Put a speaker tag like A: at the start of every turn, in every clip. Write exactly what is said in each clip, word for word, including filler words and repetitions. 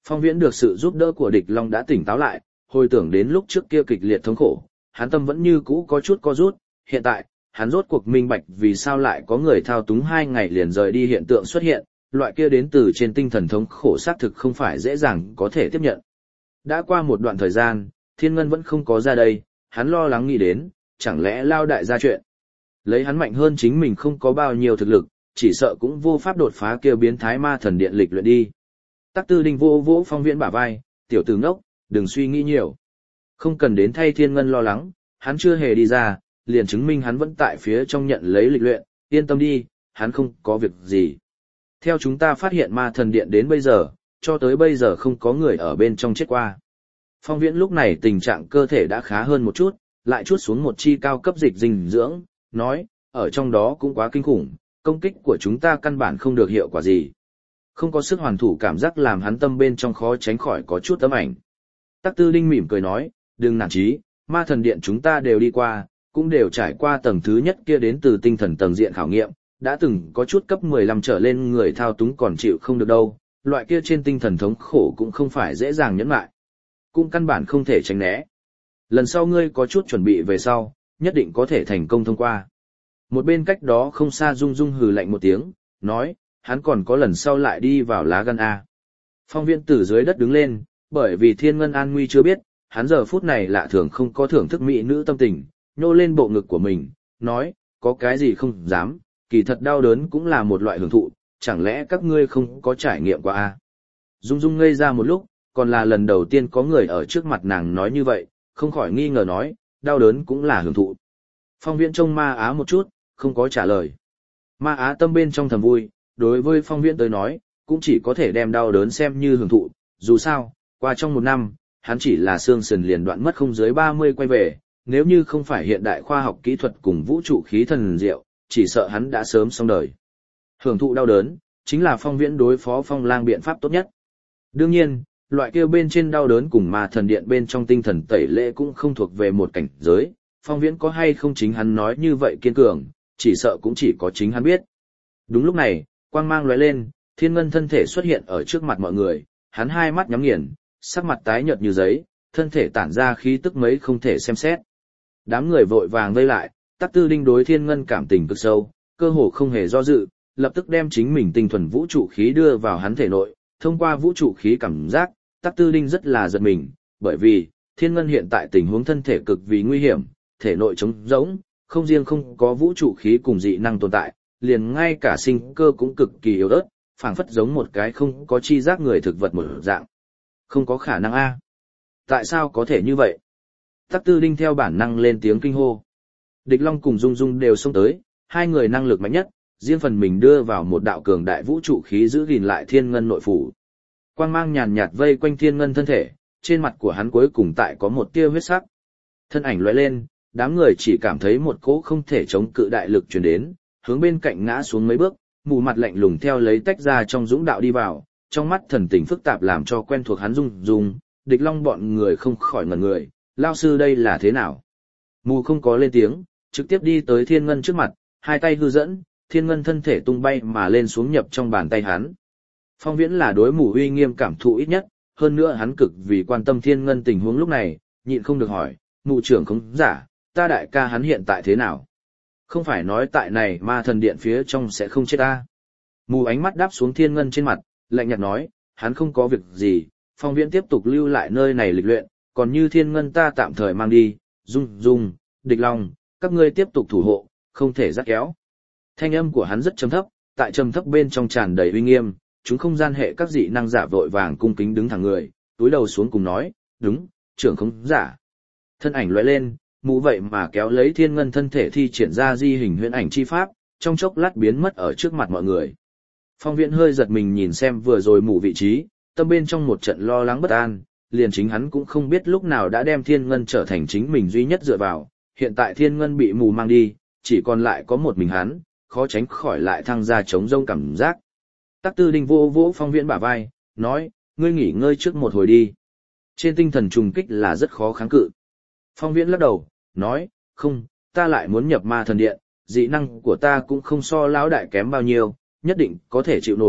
A: Phong Viễn được sự giúp đỡ của địch long đã tỉnh táo lại, hồi tưởng đến lúc trước kia kịch liệt thống khổ, hắn tâm vẫn như cũ có chút co rút, hiện tại, hắn rốt cuộc minh bạch vì sao lại có người thao túng hai ngày liền rời đi hiện tượng xuất hiện, loại kia đến từ trên tinh thần thống khổ xác thực không phải dễ dàng có thể tiếp nhận. Đã qua một đoạn thời gian, Thiên Ngân vẫn không có ra đây, hắn lo lắng nghĩ đến, chẳng lẽ Lao đại ra chuyện. Lấy hắn mạnh hơn chính mình không có bao nhiêu thực lực, chỉ sợ cũng vô pháp đột phá kêu biến thái ma thần điện lịch luyện đi. Tắc Tư Đinh vô vỗ Phong Viễn bả vai, tiểu tử ngốc, đừng suy nghĩ nhiều. Không cần đến thay Thiên Ngân lo lắng, hắn chưa hề đi ra, liền chứng minh hắn vẫn tại phía trong nhận lấy lịch luyện, yên tâm đi, hắn không có việc gì. Theo chúng ta phát hiện ma thần điện đến bây giờ, cho tới bây giờ không có người ở bên trong chết qua. Phong Viễn lúc này tình trạng cơ thể đã khá hơn một chút, lại chuốt xuống một chi cao cấp dịch dinh dưỡng, nói, ở trong đó cũng quá kinh khủng, công kích của chúng ta căn bản không được hiệu quả gì. Không có sức hoàn thủ cảm giác làm hắn tâm bên trong khó tránh khỏi có chút ấm ảnh. Tắc Tư Đinh mỉm cười nói, đừng nản chí, ma thần điện chúng ta đều đi qua, cũng đều trải qua tầng thứ nhất kia đến từ tinh thần tầng diện khảo nghiệm, đã từng có chút cấp mười lăm trở lên người thao túng còn chịu không được đâu, loại kia trên tinh thần thống khổ cũng không phải dễ dàng nhẫn lại, cũng căn bản không thể tránh né. Lần sau ngươi có chút chuẩn bị về sau, nhất định có thể thành công thông qua. Một bên cách đó không xa Dung Dung hừ lạnh một tiếng, nói, hắn còn có lần sau lại đi vào lá gan A. Phong Viễn từ dưới đất đứng lên, bởi vì Thiên Ngân an nguy chưa biết, hắn giờ phút này lạ thường không có thưởng thức mỹ nữ tâm tình, nhô lên bộ ngực của mình, nói, có cái gì không dám, kỳ thật đau đớn cũng là một loại hưởng thụ, chẳng lẽ các ngươi không có trải nghiệm qua A. Dung Dung ngây ra một lúc, còn là lần đầu tiên có người ở trước mặt nàng nói như vậy, không khỏi nghi ngờ nói, đau đớn cũng là hưởng thụ. Phong Viễn trông Ma Á một chút, không có trả lời. Ma Á tâm bên trong thầm vui, đối với Phong Viễn tới nói, cũng chỉ có thể đem đau đớn xem như hưởng thụ, dù sao, qua trong một năm, hắn chỉ là xương sườn liền đoạn mất không dưới ba mươi quay về, nếu như không phải hiện đại khoa học kỹ thuật cùng vũ trụ khí thần diệu, chỉ sợ hắn đã sớm xong đời. Hưởng thụ đau đớn, chính là Phong Viễn đối phó Phong Lang biện pháp tốt nhất. Đương nhiên, loại kia bên trên đau đớn cùng ma thần điện bên trong tinh thần tẩy lễ cũng không thuộc về một cảnh giới, Phong Viễn có hay không chính hắn nói như vậy kiên cường, chỉ sợ cũng chỉ có chính hắn biết. Đúng lúc này, quang mang lóe lên, Thiên Ngân thân thể xuất hiện ở trước mặt mọi người, hắn hai mắt nhắm nghiền, sắc mặt tái nhợt như giấy, thân thể tản ra khí tức mấy không thể xem xét. Đám người vội vàng vây lại, Tắc Tư Đinh đối Thiên Ngân cảm tình cực sâu, cơ hồ không hề do dự, lập tức đem chính mình tinh thuần vũ trụ khí đưa vào hắn thể nội, thông qua vũ trụ khí cảm giác, Tắc Tư Đinh rất là giật mình, bởi vì Thiên Ngân hiện tại tình huống thân thể cực vì nguy hiểm, thể nội trống rỗng, không riêng không có vũ trụ khí cùng dị năng tồn tại, liền ngay cả sinh cơ cũng cực kỳ yếu ớt, phảng phất giống một cái không có chi giác người thực vật một dạng. Không có khả năng a. Tại sao có thể như vậy? Tắc Tư Đinh theo bản năng lên tiếng kinh hô. Địch Long cùng Dung Dung đều xông tới, hai người năng lực mạnh nhất, riêng phần mình đưa vào một đạo cường đại vũ trụ khí giữ gìn lại Thiên Ngân nội phủ. Quang mang nhàn nhạt vây quanh Thiên Ngân thân thể, trên mặt của hắn cuối cùng tại có một tia huyết sắc. Thân ảnh lóe lên, đám người chỉ cảm thấy một cỗ không thể chống cự đại lực truyền đến, hướng bên cạnh ngã xuống mấy bước, mù mặt lạnh lùng theo lấy tách ra trong dũng đạo đi vào, trong mắt thần tình phức tạp làm cho quen thuộc hắn Dung Dung, Địch Long bọn người không khỏi ngẩn người, lao sư đây là thế nào? Mù không có lên tiếng, trực tiếp đi tới Thiên Ngân trước mặt, hai tay hư dẫn, Thiên Ngân thân thể tung bay mà lên xuống nhập trong bàn tay hắn. Phong Viễn là đối Mù uy nghiêm cảm thụ ít nhất, hơn nữa hắn cực vì quan tâm Thiên Ngân tình huống lúc này, nhịn không được hỏi, Mù trưởng không giả, ta đại ca hắn hiện tại thế nào? Không phải nói tại này ma thần điện phía trong sẽ không chết ta. Mù ánh mắt đáp xuống Thiên Ngân trên mặt, lạnh nhạt nói, hắn không có việc gì, Phong Viễn tiếp tục lưu lại nơi này lịch luyện, còn như Thiên Ngân ta tạm thời mang đi, Dung Dung, Địch Long, các ngươi tiếp tục thủ hộ, không thể dắt kéo. Thanh âm của hắn rất trầm thấp, tại trầm thấp bên trong tràn đầy uy nghiêm, chúng không gian hệ các dị năng giả vội vàng cung kính đứng thẳng người, túi đầu xuống cùng nói, đúng, trưởng không giả. Thân ảnh lóe lên, Mù vậy mà kéo lấy Thiên Ngân thân thể thi triển ra di hình huyễn ảnh chi pháp, trong chốc lát biến mất ở trước mặt mọi người. Phong Viễn hơi giật mình nhìn xem vừa rồi Mù vị trí, tâm bên trong một trận lo lắng bất an, liền chính hắn cũng không biết lúc nào đã đem Thiên Ngân trở thành chính mình duy nhất dựa vào, hiện tại Thiên Ngân bị Mù mang đi, chỉ còn lại có một mình hắn, khó tránh khỏi lại thăng ra chống rông cảm giác. Tắc Tư Đinh vô vỗ Phong Viễn bả vai, nói, ngươi nghỉ ngơi trước một hồi đi. Trên tinh thần trùng kích là rất khó kháng cự. Phong Viễn lắc đầu, nói, không, ta lại muốn nhập ma thần điện, dị năng của ta cũng không so lão đại kém bao nhiêu, nhất định có thể chịu nổi,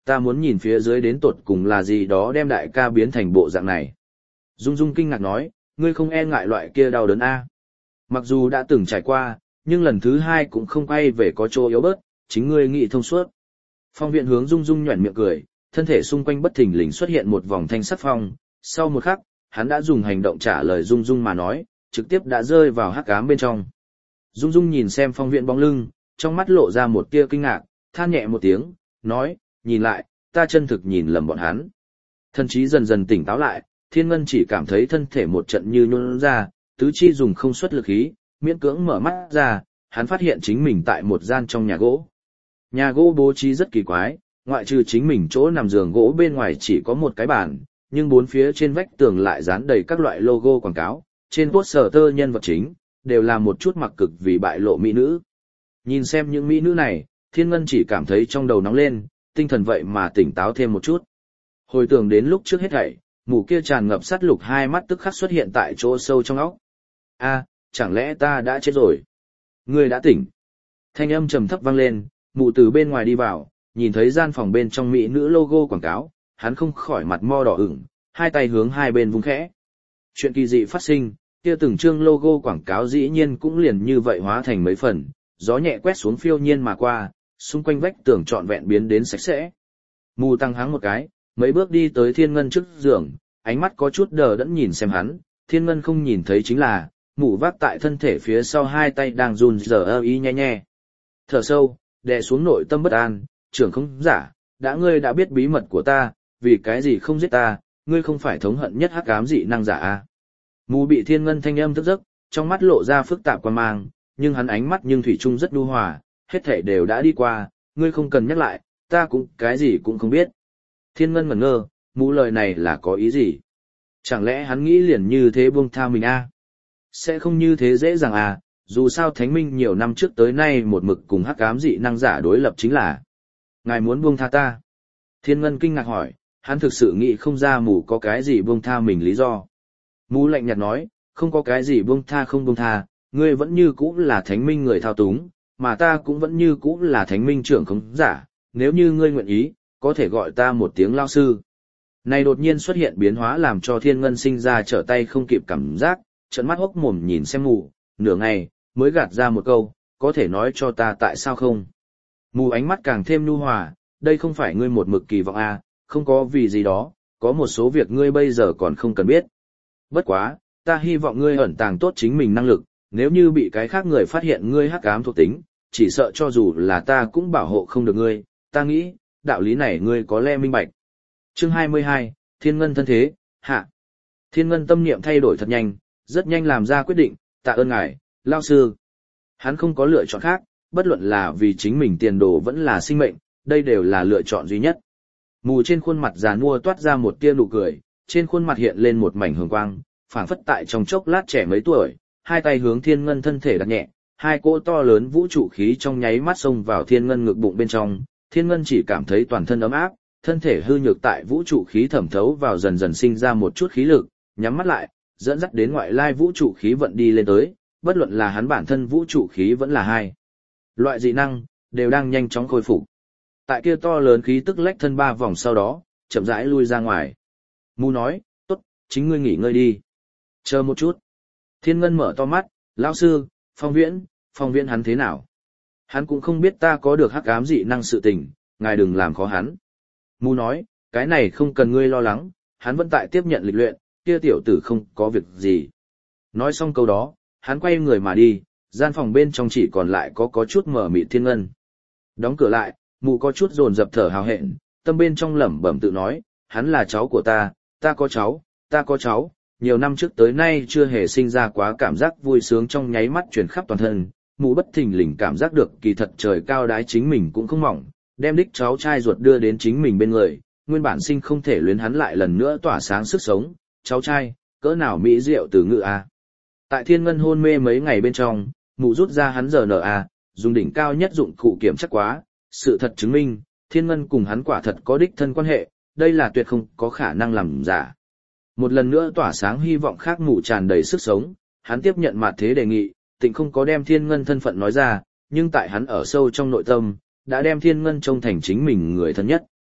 A: Ta muốn nhìn phía dưới đến tột cùng là gì đó đem đại ca biến thành bộ dạng này. Dung Dung kinh ngạc nói, ngươi không e ngại loại kia đau đớn a? Mặc dù đã từng trải qua, nhưng lần thứ hai cũng không quay về có chỗ yếu bớt, chính ngươi nghĩ thông suốt. Phong Viễn hướng Dung Dung nhoẻn miệng cười, thân thể xung quanh bất thình lình xuất hiện một vòng thanh sắc phong, sau một khắc, hắn đã dùng hành động trả lời Dung Dung mà nói, trực tiếp đã rơi vào hắc ám bên trong. Dung Dung nhìn xem Phong Viễn bóng lưng, trong mắt lộ ra một tia kinh ngạc, than nhẹ một tiếng, nói, nhìn lại, ta chân thực nhìn lầm bọn hắn. Thần trí dần dần tỉnh táo lại, Thiên Ngân chỉ cảm thấy thân thể một trận như nhũn ra, tứ chi dùng không xuất lực khí, miễn cưỡng mở mắt ra, hắn phát hiện chính mình tại một gian trong nhà gỗ. Nhà gỗ bố trí rất kỳ quái, ngoại trừ chính mình chỗ nằm giường gỗ bên ngoài chỉ có một cái bàn, nhưng bốn phía trên vách tường lại dán đầy các loại logo quảng cáo, trên poster tơ nhân vật chính, đều là một chút mặc cực vì bại lộ mỹ nữ. Nhìn xem những mỹ nữ này, Thiên Ngân chỉ cảm thấy trong đầu nóng lên, tinh thần vậy mà tỉnh táo thêm một chút. Hồi tưởng đến lúc trước hết thảy, mụ kia tràn ngập sát lục hai mắt tức khắc xuất hiện tại chỗ sâu trong óc. A, chẳng lẽ ta đã chết rồi? Ngươi đã tỉnh. Thanh âm trầm thấp vang lên, mụ từ bên ngoài đi vào, nhìn thấy gian phòng bên trong mỹ nữ logo quảng cáo, hắn không khỏi mặt mo đỏ ửng, hai tay hướng hai bên vung khẽ. Chuyện kỳ dị phát sinh, kia từng chương logo quảng cáo dĩ nhiên cũng liền như vậy hóa thành mấy phần, gió nhẹ quét xuống phiêu nhiên mà qua, xung quanh vách tường trọn vẹn biến đến sạch sẽ. Mù tăng háng một cái, mấy bước đi tới Thiên Ngân trước giường, ánh mắt có chút đờ đẫn nhìn xem hắn, Thiên Ngân không nhìn thấy chính là, mù vác tại thân thể phía sau hai tay đang run rờ ơ ý nhe nhe. Thở sâu, đè xuống nội tâm bất an, trưởng không giả, đã ngươi đã biết bí mật của ta, vì cái gì không giết ta, ngươi không phải thống hận nhất hắc ám dị năng giả à. Mù bị Thiên Ngân thanh âm thức giấc, trong mắt lộ ra phức tạp quan mang, nhưng hắn ánh mắt nhưng thủy chung rất nhu hòa, hết thảy đều đã đi qua, ngươi không cần nhắc lại, ta cũng cái gì cũng không biết. Thiên Ngân ngẩn ngơ, mù lời này là có ý gì? Chẳng lẽ hắn nghĩ liền như thế buông tha mình à? Sẽ không như thế dễ dàng à, dù sao Thánh Minh nhiều năm trước tới nay một mực cùng hắc ám dị năng giả đối lập chính là. Ngài muốn buông tha ta? Thiên Ngân kinh ngạc hỏi, hắn thực sự nghĩ không ra mù có cái gì buông tha mình lý do. Mù lạnh nhạt nói, không có cái gì buông tha không buông tha, ngươi vẫn như cũ là Thánh Minh người thao túng, mà ta cũng vẫn như cũ là Thánh Minh trưởng khống giả, nếu như ngươi nguyện ý, có thể gọi ta một tiếng lao sư. Này đột nhiên xuất hiện biến hóa làm cho Thiên Ngân sinh ra trở tay không kịp cảm giác, trợn mắt hốc mồm nhìn xem mù, nửa ngày, mới gạt ra một câu, có thể nói cho ta tại sao không. Mù ánh mắt càng thêm nhu hòa, đây không phải ngươi một mực kỳ vọng à, không có vì gì đó, có một số việc ngươi bây giờ còn không cần biết. Bất quá, ta hy vọng ngươi ẩn tàng tốt chính mình năng lực, nếu như bị cái khác người phát hiện ngươi hắc ám thuộc tính, chỉ sợ cho dù là ta cũng bảo hộ không được ngươi, ta nghĩ, đạo lý này ngươi có lẽ minh bạch. Chương hai mươi hai, Thiên Ngân thân thế, hạ. Thiên Ngân tâm niệm thay đổi thật nhanh, rất nhanh làm ra quyết định, tạ ơn ngài, lao sư. Hắn không có lựa chọn khác, bất luận là vì chính mình tiền đồ vẫn là sinh mệnh, đây đều là lựa chọn duy nhất. Mù trên khuôn mặt già nua toát ra một tia nụ cười, trên khuôn mặt hiện lên một mảnh hường quang, phảng phất tại trong chốc lát trẻ mấy tuổi, hai tay hướng Thiên Ngân thân thể đặt nhẹ, hai cỗ to lớn vũ trụ khí trong nháy mắt xông vào Thiên Ngân ngực bụng bên trong, Thiên Ngân chỉ cảm thấy toàn thân ấm áp, thân thể hư nhược tại vũ trụ khí thẩm thấu vào dần dần sinh ra một chút khí lực, nhắm mắt lại, dẫn dắt đến ngoại lai vũ trụ khí vận đi lên tới, bất luận là hắn bản thân vũ trụ khí vẫn là hai loại dị năng, đều đang nhanh chóng khôi phục. Tại kia to lớn khí tức lách thân ba vòng sau đó, chậm rãi lui ra ngoài. Mu nói, tốt, chính ngươi nghỉ ngơi đi. Chờ một chút. Thiên Ngân mở to mắt, lão sư, Phong Viễn, Phong Viễn hắn thế nào? Hắn cũng không biết ta có được hắc ám dị năng sự tình, ngài đừng làm khó hắn. Mu nói, cái này không cần ngươi lo lắng, hắn vẫn tại tiếp nhận lịch luyện, kia tiểu tử không có việc gì. Nói xong câu đó, hắn quay người mà đi, gian phòng bên trong chỉ còn lại có có chút mở mịt Thiên Ngân. Đóng cửa lại, Mụ có chút dồn dập thở hào hẹn, tâm bên trong lẩm bẩm tự nói, hắn là cháu của ta, ta có cháu, ta có cháu, nhiều năm trước tới nay chưa hề sinh ra quá cảm giác vui sướng trong nháy mắt truyền khắp toàn thân, Mụ bất thình lình cảm giác được kỳ thật trời cao đái chính mình cũng không mỏng, đem đích cháu trai ruột đưa đến chính mình bên người, nguyên bản sinh không thể luyến hắn lại lần nữa tỏa sáng sức sống, cháu trai, cỡ nào mỹ diệu từ ngữ a. Tại Thiên Ngân hôn mê mấy ngày bên trong, Mụ rút ra hắn giờ nở a, dùng đỉnh cao nhất dụng cụ kiểm chắc quá, sự thật chứng minh, Thiên Ngân cùng hắn quả thật có đích thân quan hệ, đây là tuyệt không có khả năng làm giả. Một lần nữa tỏa sáng hy vọng khác Mụ tràn đầy sức sống, hắn tiếp nhận mặt thế đề nghị, tịnh không có đem Thiên Ngân thân phận nói ra, nhưng tại hắn ở sâu trong nội tâm, đã đem Thiên Ngân trông thành chính mình người thân nhất.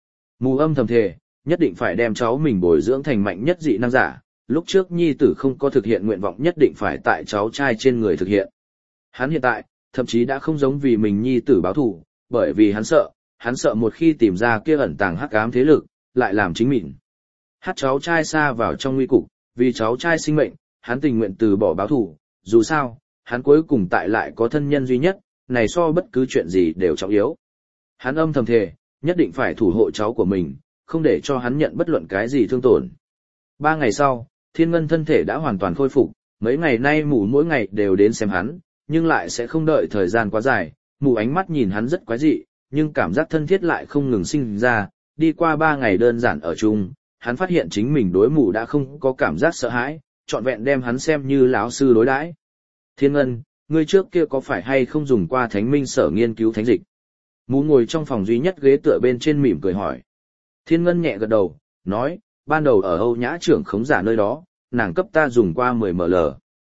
A: Mù âm thầm thề, nhất định phải đem cháu mình bồi dưỡng thành mạnh nhất dị năng giả, lúc trước nhi tử không có thực hiện nguyện vọng nhất định phải tại cháu trai trên người thực hiện. Hắn hiện tại, thậm chí đã không giống vì mình nhi tử báo thù, bởi vì hắn sợ, hắn sợ một khi tìm ra kia ẩn tàng hắc ám thế lực, lại làm chính mình. Hát cháu trai xa vào trong nguy cục, vì cháu trai sinh mệnh, hắn tình nguyện từ bỏ báo thù, dù sao, hắn cuối cùng tại lại có thân nhân duy nhất, này so bất cứ chuyện gì đều trọng yếu. Hắn âm thầm thề, nhất định phải thủ hộ cháu của mình, không để cho hắn nhận bất luận cái gì thương tổn. Ba ngày sau, Thiên Ngân thân thể đã hoàn toàn khôi phục, mấy ngày nay mù mỗi ngày đều đến xem hắn, nhưng lại sẽ không đợi thời gian quá dài, mù ánh mắt nhìn hắn rất quái dị, nhưng cảm giác thân thiết lại không ngừng sinh ra, đi qua ba ngày đơn giản ở chung, hắn phát hiện chính mình đối mù đã không có cảm giác sợ hãi, trọn vẹn đem hắn xem như lão sư đối đãi. Thiên Ngân, ngươi trước kia có phải hay không dùng qua Thánh Minh Sở nghiên cứu thánh dịch? Mù ngồi trong phòng duy nhất ghế tựa bên trên mỉm cười hỏi. Thiên Ngân nhẹ gật đầu, nói, ban đầu ở Âu Nhã trưởng khống giả nơi đó, nàng cấp ta dùng qua mười ml.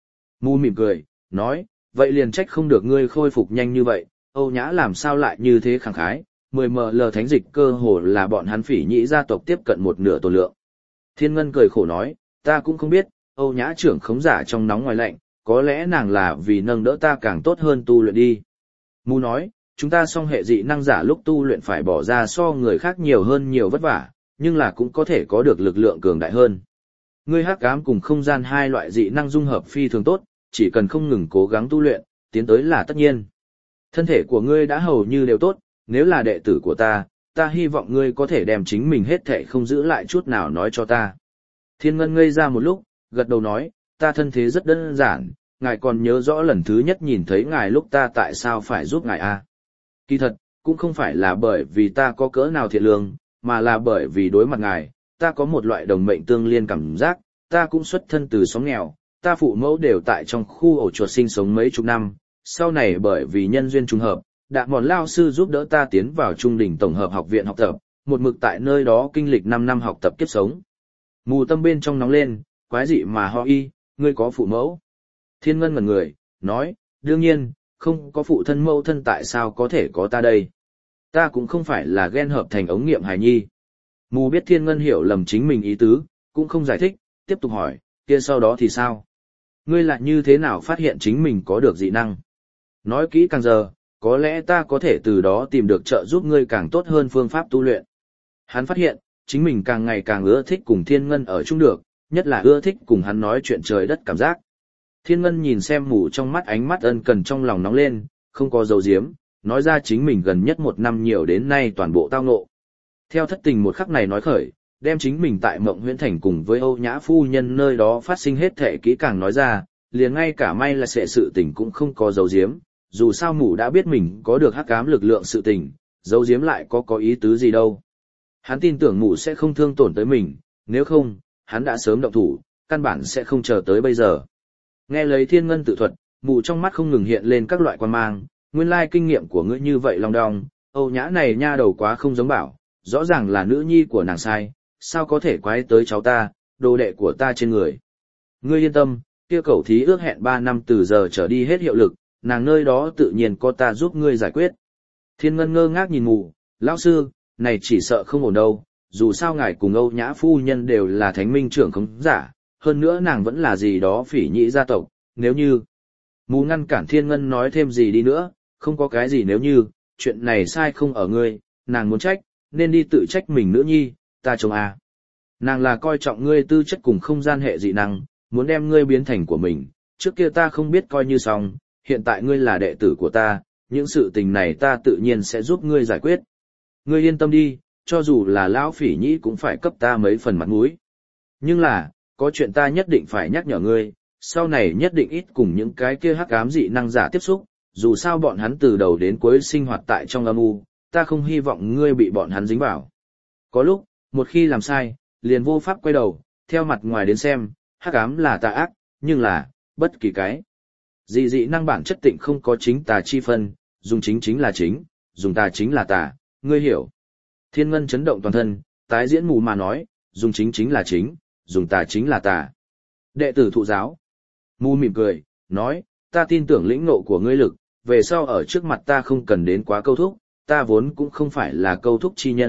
A: Mù mỉm cười, nói, vậy liền trách không được ngươi khôi phục nhanh như vậy, Âu Nhã làm sao lại như thế khẳng khái, mười ml thánh dịch cơ hồ là bọn hắn Phỉ Nhĩ gia tộc tiếp cận một nửa tồn lượng. Thiên Ngân cười khổ nói, ta cũng không biết, Âu Nhã trưởng khống giả trong nóng ngoài lạnh, có lẽ nàng là vì nâng đỡ ta càng tốt hơn tu luyện đi. Mù nói, chúng ta song hệ dị năng giả lúc tu luyện phải bỏ ra so người khác nhiều hơn nhiều vất vả, nhưng là cũng có thể có được lực lượng cường đại hơn. Ngươi hắc ám cùng không gian hai loại dị năng dung hợp phi thường tốt, chỉ cần không ngừng cố gắng tu luyện, tiến tới là tất nhiên. Thân thể của ngươi đã hầu như đều tốt, nếu là đệ tử của ta, ta hy vọng ngươi có thể đem chính mình hết thảy không giữ lại chút nào nói cho ta. Thiên Ngân ngây ra một lúc, gật đầu nói, ta thân thế rất đơn giản, ngài còn nhớ rõ lần thứ nhất nhìn thấy ngài lúc ta tại sao phải giúp ngài à? Kỳ thật, cũng không phải là bởi vì ta có cỡ nào thiện lương, mà là bởi vì đối mặt ngài, ta có một loại đồng mệnh tương liên cảm giác, ta cũng xuất thân từ xóm nghèo, ta phụ mẫu đều tại trong khu ổ chuột sinh sống mấy chục năm, sau này bởi vì nhân duyên trùng hợp, Đạ Mòn lao sư giúp đỡ ta tiến vào Trung đỉnh tổng hợp học viện học tập, một mực tại nơi đó kinh lịch năm năm học tập kiếp sống. Mù tâm bên trong nóng lên, quái dị mà ho y, ngươi có phụ mẫu? Thiên Ngân ngẩn người, nói, đương nhiên, không có phụ thân mẫu thân tại sao có thể có ta đây. Ta cũng không phải là ghen hợp thành ống nghiệm hài nhi. Mù biết Thiên Ngân hiểu lầm chính mình ý tứ, cũng không giải thích, tiếp tục hỏi, kia sau đó thì sao? Ngươi lại như thế nào phát hiện chính mình có được dị năng? Nói kỹ càng giờ, có lẽ ta có thể từ đó tìm được trợ giúp ngươi càng tốt hơn phương pháp tu luyện. Hắn phát hiện, chính mình càng ngày càng ưa thích cùng Thiên Ngân ở chung được, nhất là ưa thích cùng hắn nói chuyện trời đất cảm giác. Thiên Ngân nhìn xem mù trong mắt ánh mắt ân cần trong lòng nóng lên, không có dấu diếm, nói ra chính mình gần nhất một năm nhiều đến nay toàn bộ tao ngộ. Theo thất tình một khắc này nói khởi, đem chính mình tại Mộng Huyễn Thành cùng với Âu Nhã phu nhân nơi đó phát sinh hết thể kỹ càng nói ra, liền ngay cả may là sẽ sự tình cũng không có dấu diếm, dù sao mù đã biết mình có được hắc ám lực lượng sự tình, dấu diếm lại có có ý tứ gì đâu. Hắn tin tưởng mù sẽ không thương tổn tới mình, nếu không, hắn đã sớm động thủ, căn bản sẽ không chờ tới bây giờ. Nghe lấy Thiên Ngân tự thuật, mù trong mắt không ngừng hiện lên các loại quan mang, nguyên lai kinh nghiệm của ngươi như vậy long đong, Âu Nhã này nha đầu quá không giống bảo, rõ ràng là nữ nhi của nàng sai, sao có thể quái tới cháu ta, đồ đệ của ta trên người. Ngươi yên tâm, kia cẩu thí ước hẹn ba năm từ giờ trở đi hết hiệu lực, nàng nơi đó tự nhiên có ta giúp ngươi giải quyết. Thiên Ngân ngơ ngác nhìn mù, lão sư, này chỉ sợ không ổn đâu, dù sao ngài cùng Âu Nhã phu nhân đều là thánh minh trưởng khống giả, hơn nữa nàng vẫn là gì đó Phỉ Nhĩ gia tộc, nếu như... Mù ngăn cản Thiên Ngân nói thêm gì đi nữa, không có cái gì nếu như, chuyện này sai không ở ngươi, nàng muốn trách, nên đi tự trách mình nữ nhi, ta chồng à. Nàng là coi trọng ngươi tư chất cùng không gian hệ dị năng, muốn đem ngươi biến thành của mình, trước kia ta không biết coi như xong, hiện tại ngươi là đệ tử của ta, những sự tình này ta tự nhiên sẽ giúp ngươi giải quyết. Ngươi yên tâm đi, cho dù là lão Phỉ Nhĩ cũng phải cấp ta mấy phần mặt mũi. Nhưng là, có chuyện ta nhất định phải nhắc nhở ngươi, sau này nhất định ít cùng những cái kia hắc ám dị năng giả tiếp xúc, dù sao bọn hắn từ đầu đến cuối sinh hoạt tại trong âm u, ta không hy vọng ngươi bị bọn hắn dính vào. Có lúc, một khi làm sai, liền vô pháp quay đầu, theo mặt ngoài đến xem, hắc ám là tà ác, nhưng là, bất kỳ cái. Dị dị năng bản chất tịnh không có chính tà chi phân, dùng chính chính là chính, dùng tà chính là tà, ngươi hiểu. Thiên Ngân chấn động toàn thân, tái diễn mù mà nói, dùng chính chính là chính, dùng tà chính là tà. Đệ tử thụ giáo. Mù mỉm cười, nói, ta tin tưởng lĩnh ngộ của ngươi lực, về sau ở trước mặt ta không cần đến quá câu thúc, ta vốn cũng không phải là câu thúc chi nhân,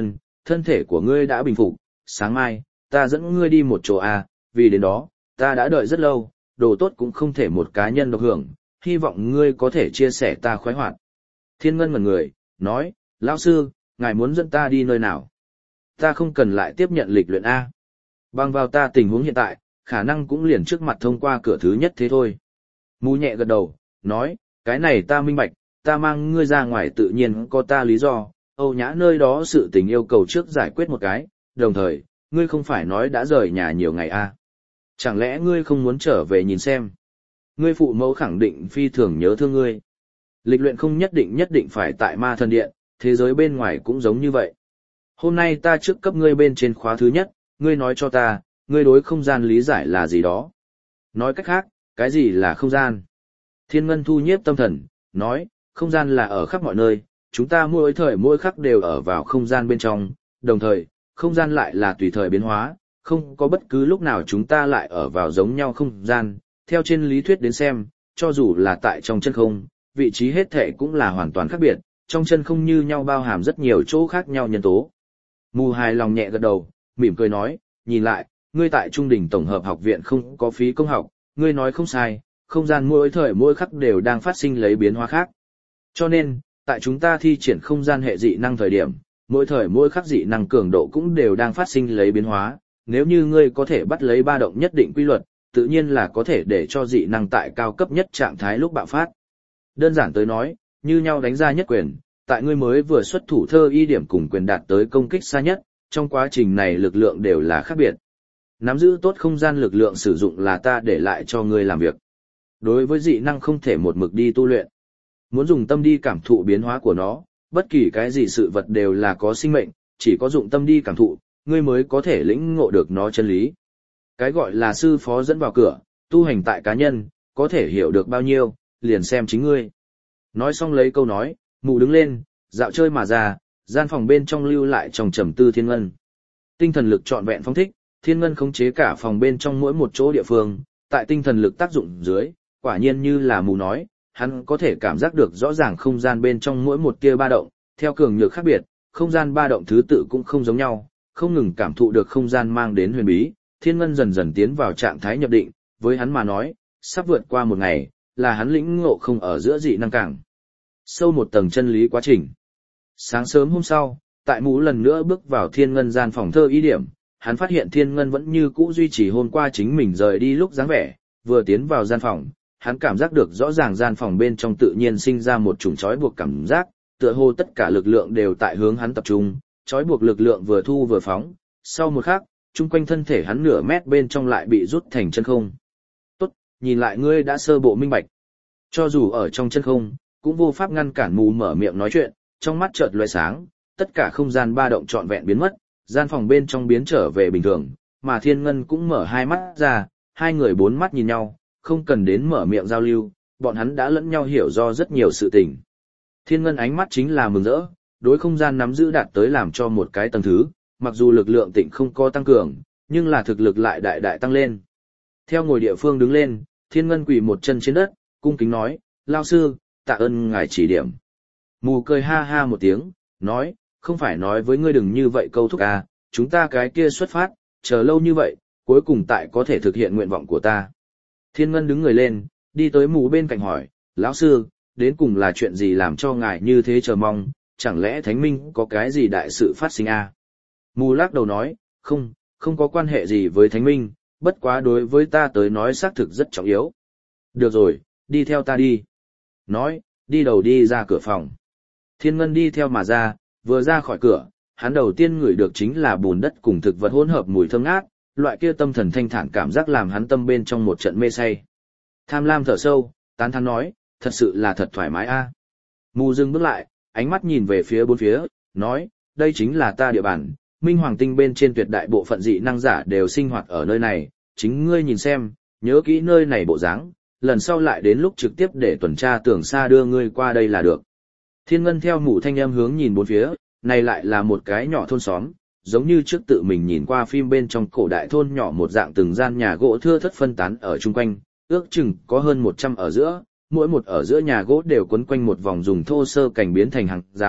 A: thân thể của ngươi đã bình phục, sáng mai, ta dẫn ngươi đi một chỗ A, vì đến đó, ta đã đợi rất lâu, đồ tốt cũng không thể một cá nhân độc hưởng, hy vọng ngươi có thể chia sẻ ta khoái hoạt. Thiên Ngân ngẩn người, nói, lão sư, ngài muốn dẫn ta đi nơi nào? Ta không cần lại tiếp nhận lịch luyện A. Bằng vào ta tình huống hiện tại, khả năng cũng liền trước mặt thông qua cửa thứ nhất thế thôi. Mù nhẹ gật đầu, nói, cái này ta minh bạch, ta mang ngươi ra ngoài tự nhiên có ta lý do, Âu Nhã nơi đó sự tình yêu cầu trước giải quyết một cái, đồng thời, ngươi không phải nói đã rời nhà nhiều ngày A. Chẳng lẽ ngươi không muốn trở về nhìn xem? Ngươi phụ mẫu khẳng định phi thường nhớ thương ngươi. Lịch luyện không nhất định nhất định phải tại ma thần điện, thế giới bên ngoài cũng giống như vậy. Hôm nay ta trước cấp ngươi bên trên khóa thứ nhất, ngươi nói cho ta, ngươi đối không gian lý giải là gì đó. Nói cách khác, cái gì là không gian? Thiên Ngân thu nhiếp tâm thần, nói, không gian là ở khắp mọi nơi, chúng ta mỗi thời mỗi khắc đều ở vào không gian bên trong, đồng thời, không gian lại là tùy thời biến hóa, không có bất cứ lúc nào chúng ta lại ở vào giống nhau không gian, theo trên lý thuyết đến xem, cho dù là tại trong chân không, vị trí hết thể cũng là hoàn toàn khác biệt, trong chân không như nhau bao hàm rất nhiều chỗ khác nhau nhân tố. Mù hài lòng nhẹ gật đầu, mỉm cười nói, nhìn lại, ngươi tại Trung Đình Tổng hợp học viện không có phí công học, ngươi nói không sai, không gian mỗi thời mỗi khắc đều đang phát sinh lấy biến hóa khác. Cho nên, tại chúng ta thi triển không gian hệ dị năng thời điểm, mỗi thời mỗi khắc dị năng cường độ cũng đều đang phát sinh lấy biến hóa, nếu như ngươi có thể bắt lấy ba động nhất định quy luật, tự nhiên là có thể để cho dị năng tại cao cấp nhất trạng thái lúc bạo phát. Đơn giản tới nói, như nhau đánh ra nhất quyền, tại ngươi mới vừa xuất thủ thơ y điểm cùng quyền đạt tới công kích xa nhất, trong quá trình này lực lượng đều là khác biệt. Nắm giữ tốt không gian lực lượng sử dụng là ta để lại cho ngươi làm việc. Đối với dị năng không thể một mực đi tu luyện. Muốn dùng tâm đi cảm thụ biến hóa của nó, bất kỳ cái gì sự vật đều là có sinh mệnh, chỉ có dụng tâm đi cảm thụ, ngươi mới có thể lĩnh ngộ được nó chân lý. Cái gọi là sư phó dẫn vào cửa, tu hành tại cá nhân, có thể hiểu được bao nhiêu, liền xem chính ngươi. Nói xong lấy câu nói, mù đứng lên, dạo chơi mà ra, gian phòng bên trong lưu lại trong trầm tư Thiên Ngân. Tinh thần lực trọn vẹn phóng thích, Thiên Ngân khống chế cả phòng bên trong mỗi một chỗ địa phương, tại tinh thần lực tác dụng dưới, quả nhiên như là mù nói, hắn có thể cảm giác được rõ ràng không gian bên trong mỗi một tia ba động, theo cường nhược khác biệt, không gian ba động thứ tự cũng không giống nhau, không ngừng cảm thụ được không gian mang đến huyền bí, Thiên Ngân dần dần tiến vào trạng thái nhập định, với hắn mà nói, sắp vượt qua một ngày, là hắn lĩnh ngộ không ở giữa dị năng càng sâu một tầng chân lý quá trình. Sáng sớm hôm sau, tại Mũ lần nữa bước vào Thiên Ngân gian phòng thơ ý điểm, hắn phát hiện Thiên Ngân vẫn như cũ duy trì hôm qua chính mình rời đi lúc dáng vẻ, vừa tiến vào gian phòng, hắn cảm giác được rõ ràng gian phòng bên trong tự nhiên sinh ra một chủng trói buộc cảm giác, tựa hồ tất cả lực lượng đều tại hướng hắn tập trung, trói buộc lực lượng vừa thu vừa phóng, sau một khắc, chung quanh thân thể hắn nửa mét bên trong lại bị rút thành chân không. Tốt, nhìn lại ngươi đã sơ bộ minh bạch. Cho dù ở trong chân không, cũng vô pháp ngăn cản Mù mở miệng nói chuyện, trong mắt chợt lóe sáng, tất cả không gian ba động trọn vẹn biến mất, gian phòng bên trong biến trở về bình thường, mà Thiên Ngân cũng mở hai mắt ra, hai người bốn mắt nhìn nhau, không cần đến mở miệng giao lưu, bọn hắn đã lẫn nhau hiểu do rất nhiều sự tình. Thiên Ngân ánh mắt chính là mừng rỡ, đối không gian nắm giữ đạt tới làm cho một cái tầng thứ, mặc dù lực lượng tịnh không có tăng cường, nhưng là thực lực lại đại đại tăng lên. Theo ngồi địa phương đứng lên, Thiên Ngân quỳ một chân trên đất, cung kính nói, lao sư, tạ ơn ngài chỉ điểm. Mù cười ha ha một tiếng, nói, không phải nói với ngươi đừng như vậy câu thúc à, chúng ta cái kia xuất phát, chờ lâu như vậy, cuối cùng tại có thể thực hiện nguyện vọng của ta. Thiên Ngân đứng người lên, đi tới Mù bên cạnh hỏi, lão sư, đến cùng là chuyện gì làm cho ngài như thế chờ mong, chẳng lẽ Thánh Minh có cái gì đại sự phát sinh à? Mù lắc đầu nói, không, không có quan hệ gì với Thánh Minh, bất quá đối với ta tới nói xác thực rất trọng yếu. Được rồi, đi theo ta đi. Nói, đi đầu đi ra cửa phòng. Thiên Ngân đi theo mà ra, vừa ra khỏi cửa, hắn đầu tiên ngửi được chính là bùn đất cùng thực vật hỗn hợp mùi thơm ngát, loại kia tâm thần thanh thản cảm giác làm hắn tâm bên trong một trận mê say. Tham lam thở sâu, tán thán nói, thật sự là thật thoải mái a. Mù dừng bước lại, ánh mắt nhìn về phía bốn phía, nói, đây chính là ta địa bàn, Minh Hoàng Tinh bên trên tuyệt đại bộ phận dị năng giả đều sinh hoạt ở nơi này, chính ngươi nhìn xem, nhớ kỹ nơi này bộ dáng, lần sau lại đến lúc trực tiếp để tuần tra tưởng xa đưa ngươi qua đây là được. Thiên Ngân theo Mù thanh âm hướng nhìn bốn phía, này lại là một cái nhỏ thôn xóm, giống như trước tự mình nhìn qua phim bên trong cổ đại thôn nhỏ một dạng từng gian nhà gỗ thưa thớt phân tán ở chung quanh, ước chừng có hơn một trăm ở giữa, mỗi một ở giữa nhà gỗ đều quấn quanh một vòng dùng thô sơ cảnh biến thành hàng rào,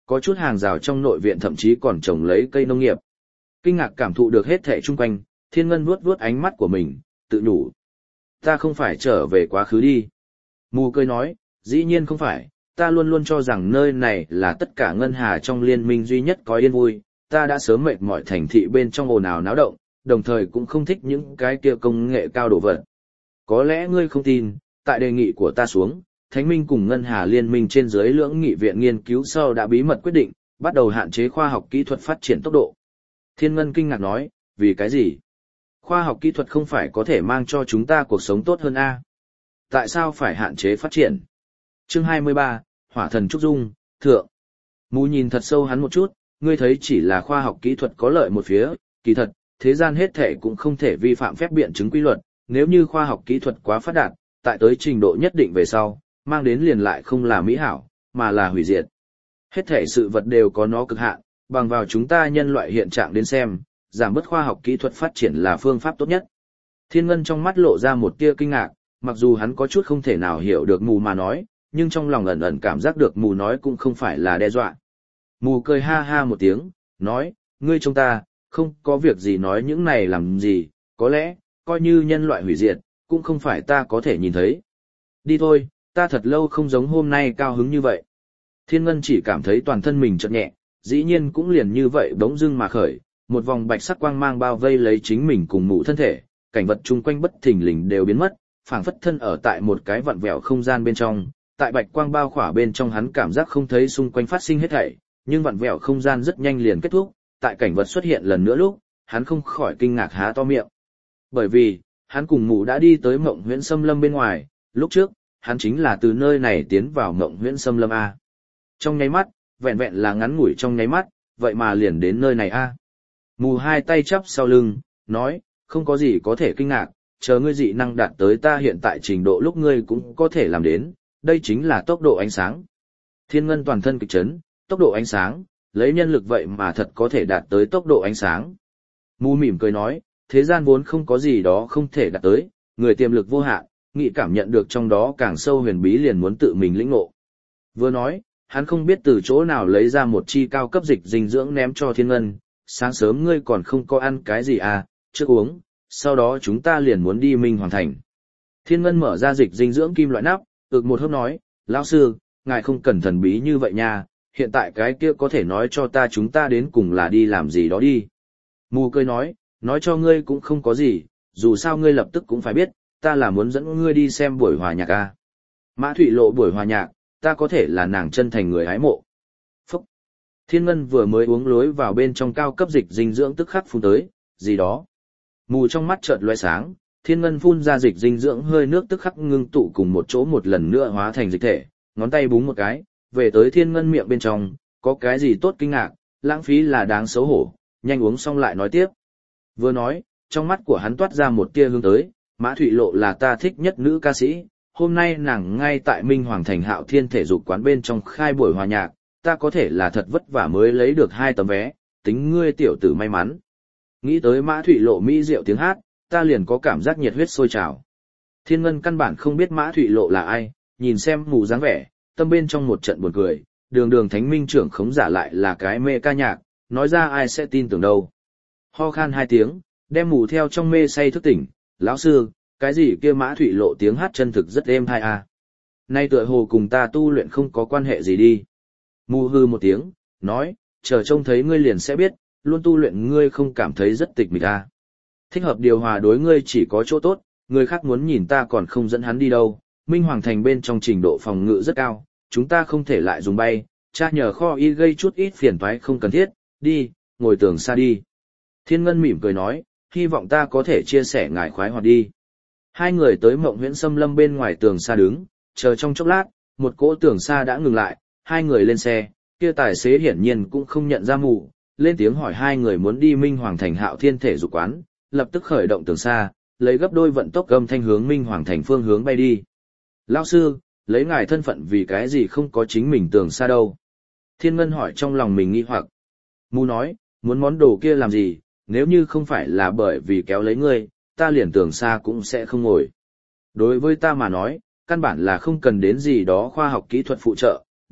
A: Có chút hàng rào trong nội viện thậm chí còn trồng lấy cây nông nghiệp. Kinh ngạc cảm thụ được hết thảy chung quanh, Thiên Ngân vuốt vuốt ánh mắt của mình, tự nhủ. Ta không phải trở về quá khứ đi. Mù cười nói, dĩ nhiên không phải, ta luôn luôn cho rằng nơi này là tất cả ngân hà trong liên minh duy nhất có yên vui, ta đã sớm mệt mỏi thành thị bên trong ồn ào náo động, đồng thời cũng không thích những cái kia công nghệ cao đồ vật. Có lẽ ngươi không tin, tại đề nghị của ta xuống, Thánh Minh cùng Ngân Hà Liên minh trên dưới lưỡng nghị viện nghiên cứu sau đã bí mật quyết định, bắt đầu hạn chế khoa học kỹ thuật phát triển tốc độ. Thiên Ngân kinh ngạc nói, vì cái gì? Khoa học kỹ thuật không phải có thể mang cho chúng ta cuộc sống tốt hơn a? Tại sao phải hạn chế phát triển? Chương hai mươi ba, Hỏa thần Trúc Dung, Thượng. Mù nhìn thật sâu hắn một chút, ngươi thấy chỉ là khoa học kỹ thuật có lợi một phía, kỳ thật, thế gian hết thể cũng không thể vi phạm phép biện chứng quy luật, nếu như khoa học kỹ thuật quá phát đạt, tại tới trình độ nhất định về sau, mang đến liền lại không là mỹ hảo, mà là hủy diệt. Hết thể sự vật đều có nó cực hạn, bằng vào chúng ta nhân loại hiện trạng đến xem, giảm bớt khoa học kỹ thuật phát triển là phương pháp tốt nhất. Thiên Ngân trong mắt lộ ra một tia kinh ngạc, mặc dù hắn có chút không thể nào hiểu được mù mà nói, nhưng trong lòng ẩn ẩn cảm giác được mù nói cũng không phải là đe dọa. Mù cười ha ha một tiếng, nói, ngươi trông ta, không có việc gì nói những này làm gì, có lẽ, coi như nhân loại hủy diệt, cũng không phải ta có thể nhìn thấy. Đi thôi, ta thật lâu không giống hôm nay cao hứng như vậy. Thiên Ngân chỉ cảm thấy toàn thân mình chợt nhẹ, dĩ nhiên cũng liền như vậy bỗng dưng mà khởi, một vòng bạch sắc quang mang bao vây lấy chính mình cùng mụ thân thể, cảnh vật chung quanh bất thình lình đều biến mất, phảng phất thân ở tại một cái vặn vẹo không gian bên trong, tại bạch quang bao khỏa bên trong hắn cảm giác không thấy xung quanh phát sinh hết thảy, nhưng vặn vẹo không gian rất nhanh liền kết thúc, tại cảnh vật xuất hiện lần nữa lúc, hắn không khỏi kinh ngạc há to miệng. Bởi vì, hắn cùng mụ đã đi tới Mộng Huyễn Xâm Lâm bên ngoài, lúc trước, hắn chính là từ nơi này tiến vào Mộng Huyễn Xâm Lâm A. Trong nháy mắt, vẹn vẹn là ngắn ngủi trong nháy mắt, vậy mà liền đến nơi này A. Mù hai tay chắp sau lưng, nói, không có gì có thể kinh ngạc, chờ ngươi dị năng đạt tới ta hiện tại trình độ lúc ngươi cũng có thể làm đến, đây chính là tốc độ ánh sáng. Thiên Ngân toàn thân kịch chấn, tốc độ ánh sáng, lấy nhân lực vậy mà thật có thể đạt tới tốc độ ánh sáng. Mù mỉm cười nói, thế gian vốn không có gì đó không thể đạt tới, người tiềm lực vô hạn, nghĩ cảm nhận được trong đó càng sâu huyền bí liền muốn tự mình lĩnh ngộ. Vừa nói, hắn không biết từ chỗ nào lấy ra một chi cao cấp dịch dinh dưỡng ném cho Thiên Ngân, sáng sớm ngươi còn không có ăn cái gì à, trước uống, sau đó chúng ta liền muốn đi Minh Hoàng Thành. Thiên Ngân mở ra dịch dinh dưỡng kim loại nắp, ực một hớp nói, lão sư, ngài không cần thần bí như vậy nha, hiện tại cái kia có thể nói cho ta chúng ta đến cùng là đi làm gì đó đi. Mù cười nói, nói cho ngươi cũng không có gì, dù sao ngươi lập tức cũng phải biết, ta là muốn dẫn ngươi đi xem buổi hòa nhạc à. Mã Thụy Lộ buổi hòa nhạc, ta có thể là nàng chân thành người hái mộ. Phúc! Thiên Ngân vừa mới uống lối vào bên trong cao cấp dịch dinh dưỡng tức khắc phun tới, gì đó. Mù trong mắt chợt loe sáng, Thiên Ngân phun ra dịch dinh dưỡng hơi nước tức khắc ngưng tụ cùng một chỗ một lần nữa hóa thành dịch thể, ngón tay búng một cái, về tới Thiên Ngân miệng bên trong, có cái gì tốt kinh ngạc, lãng phí là đáng xấu hổ, nhanh uống xong lại nói tiếp. Vừa nói, trong mắt của hắn toát ra một tia hướng tới, Mã Thụy Lộ là ta thích nhất nữ ca sĩ, hôm nay nàng ngay tại Minh Hoàng Thành Hạo Thiên thể dục quán bên trong khai buổi hòa nhạc, ta có thể là thật vất vả mới lấy được hai tấm vé, tính ngươi tiểu tử may mắn. Nghĩ tới Mã Thụy Lộ mỹ diệu tiếng hát, ta liền có cảm giác nhiệt huyết sôi trào. Thiên Ngân căn bản không biết Mã Thụy Lộ là ai, nhìn xem mù dáng vẻ, tâm bên trong một trận buồn cười, đường đường thánh minh trưởng khống giả lại là cái mê ca nhạc, nói ra ai sẽ tin tưởng đâu. Ho khan hai tiếng, đem mù theo trong mê say thức tỉnh, lão sư, cái gì kia Mã Thụy Lộ tiếng hát chân thực rất êm tai à. Nay tựa hồ cùng ta tu luyện không có quan hệ gì đi. Mù hư một tiếng, nói, chờ trông thấy ngươi liền sẽ biết, luôn tu luyện ngươi không cảm thấy rất tịch mịch à. Thích hợp điều hòa đối ngươi chỉ có chỗ tốt, người khác muốn nhìn ta còn không dẫn hắn đi đâu. Minh Hoàng Thành bên trong trình độ phòng ngự rất cao, chúng ta không thể lại dùng bay, cha nhờ kho y gây chút ít phiền toái không cần thiết, đi, ngồi tường xa đi. Thiên Ngân mỉm cười nói, hy vọng ta có thể chia sẻ ngài khoái hoạt đi. Hai người tới Mộng Huyễn Xâm Lâm bên ngoài tường xa đứng, chờ trong chốc lát, một cỗ tường xa đã ngừng lại, hai người lên xe, kia tài xế hiển nhiên cũng không nhận ra mù, lên tiếng hỏi hai người muốn đi Minh Hoàng Thành Hạo Thiên thể dục quán, lập tức khởi động tường xa, lấy gấp đôi vận tốc gầm thanh hướng Minh Hoàng Thành phương hướng bay đi. Lão sư, lấy ngài thân phận vì cái gì không có chính mình tường xa đâu? Thiên Ngân hỏi trong lòng mình nghi hoặc. Mù nói, muốn món đồ kia làm gì, nếu như không phải là bởi vì kéo lấy ngươi, ta liền tường xa cũng sẽ không ngồi. Đối với ta mà nói, căn bản là không cần đến gì đó khoa học kỹ thuật phụ trợ,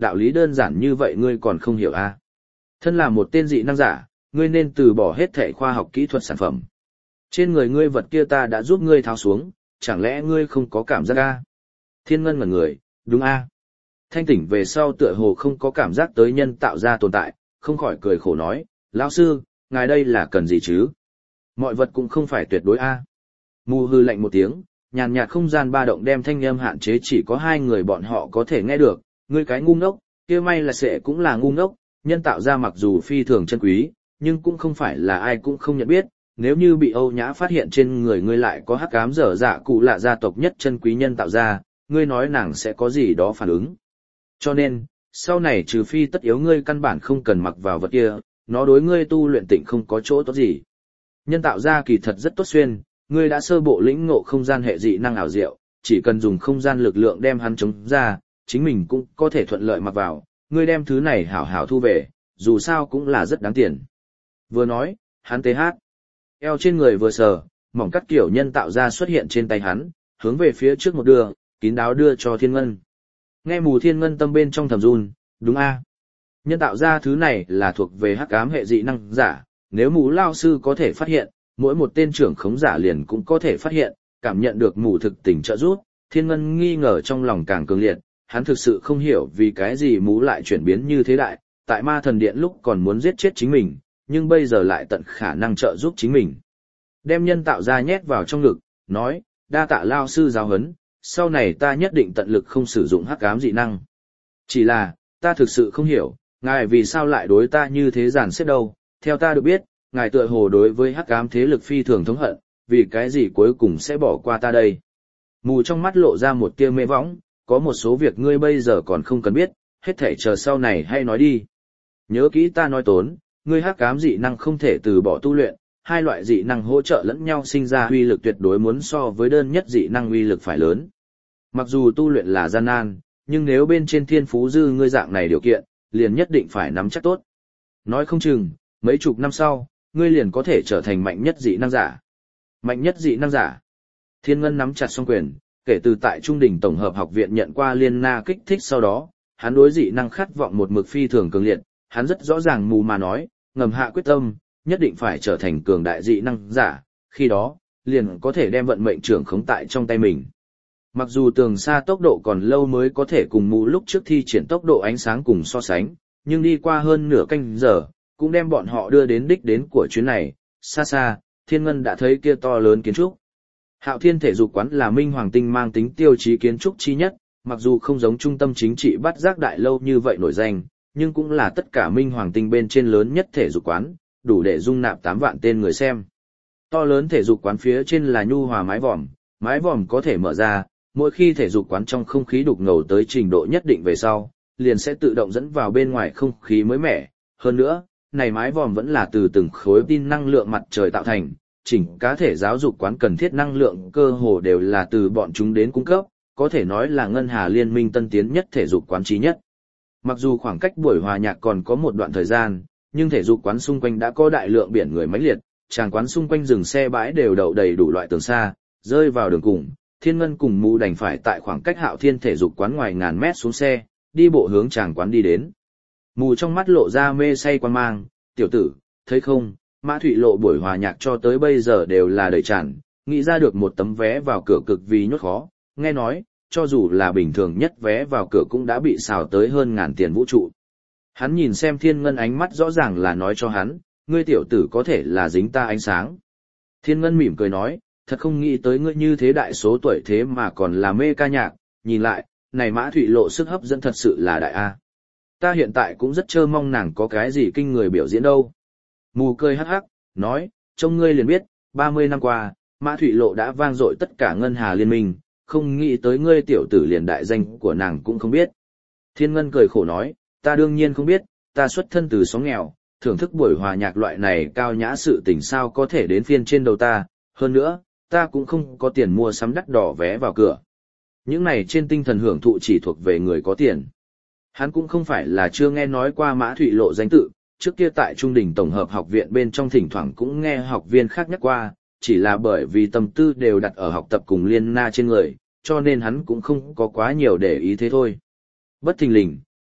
A: đạo lý đơn giản như vậy ngươi còn không hiểu à. Thân là một tên dị năng giả, ngươi nên từ bỏ hết thể khoa học kỹ thuật sản phẩm. Trên người ngươi vật kia ta đã giúp ngươi tháo xuống, chẳng lẽ ngươi không có cảm giác à? Thiên Ngân ngẩn người, đúng à? Thanh tỉnh về sau tựa hồ không có cảm giác tới nhân tạo ra tồn tại, không khỏi cười khổ nói, lão sư, ngài đây là cần gì chứ? Mọi vật cũng không phải tuyệt đối a. À? Mù hư lạnh một tiếng, nhàn nhạt không gian ba động đem thanh âm hạn chế chỉ có hai người bọn họ có thể nghe được, ngươi cái ngu ngốc, kia may là sẽ cũng là ngu ngốc, nhân tạo ra mặc dù phi thường chân quý, nhưng cũng không phải là ai cũng không nhận biết, nếu như bị Âu Nhã phát hiện trên người ngươi lại có hắc ám dở dạ cụ lạ gia tộc nhất chân quý nhân tạo ra, ngươi nói nàng sẽ có gì đó phản ứng. Cho nên, sau này trừ phi tất yếu ngươi căn bản không cần mặc vào vật kia, nó đối ngươi tu luyện tịnh không có chỗ tốt gì. Nhân tạo ra kỳ thật rất tốt xuyên, ngươi đã sơ bộ lĩnh ngộ không gian hệ dị năng ảo diệu, chỉ cần dùng không gian lực lượng đem hắn chống ra, chính mình cũng có thể thuận lợi mặc vào, ngươi đem thứ này hảo hảo thu về, dù sao cũng là rất đáng tiền. Vừa nói, hắn tê hát. Eo trên người vừa sờ, mỏng cắt kiểu nhân tạo ra xuất hiện trên tay hắn, hướng về phía trước một đưa, kín đáo đưa cho Thiên Ngân. Nghe Mù Thiên Ngân tâm bên trong thầm run, đúng a, nhân tạo ra thứ này là thuộc về hắc ám hệ dị năng giả, nếu Mù lao sư có thể phát hiện, mỗi một tên trưởng khống giả liền cũng có thể phát hiện, cảm nhận được Mù thực tình trợ giúp, Thiên Ngân nghi ngờ trong lòng càng cường liệt, hắn thực sự không hiểu vì cái gì Mù lại chuyển biến như thế đại, tại Ma Thần Điện lúc còn muốn giết chết chính mình, nhưng bây giờ lại tận khả năng trợ giúp chính mình. Đem nhân tạo ra nhét vào trong ngực, nói, đa tạ lao sư giáo huấn, sau này ta nhất định tận lực không sử dụng hắc ám dị năng. Chỉ là, ta thực sự không hiểu, ngài vì sao lại đối ta như thế giản xếp đâu, theo ta được biết, ngài tựa hồ đối với hắc ám thế lực phi thường thống hận, vì cái gì cuối cùng sẽ bỏ qua ta đây. Mù trong mắt lộ ra một tia mê võng, có một số việc ngươi bây giờ còn không cần biết, hết thể chờ sau này hay nói đi. Nhớ kỹ ta nói tốn, ngươi hắc ám dị năng không thể từ bỏ tu luyện, hai loại dị năng hỗ trợ lẫn nhau sinh ra uy lực tuyệt đối muốn so với đơn nhất dị năng uy lực phải lớn. Mặc dù tu luyện là gian nan, nhưng nếu bên trên thiên phú dư ngươi dạng này điều kiện, liền nhất định phải nắm chắc tốt. Nói không chừng, mấy chục năm sau, ngươi liền có thể trở thành mạnh nhất dị năng giả. Mạnh nhất dị năng giả. Thiên Ngân nắm chặt song quyền, kể từ tại Trung đỉnh Tổng hợp học viện nhận qua liên na kích thích sau đó, hắn đối dị năng khát vọng một mực phi thường cường liệt, hắn rất rõ ràng mù mà nói, ngầm hạ quyết tâm, nhất định phải trở thành cường đại dị năng giả, khi đó, liền có thể đem vận mệnh trưởng khống tại trong tay mình. Mặc dù tường xa tốc độ còn lâu mới có thể cùng mù lúc trước thi triển tốc độ ánh sáng cùng so sánh, nhưng đi qua hơn nửa canh giờ, cũng đem bọn họ đưa đến đích đến của chuyến này, xa xa, Thiên Ngân đã thấy kia to lớn kiến trúc. Hạo Thiên thể dục quán là Minh Hoàng Tinh mang tính tiêu chí kiến trúc chi nhất, mặc dù không giống trung tâm chính trị Bát Giác Đại lâu như vậy nổi danh, nhưng cũng là tất cả Minh Hoàng Tinh bên trên lớn nhất thể dục quán, đủ để dung nạp tám vạn tên người xem. To lớn thể dục quán phía trên là nhu hòa mái vòm, mái vòm có thể mở ra, mỗi khi thể dục quán trong không khí đục ngầu tới trình độ nhất định về sau, liền sẽ tự động dẫn vào bên ngoài không khí mới mẻ. Hơn nữa, này mái vòm vẫn là từ từng khối tin năng lượng mặt trời tạo thành, chỉnh cá thể giáo dục quán cần thiết năng lượng cơ hồ đều là từ bọn chúng đến cung cấp, có thể nói là Ngân Hà Liên minh tân tiến nhất thể dục quán trí nhất. Mặc dù khoảng cách buổi hòa nhạc còn có một đoạn thời gian, nhưng thể dục quán xung quanh đã có đại lượng biển người mãnh liệt, tràng quán xung quanh dừng xe bãi đều đậu đầy đủ loại tường xa, rơi vào đường cùng, Thiên Ngân cùng Mù đành phải tại khoảng cách Hạo Thiên thể dục quán ngoài ngàn mét xuống xe, đi bộ hướng tràng quán đi đến. Mù trong mắt lộ ra mê say quan mang, tiểu tử, thấy không, Mã Thụy Lộ buổi hòa nhạc cho tới bây giờ đều là đầy tràn, nghĩ ra được một tấm vé vào cửa cực vì nhốt khó, nghe nói, cho dù là bình thường nhất vé vào cửa cũng đã bị xào tới hơn ngàn tiền vũ trụ. Hắn nhìn xem Thiên Ngân ánh mắt rõ ràng là nói cho hắn, ngươi tiểu tử có thể là dính ta ánh sáng. Thiên Ngân mỉm cười nói, thật không nghĩ tới ngươi như thế đại số tuổi thế mà còn là mê ca nhạc, nhìn lại, này Mã Thụy Lộ sức hấp dẫn thật sự là đại A. Ta hiện tại cũng rất trơ mong nàng có cái gì kinh người biểu diễn đâu. Mù cười hắc hắc, nói, trông ngươi liền biết, ba mươi năm qua, Mã Thụy Lộ đã vang dội tất cả Ngân Hà Liên minh, không nghĩ tới ngươi tiểu tử liền đại danh của nàng cũng không biết. Thiên Ngân cười khổ nói, ta đương nhiên không biết, ta xuất thân từ xóm nghèo, thưởng thức buổi hòa nhạc loại này cao nhã sự tình sao có thể đến phiên trên đầu ta, hơn nữa, ta cũng không có tiền mua sắm đắt đỏ vé vào cửa. Những này trên tinh thần hưởng thụ chỉ thuộc về người có tiền. Hắn cũng không phải là chưa nghe nói qua Mã Thụy Lộ danh tự, trước kia tại Trung đỉnh Tổng hợp học viện bên trong thỉnh thoảng cũng nghe học viên khác nhắc qua, chỉ là bởi vì tâm tư đều đặt ở học tập cùng Liên Na trên người, cho nên hắn cũng không có quá nhiều để ý thế thôi. Bất thình lình,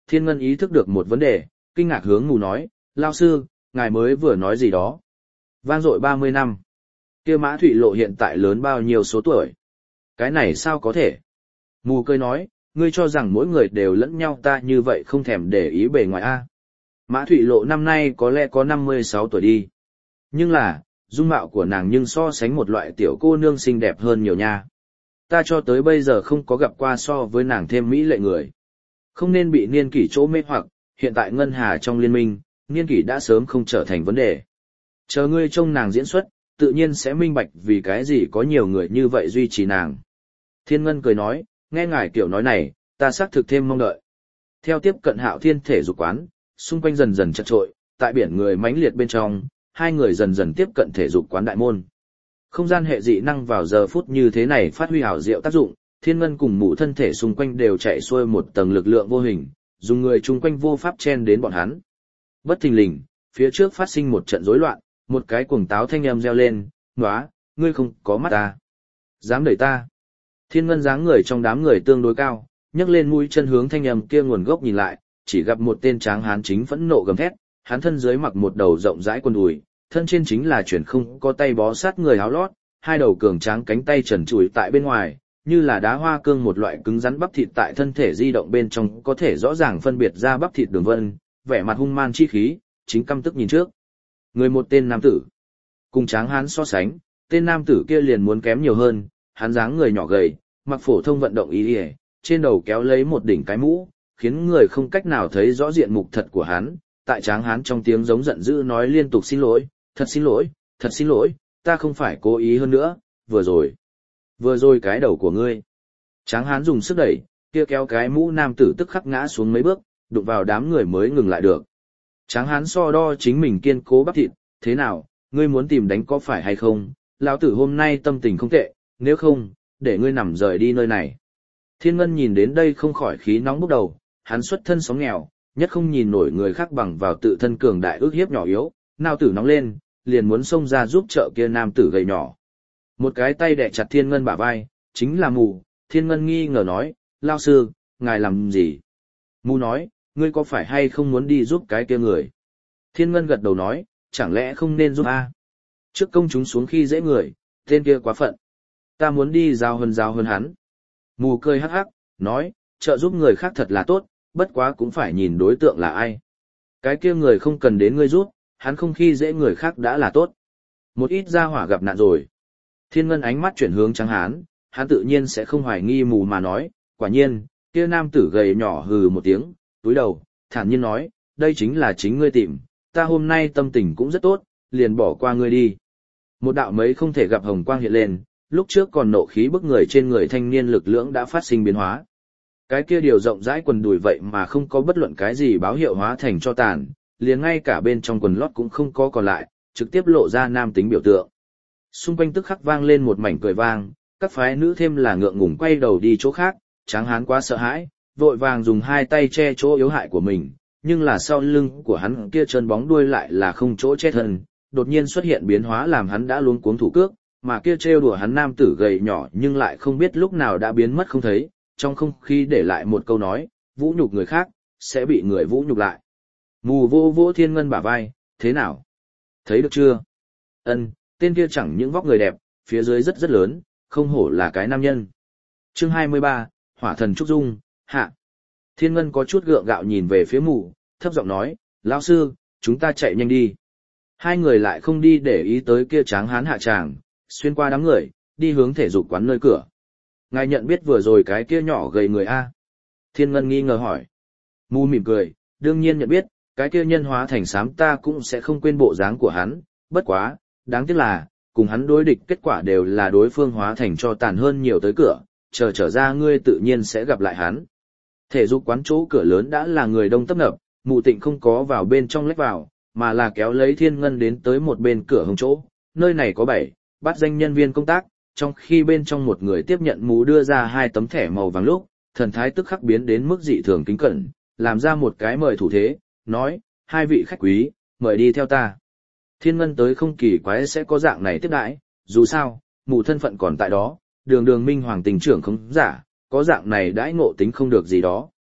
A: Thiên Ngân ý thức được một vấn đề, kinh ngạc hướng mù nói, lao sư, ngài mới vừa nói gì đó. Vang dội ba mươi năm. Kia Mã Thụy Lộ hiện tại lớn bao nhiêu số tuổi? Cái này sao có thể? Mù cười nói, ngươi cho rằng mỗi người đều lẫn nhau ta như vậy không thèm để ý bề ngoài a. Mã Thụy Lộ năm nay có lẽ có năm mươi sáu tuổi đi. Nhưng là, dung mạo của nàng nhưng so sánh một loại tiểu cô nương xinh đẹp hơn nhiều nha. Ta cho tới bây giờ không có gặp qua so với nàng thêm mỹ lệ người. Không nên bị niên kỷ chỗ mê hoặc, hiện tại ngân hà trong liên minh, niên kỷ đã sớm không trở thành vấn đề. Chờ ngươi trông nàng diễn xuất, tự nhiên sẽ minh bạch vì cái gì có nhiều người như vậy duy trì nàng. Thiên Ngân cười nói, nghe ngài kiểu nói này, ta xác thực thêm mong đợi. Theo tiếp cận Hạo Thiên thể dục quán, xung quanh dần dần chật trội, tại biển người mãnh liệt bên trong, hai người dần dần tiếp cận thể dục quán đại môn. Không gian hệ dị năng vào giờ phút như thế này phát huy hảo diệu tác dụng, Thiên Ngân cùng mụ thân thể xung quanh đều chạy xuôi một tầng lực lượng vô hình, dùng người chung quanh vô pháp chen đến bọn hắn. Bất thình lình, phía trước phát sinh một trận rối loạn, một cái cuồng táo thanh âm reo lên, "Nóa, ngươi không có mắt ta, dám đẩy ta?" Thiên Ngân dáng người trong đám người tương đối cao, nhấc lên mũi chân hướng thanh âm kia nguồn gốc nhìn lại, chỉ gặp một tên tráng hán chính phẫn nộ gầm thét, hắn thân dưới mặc một đầu rộng rãi quần đùi, thân trên chính là chuyển không có tay bó sát người áo lót, hai đầu cường tráng cánh tay trần trụi tại bên ngoài, như là đá hoa cương một loại cứng rắn bắp thịt tại thân thể di động bên trong có thể rõ ràng phân biệt ra bắp thịt đường vân, vẻ mặt hung man chi khí, chính căm tức nhìn trước. Người một tên nam tử. Cùng tráng hán so sánh, tên nam tử kia liền muốn kém nhiều hơn, hắn dáng người nhỏ gầy, mặc phổ thông vận động y, trên đầu kéo lấy một đỉnh cái mũ, khiến người không cách nào thấy rõ diện mục thật của hắn. Tại tráng hán trong tiếng giống giận dữ nói liên tục xin lỗi, thật xin lỗi, thật xin lỗi, ta không phải cố ý hơn nữa, vừa rồi. Vừa rồi cái đầu của ngươi. Tráng hán dùng sức đẩy, kia kéo cái mũ nam tử tức khắc ngã xuống mấy bước, đụng vào đám người mới ngừng lại được. Tráng hán so đo chính mình kiên cố bắp thịt, thế nào, ngươi muốn tìm đánh có phải hay không, lão tử hôm nay tâm tình không tệ, nếu không, để ngươi nằm rời đi nơi này. Thiên Ngân nhìn đến đây không khỏi khí nóng bốc đầu, hắn xuất thân sống nghèo, nhất không nhìn nổi người khác bằng vào tự thân cường đại ước hiếp nhỏ yếu, nào tử nóng lên, liền muốn xông ra giúp trợ kia nam tử gầy nhỏ. Một cái tay đè chặt Thiên Ngân bả vai, chính là mù. Thiên Ngân nghi ngờ nói, lao sư, ngài làm gì? Mù nói, ngươi có phải hay không muốn đi giúp cái kia người? Thiên Ngân gật đầu nói, chẳng lẽ không nên giúp a? Trước công chúng xuống khi dễ người, tên kia quá phận. Ta muốn đi giao hơn giao hơn hắn. Mù cười hắc hắc, nói, trợ giúp người khác thật là tốt, bất quá cũng phải nhìn đối tượng là ai. Cái kia người không cần đến ngươi giúp, hắn không khi dễ người khác đã là tốt. Một ít gia hỏa gặp nạn rồi. Thiên Ngân ánh mắt chuyển hướng tráng hán, hắn tự nhiên sẽ không hoài nghi mù mà nói, quả nhiên, kia nam tử gầy nhỏ hừ một tiếng, túi đầu, thản nhiên nói, đây chính là chính ngươi tìm, ta hôm nay tâm tình cũng rất tốt, liền bỏ qua ngươi đi. Một đạo mấy không thể gặp hồng quang hiện lên, lúc trước còn nộ khí bức người trên người thanh niên lực lưỡng đã phát sinh biến hóa. Cái kia điều rộng rãi quần đùi vậy mà không có bất luận cái gì báo hiệu hóa thành cho tàn, liền ngay cả bên trong quần lót cũng không có còn lại, trực tiếp lộ ra nam tính biểu tượng. Xung quanh tức khắc vang lên một mảnh cười vang, các phái nữ thêm là ngượng ngùng quay đầu đi chỗ khác, tráng hán quá sợ hãi, vội vàng dùng hai tay che chỗ yếu hại của mình, nhưng là sau lưng của hắn kia chân bóng đuôi lại là không chỗ che thân, đột nhiên xuất hiện biến hóa làm hắn đã luống cuống thủ cước, mà kia trêu đùa hắn nam tử gầy nhỏ nhưng lại không biết lúc nào đã biến mất không thấy, trong không khí để lại một câu nói, vũ nhục người khác, sẽ bị người vũ nhục lại. Mù vô vô Thiên Ngân bả vai, thế nào? Thấy được chưa? Ân, tên kia chẳng những vóc người đẹp, phía dưới rất rất lớn, không hổ là cái nam nhân. Chương hai mươi ba, Hỏa thần Trúc Dung, hạ. Thiên Ngân có chút gượng gạo nhìn về phía mù, thấp giọng nói, lão sư, chúng ta chạy nhanh đi. Hai người lại không đi để ý tới kia tráng hán hạ tràng, xuyên qua đám người, đi hướng thể dục quán nơi cửa. Ngài nhận biết vừa rồi cái kia nhỏ gầy người A. Thiên Ngân nghi ngờ hỏi. Mù mỉm cười, đương nhiên nhận biết, cái kia nhân hóa thành xám ta cũng sẽ không quên bộ dáng của hắn, bất quá, đáng tiếc là, cùng hắn đối địch kết quả đều là đối phương hóa thành cho tàn hơn nhiều tới cửa, chờ trở ra ngươi tự nhiên sẽ gặp lại hắn. Thể dục quán chỗ cửa lớn đã là người đông tấp nập, Mụ Tịnh không có vào bên trong lách vào, mà là kéo lấy Thiên Ngân đến tới một bên cửa hông chỗ, nơi này có bảy, bắt danh nhân viên công tác, trong khi bên trong một người tiếp nhận mù đưa ra hai tấm thẻ màu vàng lúc, thần thái tức khắc biến đến mức dị thường kính cẩn, làm ra một cái mời thủ thế, nói, hai vị khách quý, mời đi theo ta. Thiên Ngân tới không kỳ quái sẽ có dạng này tiếp đãi, dù sao, mù thân phận còn tại đó, đường đường minh hoàng tình trưởng không giả, có dạng này đãi ngộ tính không được gì đó.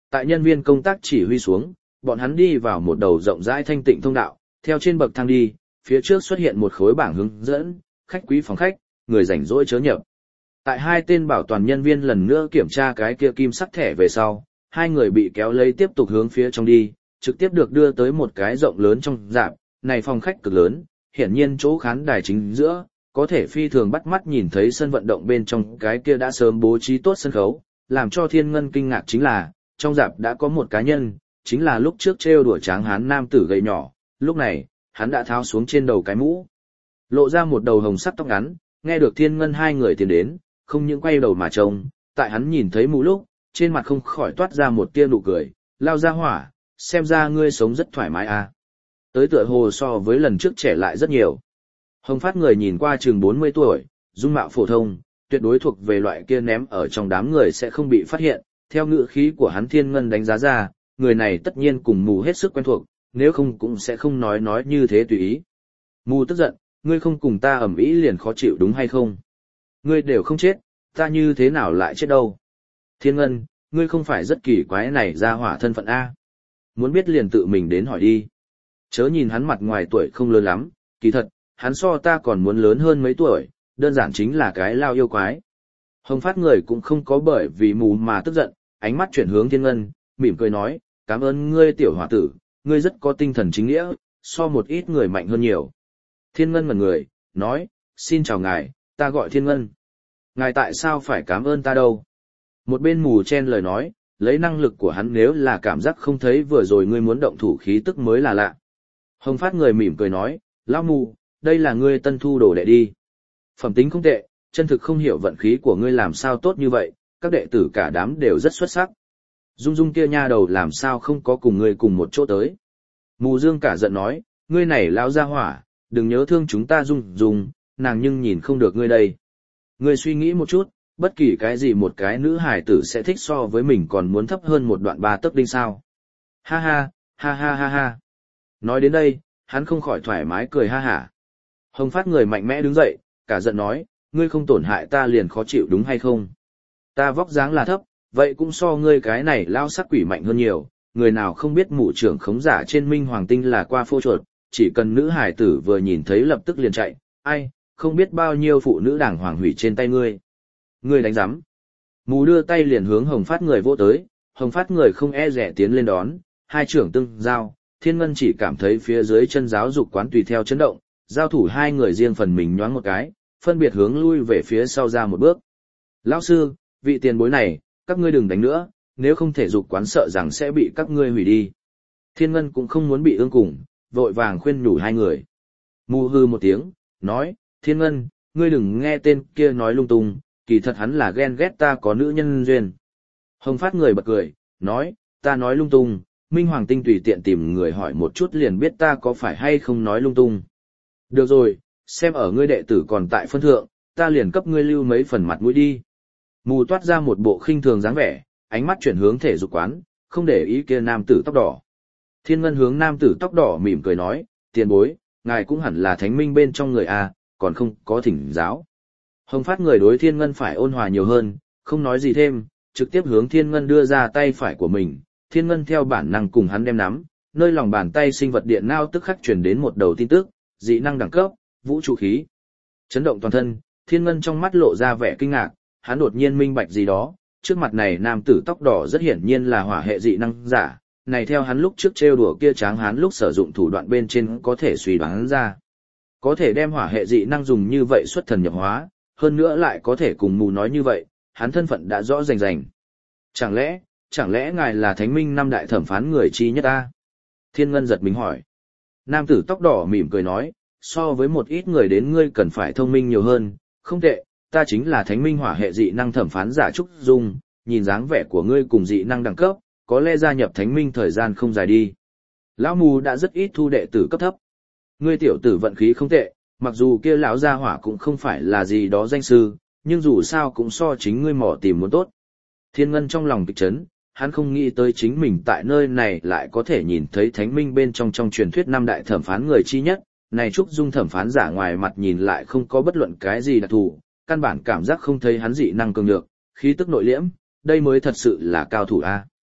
A: Tại nhân viên công tác chỉ huy xuống, bọn hắn đi vào một đầu rộng rãi thanh tịnh thông đạo, theo trên bậc thang đi, phía trước xuất hiện một khối bảng hướng dẫn, khách quý phòng khách, người rảnh rỗi chớ nhập. Tại hai tên bảo toàn nhân viên lần nữa kiểm tra cái kia kim sắc thẻ về sau, hai người bị kéo lấy tiếp tục hướng phía trong đi, trực tiếp được đưa tới một cái rộng lớn trong dạp, này phòng khách cực lớn, hiển nhiên chỗ khán đài chính giữa, có thể phi thường bắt mắt nhìn thấy sân vận động bên trong cái kia đã sớm bố trí tốt sân khấu, làm cho Thiên Ngân kinh ngạc chính là, trong dạp đã có một cá nhân, chính là lúc trước trêu đùa tráng hán nam tử gầy nhỏ, lúc này, hắn đã tháo xuống trên đầu cái mũ, lộ ra một đầu hồng sắc tóc ngắn, nghe được Thiên Ngân hai người tiến đến, không những quay đầu mà trông, tại hắn nhìn thấy mũ lúc, trên mặt không khỏi toát ra một tia nụ cười, lao ra hỏa, xem ra ngươi sống rất thoải mái à. Tới tựa hồ so với lần trước trẻ lại rất nhiều. Hồng Phát người nhìn qua chừng bốn mươi tuổi, dung mạo phổ thông, tuyệt đối thuộc về loại kia ném ở trong đám người sẽ không bị phát hiện, theo ngữ khí của hắn Thiên Ngân đánh giá ra, người này tất nhiên cùng mù hết sức quen thuộc, nếu không cũng sẽ không nói nói như thế tùy ý. Mù tức giận, ngươi không cùng ta ầm ĩ liền khó chịu đúng hay không? Ngươi đều không chết, ta như thế nào lại chết đâu? Thiên Ngân, ngươi không phải rất kỳ quái này ra hỏa thân phận A. Muốn biết liền tự mình đến hỏi đi. Chớ nhìn hắn mặt ngoài tuổi không lớn lắm, kỳ thật, hắn so ta còn muốn lớn hơn mấy tuổi, đơn giản chính là cái lao yêu quái. Hồng Phát người cũng không có bởi vì mù mà tức giận, ánh mắt chuyển hướng Thiên Ngân, mỉm cười nói, cảm ơn ngươi tiểu hòa tử, ngươi rất có tinh thần chính nghĩa, so một ít người mạnh hơn nhiều. Thiên Ngân ngẩn người, nói, xin chào ngài, ta gọi Thiên Ngân. Ngài tại sao phải cảm ơn ta đâu? Một bên mù chen lời nói, lấy năng lực của hắn nếu là cảm giác không thấy vừa rồi ngươi muốn động thủ khí tức mới là lạ. Hồng Phát người mỉm cười nói, lão mù, đây là ngươi tân thu đồ đệ đi. Phẩm tính không tệ, chân thực không hiểu vận khí của ngươi làm sao tốt như vậy, các đệ tử cả đám đều rất xuất sắc. Dung Dung kia nha đầu làm sao không có cùng ngươi cùng một chỗ tới. Mù Dương cả giận nói, ngươi này lão gia hỏa, đừng nhớ thương chúng ta Dung Dung, nàng nhưng nhìn không được ngươi đây. Ngươi suy nghĩ một chút, bất kỳ cái gì một cái nữ hài tử sẽ thích so với mình còn muốn thấp hơn một đoạn ba tấc đinh sao. Ha ha, ha ha ha ha. Nói đến đây, hắn không khỏi thoải mái cười ha hả. Hồng Phát người mạnh mẽ đứng dậy, cả giận nói, ngươi không tổn hại ta liền khó chịu đúng hay không? Ta vóc dáng là thấp, vậy cũng so ngươi cái này lao sắc quỷ mạnh hơn nhiều, người nào không biết mụ trưởng khống giả trên Minh Hoàng Tinh là qua phô chuột, chỉ cần nữ hải tử vừa nhìn thấy lập tức liền chạy, ai, không biết bao nhiêu phụ nữ đảng hoàng hủy trên tay ngươi. Ngươi đánh giám. Mù đưa tay liền hướng Hồng Phát người vô tới, Hồng Phát người không e rẻ tiến lên đón, hai trưởng tương giao, Thiên Ngân chỉ cảm thấy phía dưới chân giáo dục quán tùy theo chấn động, giao thủ hai người riêng phần mình nhoáng một cái, phân biệt hướng lui về phía sau ra một bước. Lão sư, vị tiền bối này, các ngươi đừng đánh nữa, nếu không thể dục quán sợ rằng sẽ bị các ngươi hủy đi. Thiên Ngân cũng không muốn bị ương cùng, vội vàng khuyên nhủ hai người. Mù hư một tiếng, nói, Thiên Ngân, ngươi đừng nghe tên kia nói lung tung, kỳ thật hắn là ghen ghét ta có nữ nhân duyên. Hồng Phát người bật cười, nói, ta nói lung tung, Minh Hoàng Tinh tùy tiện tìm người hỏi một chút liền biết ta có phải hay không nói lung tung. Được rồi, xem ở ngươi đệ tử còn tại phân thượng, ta liền cấp ngươi lưu mấy phần mặt mũi đi. Mù toát ra một bộ khinh thường dáng vẻ, ánh mắt chuyển hướng thể dục quán, không để ý kia nam tử tóc đỏ. Thiên Ngân hướng nam tử tóc đỏ mỉm cười nói, tiền bối, ngài cũng hẳn là thánh minh bên trong người a, còn không có thỉnh giáo. Hồng Phát người đối Thiên Ngân phải ôn hòa nhiều hơn, không nói gì thêm, trực tiếp hướng Thiên Ngân đưa ra tay phải của mình. Thiên Ngân theo bản năng cùng hắn đem nắm, nơi lòng bàn tay sinh vật điện nao tức khắc truyền đến một đầu tin tức, dị năng đẳng cấp, vũ trụ khí. Chấn động toàn thân, Thiên Ngân trong mắt lộ ra vẻ kinh ngạc, hắn đột nhiên minh bạch gì đó, trước mặt này nam tử tóc đỏ rất hiển nhiên là hỏa hệ dị năng giả, này theo hắn lúc trước trêu đùa kia tráng hắn lúc sử dụng thủ đoạn bên trên có thể suy đoán ra. Có thể đem hỏa hệ dị năng dùng như vậy xuất thần nhập hóa, hơn nữa lại có thể cùng mù nói như vậy, hắn thân phận đã rõ rành rành. Chẳng lẽ, chẳng lẽ ngài là thánh minh năm đại thẩm phán người chi nhất ta? Thiên Ngân giật mình hỏi. Nam tử tóc đỏ mỉm cười nói, so với một ít người đến ngươi cần phải thông minh nhiều hơn, không tệ, ta chính là thánh minh hỏa hệ dị năng thẩm phán giả Trúc Dung, nhìn dáng vẻ của ngươi cùng dị năng đẳng cấp, có lẽ gia nhập thánh minh thời gian không dài đi. Lão mù đã rất ít thu đệ tử cấp thấp. Ngươi tiểu tử vận khí không tệ, mặc dù kia lão gia hỏa cũng không phải là gì đó danh sư, nhưng dù sao cũng so chính ngươi mỏ tìm muốn tốt. Thiên Ngân trong lòng kịch chấn, hắn không nghĩ tới chính mình tại nơi này lại có thể nhìn thấy thánh minh bên trong trong truyền thuyết năm đại thẩm phán người chi nhất, này Trúc Dung thẩm phán giả ngoài mặt nhìn lại không có bất luận cái gì đặc thù, căn bản cảm giác không thấy hắn dị năng cường được, khí tức nội liễm, đây mới thật sự là cao thủ a.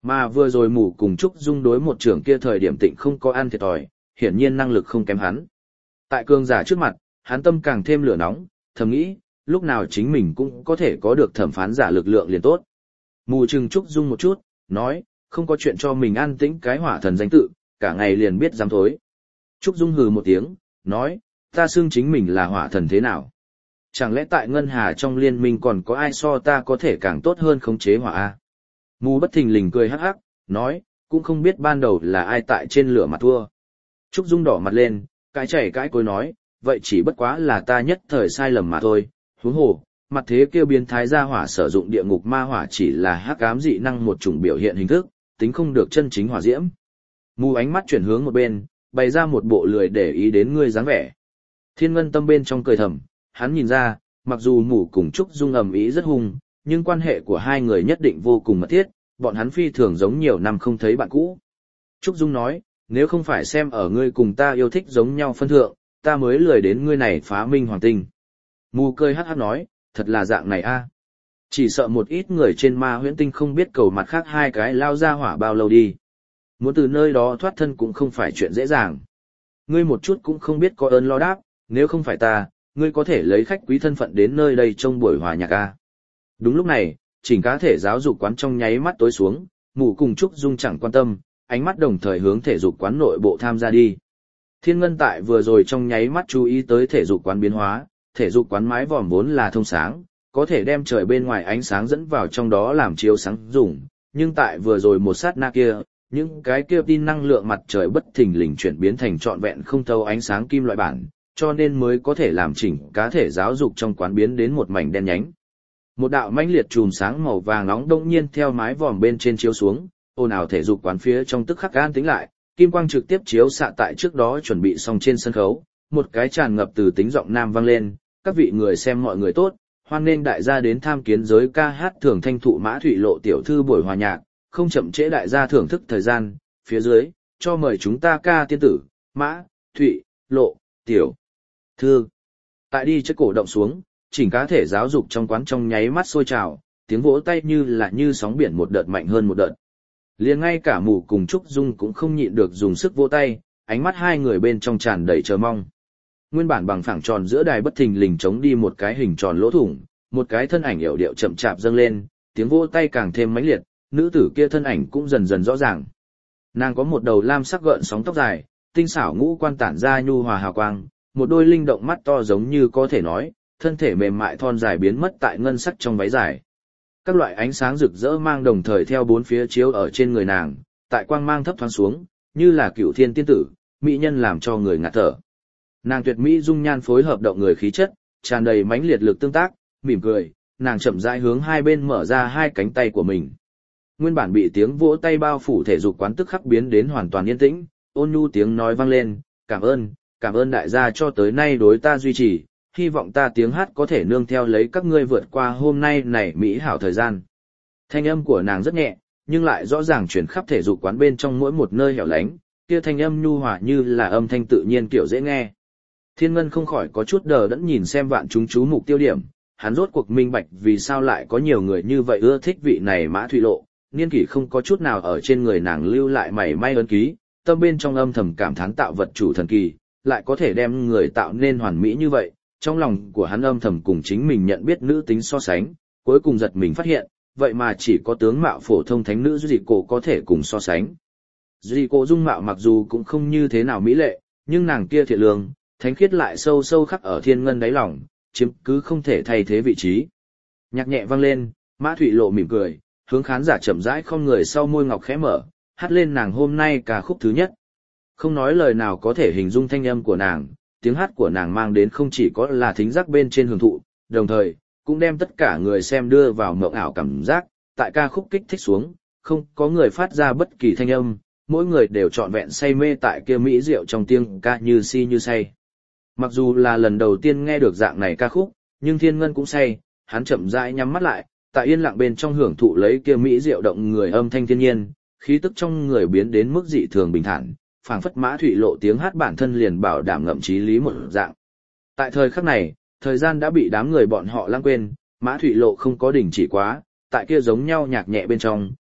A: Mà vừa rồi mù cùng Trúc Dung đối một trưởng kia thời điểm tịnh không có ăn thiệt thòi, hiển nhiên năng lực không kém hắn. Tại cường giả trước mặt, hắn tâm càng thêm lửa nóng, thầm nghĩ, lúc nào chính mình cũng có thể có được thẩm phán giả lực lượng liền tốt. Mù chừng Trúc Dung một chút, nói, không có chuyện cho mình an tĩnh cái hỏa thần danh tự, cả ngày liền biết dám thối. Trúc Dung hừ một tiếng, nói, ta xưng chính mình là hỏa thần thế nào? Chẳng lẽ tại Ngân Hà trong liên minh còn có ai so ta có thể càng tốt hơn khống chế hỏa A? Mù bất thình lình cười hắc hắc, nói, cũng không biết ban đầu là ai tại trên lửa mà thua. Trúc Dung đỏ mặt lên, cái chảy cái cối nói, vậy chỉ bất quá là ta nhất thời sai lầm mà thôi, huống hồ, mặt thế kêu biến thái gia hỏa sử dụng địa ngục ma hỏa chỉ là hắc ám dị năng một chủng biểu hiện hình thức, tính không được chân chính hỏa diễm. Mù ánh mắt chuyển hướng một bên, bày ra một bộ lười để ý đến ngươi dáng vẻ. Thiên Ngân tâm bên trong cười thầm, hắn nhìn ra, mặc dù Mù cùng Trúc Dung ầm ĩ rất hung, nhưng quan hệ của hai người nhất định vô cùng mật thiết, bọn hắn phi thường giống nhiều năm không thấy bạn cũ. Trúc Dung nói, nếu không phải xem ở ngươi cùng ta yêu thích giống nhau phân thượng, ta mới lười đến ngươi này phá minh hoàng tinh. Mù cười hắc hắc nói, thật là dạng này a. Chỉ sợ một ít người trên ma huyễn tinh không biết cầu mặt khác hai cái lao ra hỏa bao lâu đi. Muốn từ nơi đó thoát thân cũng không phải chuyện dễ dàng. Ngươi một chút cũng không biết có ơn lo đáp, nếu không phải ta, ngươi có thể lấy khách quý thân phận đến nơi đây trông buổi hòa nhạc a. Đúng lúc này, chỉnh cá thể giáo dục quán trong nháy mắt tối xuống, Mù cùng Trúc Dung chẳng quan tâm, ánh mắt đồng thời hướng thể dục quán nội bộ tham gia đi. Thiên Ngân tại vừa rồi trong nháy mắt chú ý tới thể dục quán biến hóa, thể dục quán mái vòm vốn là thông sáng, có thể đem trời bên ngoài ánh sáng dẫn vào trong đó làm chiếu sáng dùng, nhưng tại vừa rồi một sát na kia, những cái kia tin năng lượng mặt trời bất thình lình chuyển biến thành trọn vẹn không thấu ánh sáng kim loại bản, cho nên mới có thể làm chỉnh cá thể giáo dục trong quán biến đến một mảnh đen nhánh. Một đạo mãnh liệt chùm sáng màu vàng nóng đông nhiên theo mái vòm bên trên chiếu xuống, ồn ào thể dục quán phía trong tức khắc an tĩnh lại, kim quang trực tiếp chiếu xạ tại trước đó chuẩn bị xong trên sân khấu, một cái tràn ngập từ tính giọng nam vang lên, các vị người xem mọi người tốt, hoan nghênh đại gia đến tham kiến giới ca hát thường thanh thụ Mã Thụy Lộ tiểu thư buổi hòa nhạc, không chậm trễ đại gia thưởng thức thời gian, phía dưới, cho mời chúng ta ca tiên tử, Mã, Thụy, Lộ, tiểu thư. Tại đi chất cổ động xuống, chỉnh cá thể giáo dục trong quán trong nháy mắt sôi trào, tiếng vỗ tay như là như sóng biển một đợt mạnh hơn một đợt. Liền ngay cả Mù cùng Trúc Dung cũng không nhịn được dùng sức vỗ tay, ánh mắt hai người bên trong tràn đầy chờ mong. Nguyên bản bằng phẳng tròn giữa đài bất thình lình chống đi một cái hình tròn lỗ thủng, một cái thân ảnh yểu điệu chậm chạp dâng lên, tiếng vỗ tay càng thêm mãnh liệt, nữ tử kia thân ảnh cũng dần dần rõ ràng. Nàng có một đầu lam sắc gợn sóng tóc dài, tinh xảo ngũ quan tản ra nhu hòa hào quang, một đôi linh động mắt to giống như có thể nói, thân thể mềm mại thon dài biến mất tại ngân sắc trong váy dài. Các loại ánh sáng rực rỡ mang đồng thời theo bốn phía chiếu ở trên người nàng, tại quang mang thấp thoáng xuống, như là cựu thiên tiên tử, mỹ nhân làm cho người ngạt thở. Nàng tuyệt mỹ dung nhan phối hợp động người khí chất, tràn đầy mãnh liệt lực tương tác, mỉm cười, nàng chậm rãi hướng hai bên mở ra hai cánh tay của mình. Nguyên bản bị tiếng vỗ tay bao phủ thể dục quán tức khắc biến đến hoàn toàn yên tĩnh, ôn nhu tiếng nói vang lên, cảm ơn, cảm ơn đại gia cho tới nay đối ta duy trì, hy vọng ta tiếng hát có thể nương theo lấy các ngươi vượt qua hôm nay này mỹ hảo thời gian. Thanh âm của nàng rất nhẹ, nhưng lại rõ ràng truyền khắp thể dục quán bên trong mỗi một nơi hẻo lánh, kia thanh âm nhu hòa như là âm thanh tự nhiên kiểu dễ nghe. Thiên Ngân không khỏi có chút đờ đẫn nhìn xem vạn chúng chú mục tiêu điểm, hắn rốt cuộc minh bạch vì sao lại có nhiều người như vậy ưa thích vị này Mã Thụy Lộ, niên kỷ không có chút nào ở trên người nàng lưu lại mảy may ấn ký, tâm bên trong âm thầm cảm thán tạo vật chủ thần kỳ, lại có thể đem người tạo nên hoàn mỹ như vậy, trong lòng của hắn âm thầm cùng chính mình nhận biết nữ tính so sánh, cuối cùng giật mình phát hiện, vậy mà chỉ có tướng mạo phổ thông thánh nữ Duy Cổ có thể cùng so sánh. Duy Cổ dung mạo mặc dù cũng không như thế nào mỹ lệ, nhưng nàng kia thiện lương, thánh khiết lại sâu sâu khắc ở Thiên Ngân đáy lòng, chiếm cứ không thể thay thế vị trí. Nhạc nhẹ vang lên, Mã Thụy Lộ mỉm cười, hướng khán giả chậm rãi không người sau môi ngọc khẽ mở, hát lên nàng hôm nay ca khúc thứ nhất. Không nói lời nào có thể hình dung thanh âm của nàng, tiếng hát của nàng mang đến không chỉ có là thính giác bên trên hưởng thụ, đồng thời, cũng đem tất cả người xem đưa vào mộng ảo cảm giác, tại ca khúc kích thích xuống, không có người phát ra bất kỳ thanh âm, mỗi người đều trọn vẹn say mê tại kia mỹ diệu trong tiếng ca như si như say. Mặc dù là lần đầu tiên nghe được dạng này ca khúc, nhưng Thiên Ngân cũng say, hắn chậm rãi nhắm mắt lại, tại yên lặng bên trong hưởng thụ lấy kia mỹ diệu động người âm thanh thiên nhiên, khí tức trong người biến đến mức dị thường bình thản, phảng phất Mã Thụy Lộ tiếng hát bản thân liền bảo đảm ngậm chí lý một dạng. Tại thời khắc này, thời gian đã bị đám người bọn họ lãng quên, Mã Thụy Lộ không có đình chỉ quá, tại kia giống nhau nhạc nhẹ bên trong,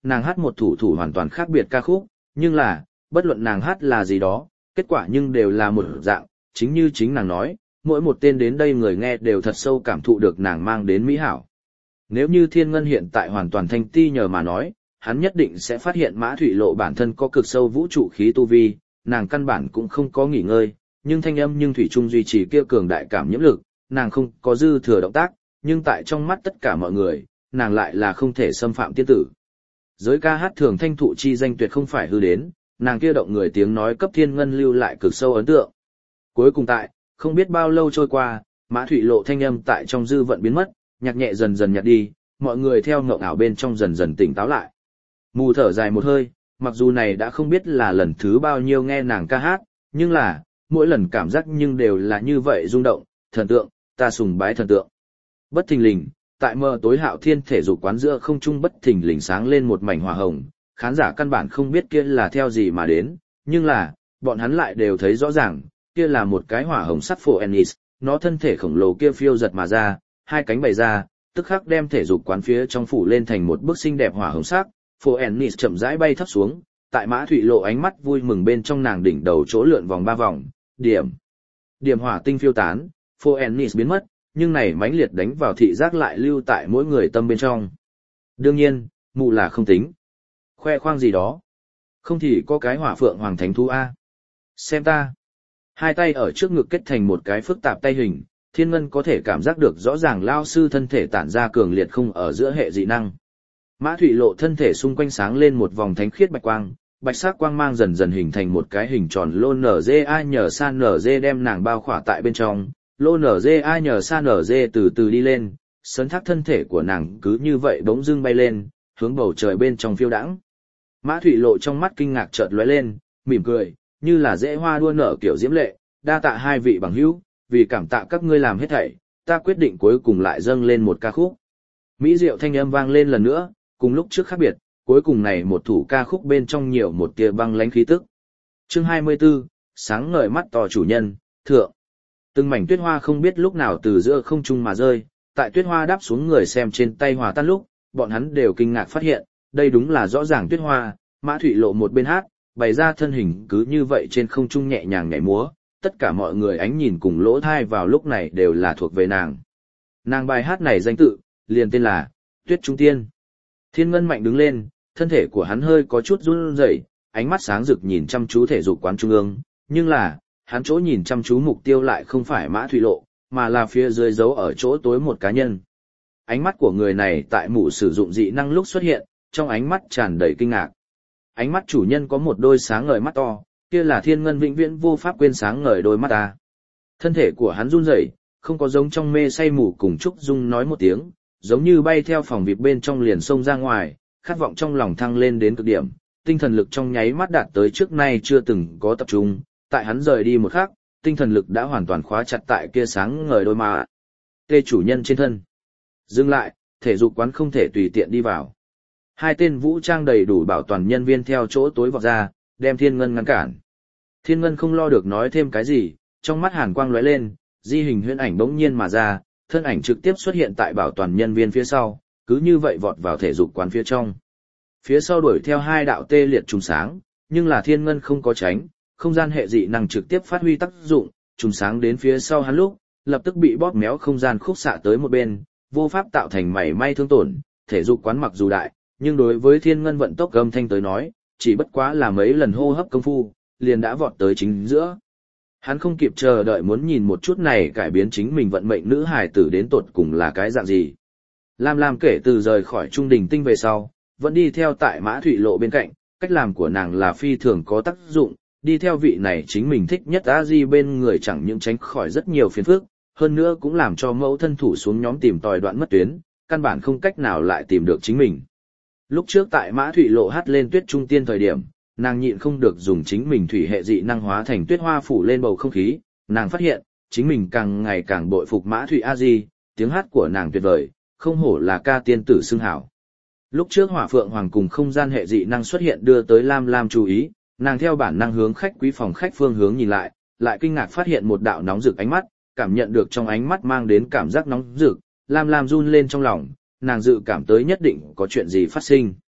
A: nàng hát một thủ thủ hoàn toàn khác biệt ca khúc, nhưng là, bất luận nàng hát là gì đó, kết quả nhưng đều là một dạng, chính như chính nàng nói, mỗi một tên đến đây người nghe đều thật sâu cảm thụ được nàng mang đến mỹ hảo. Nếu như Thiên Ngân hiện tại hoàn toàn thanh ti nhờ mà nói, hắn nhất định sẽ phát hiện Mã Thụy Lộ bản thân có cực sâu vũ trụ khí tu vi, nàng căn bản cũng không có nghỉ ngơi, nhưng thanh âm nhưng thủy chung duy trì kia cường đại cảm nhiễm lực, nàng không có dư thừa động tác, nhưng tại trong mắt tất cả mọi người, nàng lại là không thể xâm phạm tiên tử. Giới ca hát thường thanh thụ chi danh tuyệt không phải hư đến, nàng kia động người tiếng nói cấp Thiên Ngân lưu lại cực sâu ấn tượng. Cuối cùng tại, không biết bao lâu trôi qua, Mã Thụy Lộ thanh âm tại trong dư vận biến mất, nhạc nhẹ dần dần nhạt đi, mọi người theo ngộng ảo bên trong dần dần tỉnh táo lại. Mù thở dài một hơi, mặc dù này đã không biết là lần thứ bao nhiêu nghe nàng ca hát, nhưng là, mỗi lần cảm giác nhưng đều là như vậy rung động, thần tượng, ta sùng bái thần tượng. Bất thình lình, tại mờ tối Hạo Thiên thể dục quán giữa không trung bất thình lình sáng lên một mảnh hỏa hồng, khán giả căn bản không biết kia là theo gì mà đến, nhưng là, bọn hắn lại đều thấy rõ ràng, kia là một cái hỏa hồng sắt phổ Ennis, nó thân thể khổng lồ kia phiêu giật mà ra, hai cánh bày ra, tức khắc đem thể dục quán phía trong phủ lên thành một bức xinh đẹp hỏa hồng sắc, phổ Ennis chậm rãi bay thấp xuống, tại Mã Thụy Lộ ánh mắt vui mừng bên trong nàng đỉnh đầu chỗ lượn vòng ba vòng, điểm. Điểm hỏa tinh phiêu tán, phổ Ennis biến mất, nhưng này mãnh liệt đánh vào thị giác lại lưu tại mỗi người tâm bên trong. Đương nhiên, mù là không tính. Khoe khoang gì đó. Không thì có cái hỏa phượng hoàng thánh thú A. Xem ta. Hai tay ở trước ngực kết thành một cái phức tạp tay hình, Thiên Ngân có thể cảm giác được rõ ràng lao sư thân thể tản ra cường liệt không ở giữa hệ dị năng. Mã Thụy Lộ thân thể xung quanh sáng lên một vòng thánh khiết bạch quang, bạch sắc quang mang dần dần hình thành một cái hình tròn lô nở dê ai nhờ san nở dê đem nàng bao khỏa tại bên trong, lô nở dê ai nhờ san nở dê từ từ đi lên, sấn thác thân thể của nàng cứ như vậy bỗng dưng bay lên, hướng bầu trời bên trong phiêu đãng. Mã Thụy Lộ trong mắt kinh ngạc chợt lóe lên, mỉm cười, như là dễ hoa đua nở kiểu diễm lệ, đa tạ hai vị bằng hữu, vì cảm tạ các ngươi làm hết thảy, ta quyết định cuối cùng lại dâng lên một ca khúc. Mỹ diệu thanh âm vang lên lần nữa, cùng lúc trước khác biệt, cuối cùng này một thủ ca khúc bên trong nhiều một tia băng lãnh khí tức. Chương hai mươi 24, sáng ngời mắt to chủ nhân, thượng. Từng mảnh tuyết hoa không biết lúc nào từ giữa không trung mà rơi, tại tuyết hoa đáp xuống người xem trên tay hòa tan lúc, bọn hắn đều kinh ngạc phát hiện, đây đúng là rõ ràng tuyết hoa, Mã Thụy Lộ một bên hát, bày ra thân hình cứ như vậy trên không trung nhẹ nhàng nhảy múa, tất cả mọi người ánh nhìn cùng lỗ thai vào lúc này đều là thuộc về nàng. Nàng bài hát này danh tự, liền tên là Tuyết Trung Tiên. Thiên Ngân mạnh đứng lên, thân thể của hắn hơi có chút run rẩy, ánh mắt sáng rực nhìn chăm chú thể dục quán trung ương, nhưng là, hắn chỗ nhìn chăm chú mục tiêu lại không phải Mã Thụy Lộ, mà là phía dưới giấu ở chỗ tối một cá nhân. Ánh mắt của người này tại mụ sử dụng dị năng lúc xuất hiện, trong ánh mắt tràn đầy kinh ngạc. Ánh mắt chủ nhân có một đôi sáng ngời mắt to, kia là Thiên Ngân vĩnh viễn vô pháp quên sáng ngời đôi mắt ta. Thân thể của hắn run rẩy, không có giống trong mê say mù cùng Trúc Dung nói một tiếng, giống như bay theo phòng vịt bên trong liền xông ra ngoài, khát vọng trong lòng thăng lên đến cực điểm, tinh thần lực trong nháy mắt đạt tới trước nay chưa từng có tập trung, tại hắn rời đi một khắc, tinh thần lực đã hoàn toàn khóa chặt tại kia sáng ngời đôi mắt tê chủ nhân trên thân. Dừng lại, thể dục quán không thể tùy tiện đi vào. Hai tên vũ trang đầy đủ bảo toàn nhân viên theo chỗ tối vọt ra, đem Thiên Ngân ngăn cản. Thiên Ngân không lo được nói thêm cái gì, trong mắt hàn quang lóe lên, di hình huyễn ảnh bỗng nhiên mà ra, thân ảnh trực tiếp xuất hiện tại bảo toàn nhân viên phía sau, cứ như vậy vọt vào thể dục quán phía trong. Phía sau đuổi theo hai đạo tê liệt trùng sáng, nhưng là Thiên Ngân không có tránh, không gian hệ dị năng trực tiếp phát huy tác dụng, trùng sáng đến phía sau hắn lúc, lập tức bị bóp méo không gian khúc xạ tới một bên, vô pháp tạo thành mảy may thương tổn. Thể dục quán mặc dù đại, nhưng đối với Thiên Ngân vận tốc âm thanh tới nói, chỉ bất quá là mấy lần hô hấp công phu, liền đã vọt tới chính giữa. Hắn không kịp chờ đợi muốn nhìn một chút này cải biến chính mình vận mệnh nữ hài tử đến tột cùng là cái dạng gì. Lam Lam kể từ rời khỏi Trung Đình Tinh về sau, vẫn đi theo tại Mã Thụy Lộ bên cạnh, cách làm của nàng là phi thường có tác dụng, đi theo vị này chính mình thích nhất a di bên người chẳng những tránh khỏi rất nhiều phiền phức, hơn nữa cũng làm cho mẫu thân thủ xuống nhóm tìm tòi đoạn mất tuyến, căn bản không cách nào lại tìm được chính mình. Lúc trước tại Mã Thụy Lộ hát lên Tuyết Trung Tiên thời điểm, nàng nhịn không được dùng chính mình thủy hệ dị năng hóa thành tuyết hoa phủ lên bầu không khí, nàng phát hiện, chính mình càng ngày càng bội phục Mã Thụy a di, tiếng hát của nàng tuyệt vời, không hổ là ca tiên tử xưng hảo. Lúc trước Hỏa Phượng Hoàng cùng không gian hệ dị năng xuất hiện đưa tới Lam Lam chú ý, nàng theo bản năng hướng khách quý phòng khách phương hướng nhìn lại, lại kinh ngạc phát hiện một đạo nóng rực ánh mắt, cảm nhận được trong ánh mắt mang đến cảm giác nóng rực, Lam Lam run lên trong lòng, nàng dự cảm tới nhất định có chuyện gì phát sinh.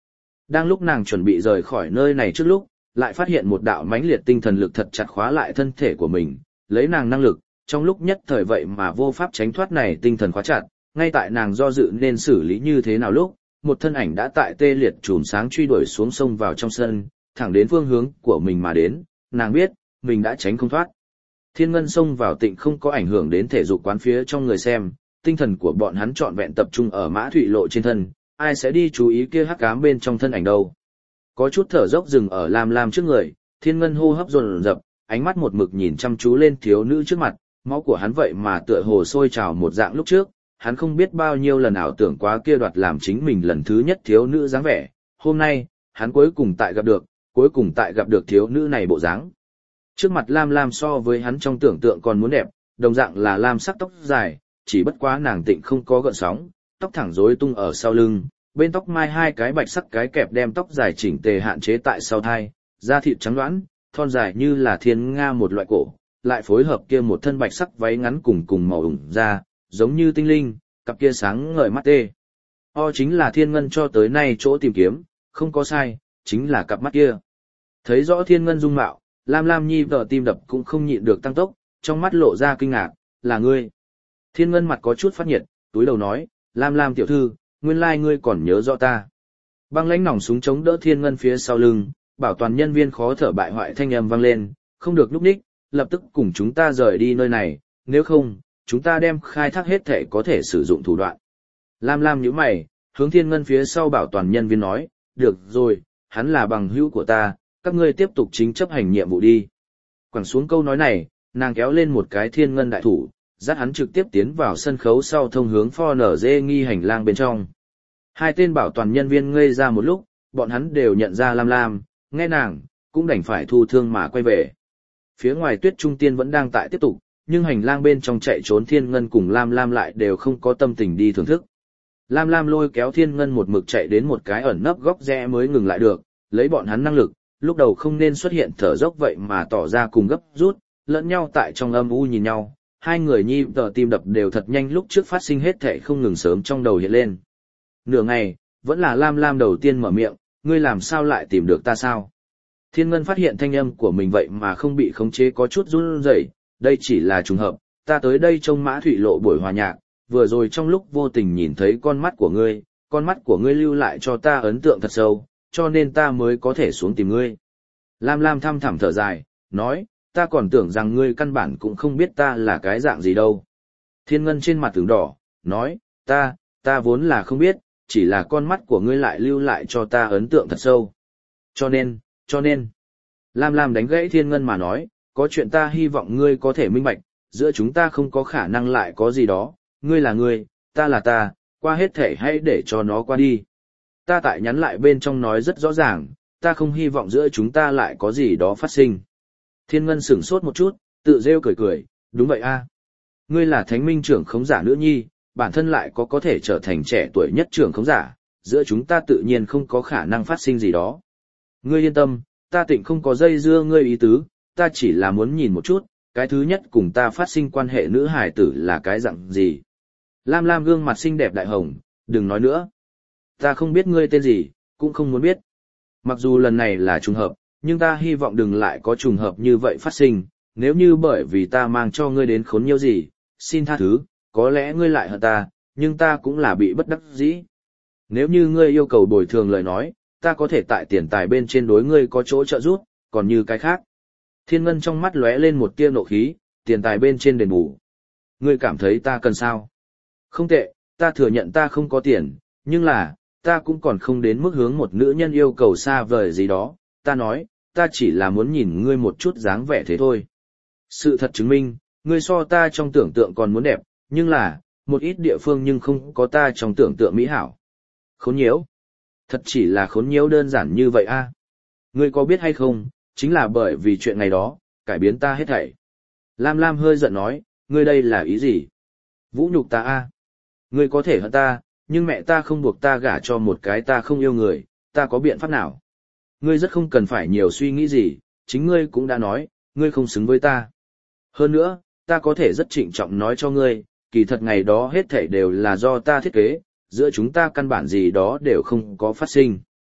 A: Đang lúc nàng chuẩn bị rời khỏi nơi này trước lúc, lại phát hiện một đạo mãnh liệt tinh thần lực thật chặt khóa lại thân thể của mình, lấy nàng năng lực, trong lúc nhất thời vậy mà vô pháp tránh thoát này tinh thần khóa chặt, ngay tại nàng do dự nên xử lý như thế nào lúc, một thân ảnh đã tại tê liệt chùm sáng truy đuổi xuống sông vào trong sân, thẳng đến phương hướng của mình mà đến, nàng biết, mình đã tránh không thoát. Thiên ngân xông vào tịnh không có ảnh hưởng đến thể dục quán phía trong người xem, tinh thần của bọn hắn trọn vẹn tập trung ở Mã Thụy Lộ trên thân, ai sẽ đi chú ý kia hắc ám bên trong thân ảnh đâu. Có chút thở dốc dừng ở Lam Lam trước người, Thiên ngân hô hấp dồn dập, ánh mắt một mực nhìn chăm chú lên thiếu nữ trước mặt, máu của hắn vậy mà tựa hồ sôi trào một dạng lúc trước, hắn không biết bao nhiêu lần ảo tưởng quá kia đoạt làm chính mình lần thứ nhất thiếu nữ dáng vẻ, hôm nay, hắn cuối cùng tại gặp được, cuối cùng tại gặp được thiếu nữ này bộ dáng. Trước mặt Lam Lam so với hắn trong tưởng tượng còn muốn đẹp, đồng dạng là lam sắc tóc dài, chỉ bất quá nàng tịnh không có gợn sóng, tóc thẳng rối tung ở sau lưng, bên tóc mai hai cái bạch sắc cái kẹp đem tóc dài chỉnh tề hạn chế tại sau thai, da thịt trắng đoán, thon dài như là thiên nga một loại cổ, lại phối hợp kia một thân bạch sắc váy ngắn cùng cùng màu ửng da, giống như tinh linh, cặp kia sáng ngời mắt tê. O chính là Thiên ngân cho tới nay chỗ tìm kiếm, không có sai, chính là cặp mắt kia. Thấy rõ Thiên ngân dung mạo, Lam Lam Nhi vợ tim đập cũng không nhịn được tăng tốc, trong mắt lộ ra kinh ngạc, là ngươi. Thiên ngân mặt có chút phát nhiệt, túi đầu nói, Lam Lam tiểu thư, nguyên lai ngươi còn nhớ rõ ta. Băng lãnh nòng súng chống đỡ Thiên ngân phía sau lưng, bảo toàn nhân viên khó thở bại hoại thanh âm vang lên, không được núp ních, lập tức cùng chúng ta rời đi nơi này, nếu không, chúng ta đem khai thác hết thể có thể sử dụng thủ đoạn. Lam Lam nhíu mày, hướng Thiên ngân phía sau bảo toàn nhân viên nói, được rồi, hắn là bằng hữu của ta, các ngươi tiếp tục chính chấp hành nhiệm vụ đi. Quẳng xuống câu nói này, nàng kéo lên một cái Thiên ngân đại thủ, dắt hắn trực tiếp tiến vào sân khấu sau thông hướng pho nở dê nghi hành lang bên trong. Hai tên bảo toàn nhân viên ngây ra một lúc, bọn hắn đều nhận ra Lam Lam, nghe nàng, cũng đành phải thu thương mà quay về. Phía ngoài Tuyết Trung Tiên vẫn đang tại tiếp tục, nhưng hành lang bên trong chạy trốn Thiên ngân cùng Lam Lam lại đều không có tâm tình đi thưởng thức. Lam Lam lôi kéo Thiên ngân một mực chạy đến một cái ẩn nấp góc rẽ mới ngừng lại được, lấy bọn hắn năng lực, lúc đầu không nên xuất hiện thở dốc vậy mà tỏ ra cùng gấp rút, lẫn nhau tại trong âm u nhìn nhau, hai người nhi tờ tim đập đều thật nhanh lúc trước phát sinh hết thảy không ngừng sớm trong đầu hiện lên. Nửa ngày, vẫn là Lam Lam đầu tiên mở miệng, ngươi làm sao lại tìm được ta sao? Thiên ngân phát hiện thanh âm của mình vậy mà không bị khống chế có chút run rẩy, đây chỉ là trùng hợp, ta tới đây trông Mã Thụy Lộ buổi hòa nhạc, vừa rồi trong lúc vô tình nhìn thấy con mắt của ngươi, con mắt của ngươi lưu lại cho ta ấn tượng thật sâu, cho nên ta mới có thể xuống tìm ngươi. Lam Lam thăm thẳm thở dài, nói, ta còn tưởng rằng ngươi căn bản cũng không biết ta là cái dạng gì đâu. Thiên ngân trên mặt tưởng đỏ, nói, ta, ta vốn là không biết, chỉ là con mắt của ngươi lại lưu lại cho ta ấn tượng thật sâu. Cho nên, cho nên, Lam Lam đánh gãy Thiên ngân mà nói, có chuyện ta hy vọng ngươi có thể minh bạch, giữa chúng ta không có khả năng lại có gì đó, ngươi là ngươi, ta là ta, qua hết thể hãy để cho nó qua đi. Ta tại nhắn lại bên trong nói rất rõ ràng, ta không hy vọng giữa chúng ta lại có gì đó phát sinh. Thiên ngân sửng sốt một chút, tự rêu cười cười, đúng vậy a. Ngươi là thánh minh trưởng khống giả nữ nhi, bản thân lại có có thể trở thành trẻ tuổi nhất trưởng khống giả, giữa chúng ta tự nhiên không có khả năng phát sinh gì đó. Ngươi yên tâm, ta tịnh không có dây dưa ngươi ý tứ, ta chỉ là muốn nhìn một chút, cái thứ nhất cùng ta phát sinh quan hệ nữ hài tử là cái dạng gì. Lam Lam gương mặt xinh đẹp đại hồng, đừng nói nữa. Ta không biết ngươi tên gì, cũng không muốn biết. Mặc dù lần này là trùng hợp, nhưng ta hy vọng đừng lại có trùng hợp như vậy phát sinh, nếu như bởi vì ta mang cho ngươi đến khốn nhiêu gì, xin tha thứ, có lẽ ngươi lại hận ta, nhưng ta cũng là bị bất đắc dĩ. Nếu như ngươi yêu cầu bồi thường lời nói, ta có thể tại tiền tài bên trên đối ngươi có chỗ trợ giúp, còn như cái khác. Thiên ngân trong mắt lóe lên một tia nộ khí, tiền tài bên trên đền bù. Ngươi cảm thấy ta cần sao? Không tệ, ta thừa nhận ta không có tiền, nhưng là, ta cũng còn không đến mức hướng một nữ nhân yêu cầu xa vời gì đó, ta nói, ta chỉ là muốn nhìn ngươi một chút dáng vẻ thế thôi. Sự thật chứng minh, ngươi so ta trong tưởng tượng còn muốn đẹp, nhưng là, một ít địa phương nhưng không có ta trong tưởng tượng mỹ hảo. Khốn nhiễu. Thật chỉ là khốn nhiễu đơn giản như vậy a. Ngươi có biết hay không, chính là bởi vì chuyện ngày đó, cải biến ta hết thảy. Lam Lam hơi giận nói, ngươi đây là ý gì? Vũ nhục ta a. Ngươi có thể hận ta, nhưng mẹ ta không buộc ta gả cho một cái ta không yêu người, ta có biện pháp nào? Ngươi rất không cần phải nhiều suy nghĩ gì, chính ngươi cũng đã nói, ngươi không xứng với ta. Hơn nữa, ta có thể rất trịnh trọng nói cho ngươi, kỳ thật ngày đó hết thảy đều là do ta thiết kế, giữa chúng ta căn bản gì đó đều không có phát sinh.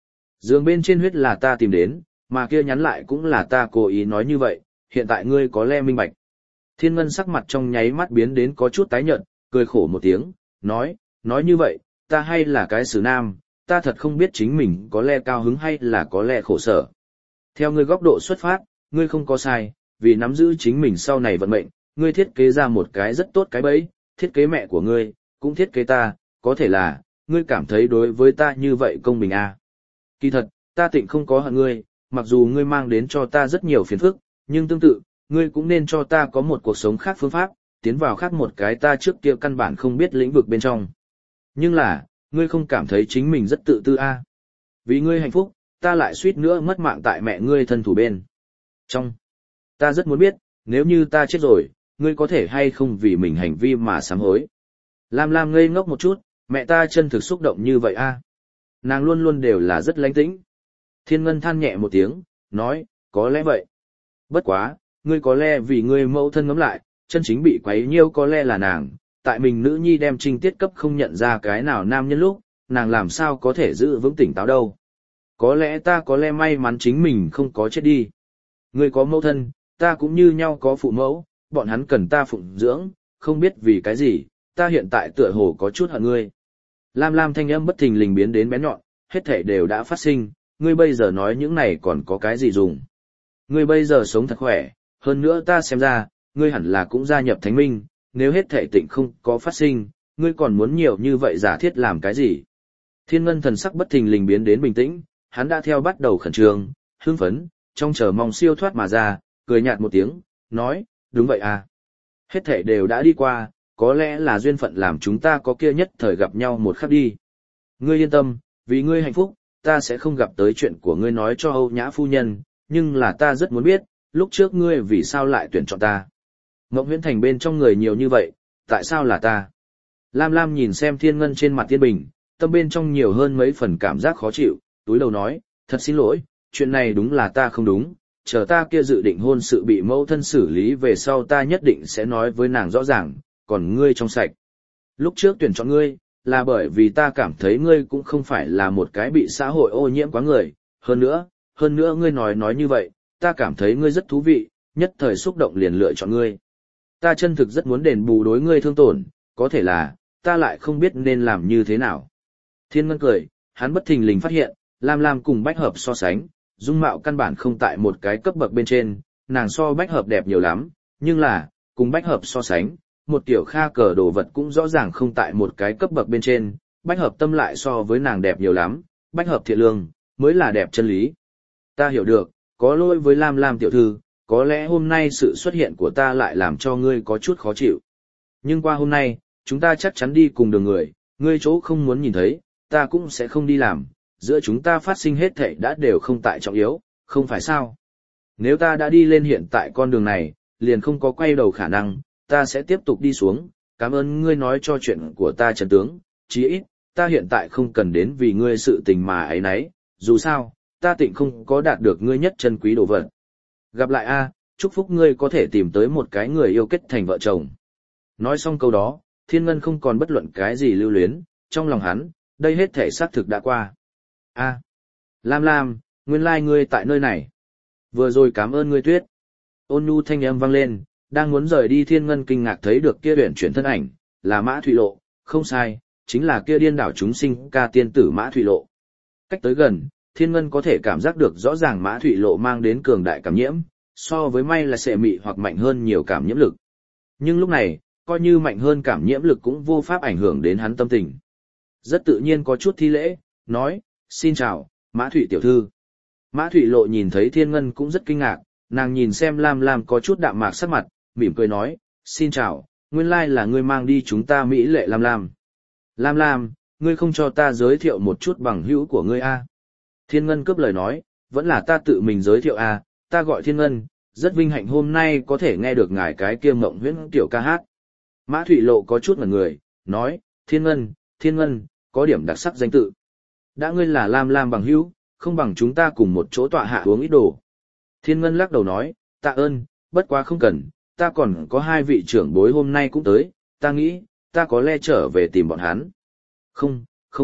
A: Giường bên trên huyết là ta tìm đến, mà kia nhắn lại cũng là ta cố ý nói như vậy, hiện tại ngươi có lẽ minh bạch. Thiên Ngân sắc mặt trong nháy mắt biến đến có chút tái nhợt, cười khổ một tiếng, nói, nói như vậy, ta hay là cái xử nam, ta thật không biết chính mình có lẽ cao hứng hay là có lẽ khổ sở. Theo ngươi góc độ xuất phát, ngươi không có sai, vì nắm giữ chính mình sau này vận mệnh, ngươi thiết kế ra một cái rất tốt cái bẫy, thiết kế mẹ của ngươi, cũng thiết kế ta, có thể là, ngươi cảm thấy đối với ta như vậy công bình à. Kỳ thật, ta tịnh không có hận ngươi, mặc dù ngươi mang đến cho ta rất nhiều phiền phức, nhưng tương tự, ngươi cũng nên cho ta có một cuộc sống khác phương pháp, tiến vào khác một cái ta trước kia căn bản không biết lĩnh vực bên trong. Nhưng là, ngươi không cảm thấy chính mình rất tự tư à. Vì ngươi hạnh phúc, ta lại suýt nữa mất mạng tại mẹ ngươi thân thủ bên. Trong, ta rất muốn biết, nếu như ta chết rồi, ngươi có thể hay không vì mình hành vi mà sám hối. Lam Lam ngây ngốc một chút, mẹ ta chân thực xúc động như vậy a à? Nàng luôn luôn đều là rất lánh tĩnh. Thiên Ngân than nhẹ một tiếng, nói, có lẽ vậy. Bất quá, ngươi có lẽ vì ngươi mẫu thân ngấm lại, chân chính bị quấy nhiêu có lẽ là nàng, tại mình nữ nhi đem trinh tiết cấp không nhận ra cái nào nam nhân lúc, nàng làm sao có thể giữ vững tỉnh táo đâu. Có lẽ ta có lẽ may mắn chính mình không có chết đi. Ngươi có mẫu thân, ta cũng như nhau có phụ mẫu, bọn hắn cần ta phụng dưỡng, không biết vì cái gì, ta hiện tại tựa hồ có chút hận ngươi. Lam Lam thanh âm bất thình lình biến đến bén nhọn, hết thảy đều đã phát sinh, ngươi bây giờ nói những này còn có cái gì dùng. Ngươi bây giờ sống thật khỏe, hơn nữa ta xem ra, ngươi hẳn là cũng gia nhập thánh minh, nếu hết thảy tịnh không có phát sinh, ngươi còn muốn nhiều như vậy giả thiết làm cái gì. Thiên Ngân thần sắc bất thình lình biến đến bình tĩnh, hắn đã theo bắt đầu khẩn trương, hưng phấn, trong chờ mong siêu thoát mà ra, cười nhạt một tiếng, nói, đúng vậy à. Hết thảy đều đã đi qua, có lẽ là duyên phận làm chúng ta có kia nhất thời gặp nhau một khắc đi. Ngươi yên tâm, vì ngươi hạnh phúc, ta sẽ không gặp tới chuyện của ngươi nói cho Âu Nhã phu nhân, nhưng là ta rất muốn biết, lúc trước ngươi vì sao lại tuyển chọn ta. Ngộng Huyễn Thành bên trong người nhiều như vậy, tại sao là ta? Lam Lam nhìn xem Thiên Ngân trên mặt Thiên Bình, tâm bên trong nhiều hơn mấy phần cảm giác khó chịu, túi đầu nói, thật xin lỗi, chuyện này đúng là ta không đúng, chờ ta kia dự định hôn sự bị mẫu thân xử lý về sau ta nhất định sẽ nói với nàng rõ ràng, còn ngươi trong sạch. Lúc trước tuyển chọn ngươi, là bởi vì ta cảm thấy ngươi cũng không phải là một cái bị xã hội ô nhiễm quá người, hơn nữa, hơn nữa ngươi nói nói như vậy, ta cảm thấy ngươi rất thú vị, nhất thời xúc động liền lựa chọn ngươi. Ta chân thực rất muốn đền bù đối ngươi thương tổn, có thể là, ta lại không biết nên làm như thế nào. Thiên Ngân cười, hắn bất thình lình phát hiện, Lam Lam cùng Bách Hợp so sánh, dung mạo căn bản không tại một cái cấp bậc bên trên, nàng so Bách Hợp đẹp nhiều lắm, nhưng là, cùng Bách Hợp so sánh, một tiểu kha cờ đồ vật cũng rõ ràng không tại một cái cấp bậc bên trên, Bách Hợp tâm lại so với nàng đẹp nhiều lắm, Bách Hợp thiện lương, mới là đẹp chân lý. Ta hiểu được, có lỗi với Lam Lam tiểu thư, có lẽ hôm nay sự xuất hiện của ta lại làm cho ngươi có chút khó chịu. Nhưng qua hôm nay, chúng ta chắc chắn đi cùng đường người, ngươi chỗ không muốn nhìn thấy, ta cũng sẽ không đi làm, giữa chúng ta phát sinh hết thảy đã đều không tại trọng yếu, không phải sao. Nếu ta đã đi lên hiện tại con đường này, liền không có quay đầu khả năng, ta sẽ tiếp tục đi xuống, cảm ơn ngươi nói cho chuyện của ta trần tướng, chí ít, ta hiện tại không cần đến vì ngươi sự tình mà ấy nấy, dù sao, ta tịnh không có đạt được ngươi nhất chân quý đồ vật. Gặp lại a, chúc phúc ngươi có thể tìm tới một cái người yêu kết thành vợ chồng. Nói xong câu đó, Thiên Ngân không còn bất luận cái gì lưu luyến, trong lòng hắn, đây hết thể xác thực đã qua. A, Lam Lam, nguyên lai like ngươi tại nơi này. Vừa rồi cảm ơn ngươi Tuyết. Ôn nhu thanh âm vang lên, đang muốn rời đi Thiên Ngân kinh ngạc thấy được kia uyển chuyển thân ảnh, là Mã Thủy Lộ, không sai, chính là kia điên đảo chúng sinh ca tiên tử Mã Thủy Lộ. Cách tới gần, Thiên Ngân có thể cảm giác được rõ ràng Mã Thủy Lộ mang đến cường đại cảm nhiễm, so với may là sẽ mị hoặc mạnh hơn nhiều cảm nhiễm lực. Nhưng lúc này, coi như mạnh hơn cảm nhiễm lực cũng vô pháp ảnh hưởng đến hắn tâm tình. Rất tự nhiên có chút thi lễ, nói, xin chào, Mã Thủy tiểu thư. Mã Thủy Lộ nhìn thấy Thiên Ngân cũng rất kinh ngạc, nàng nhìn xem Lam Lam có chút đạm mạc sắc mặt, mỉm cười nói, xin chào, nguyên lai là ngươi mang đi chúng ta Mỹ lệ Lam Lam. Lam Lam, ngươi không cho ta giới thiệu một chút bằng hữu của ngươi a? Thiên Ngân cướp lời nói, vẫn là ta tự mình giới thiệu a, ta gọi Thiên Ngân, rất vinh hạnh hôm nay có thể nghe được ngài cái kia mộng huyễn tiểu ca hát. Mã Thủy Lộ có chút ngẩn người, nói, Thiên Ngân, Thiên Ngân, có điểm đặc sắc danh tự. Đã ngươi là Lam Lam bằng hữu, không bằng chúng ta cùng một chỗ tọa hạ uống ít đồ. Thiên Ngân lắc đầu nói, tạ ơn, bất quá không cần, ta còn có hai vị trưởng bối hôm nay cũng tới, ta nghĩ, ta có lẽ trở về tìm bọn hắn. Không, không,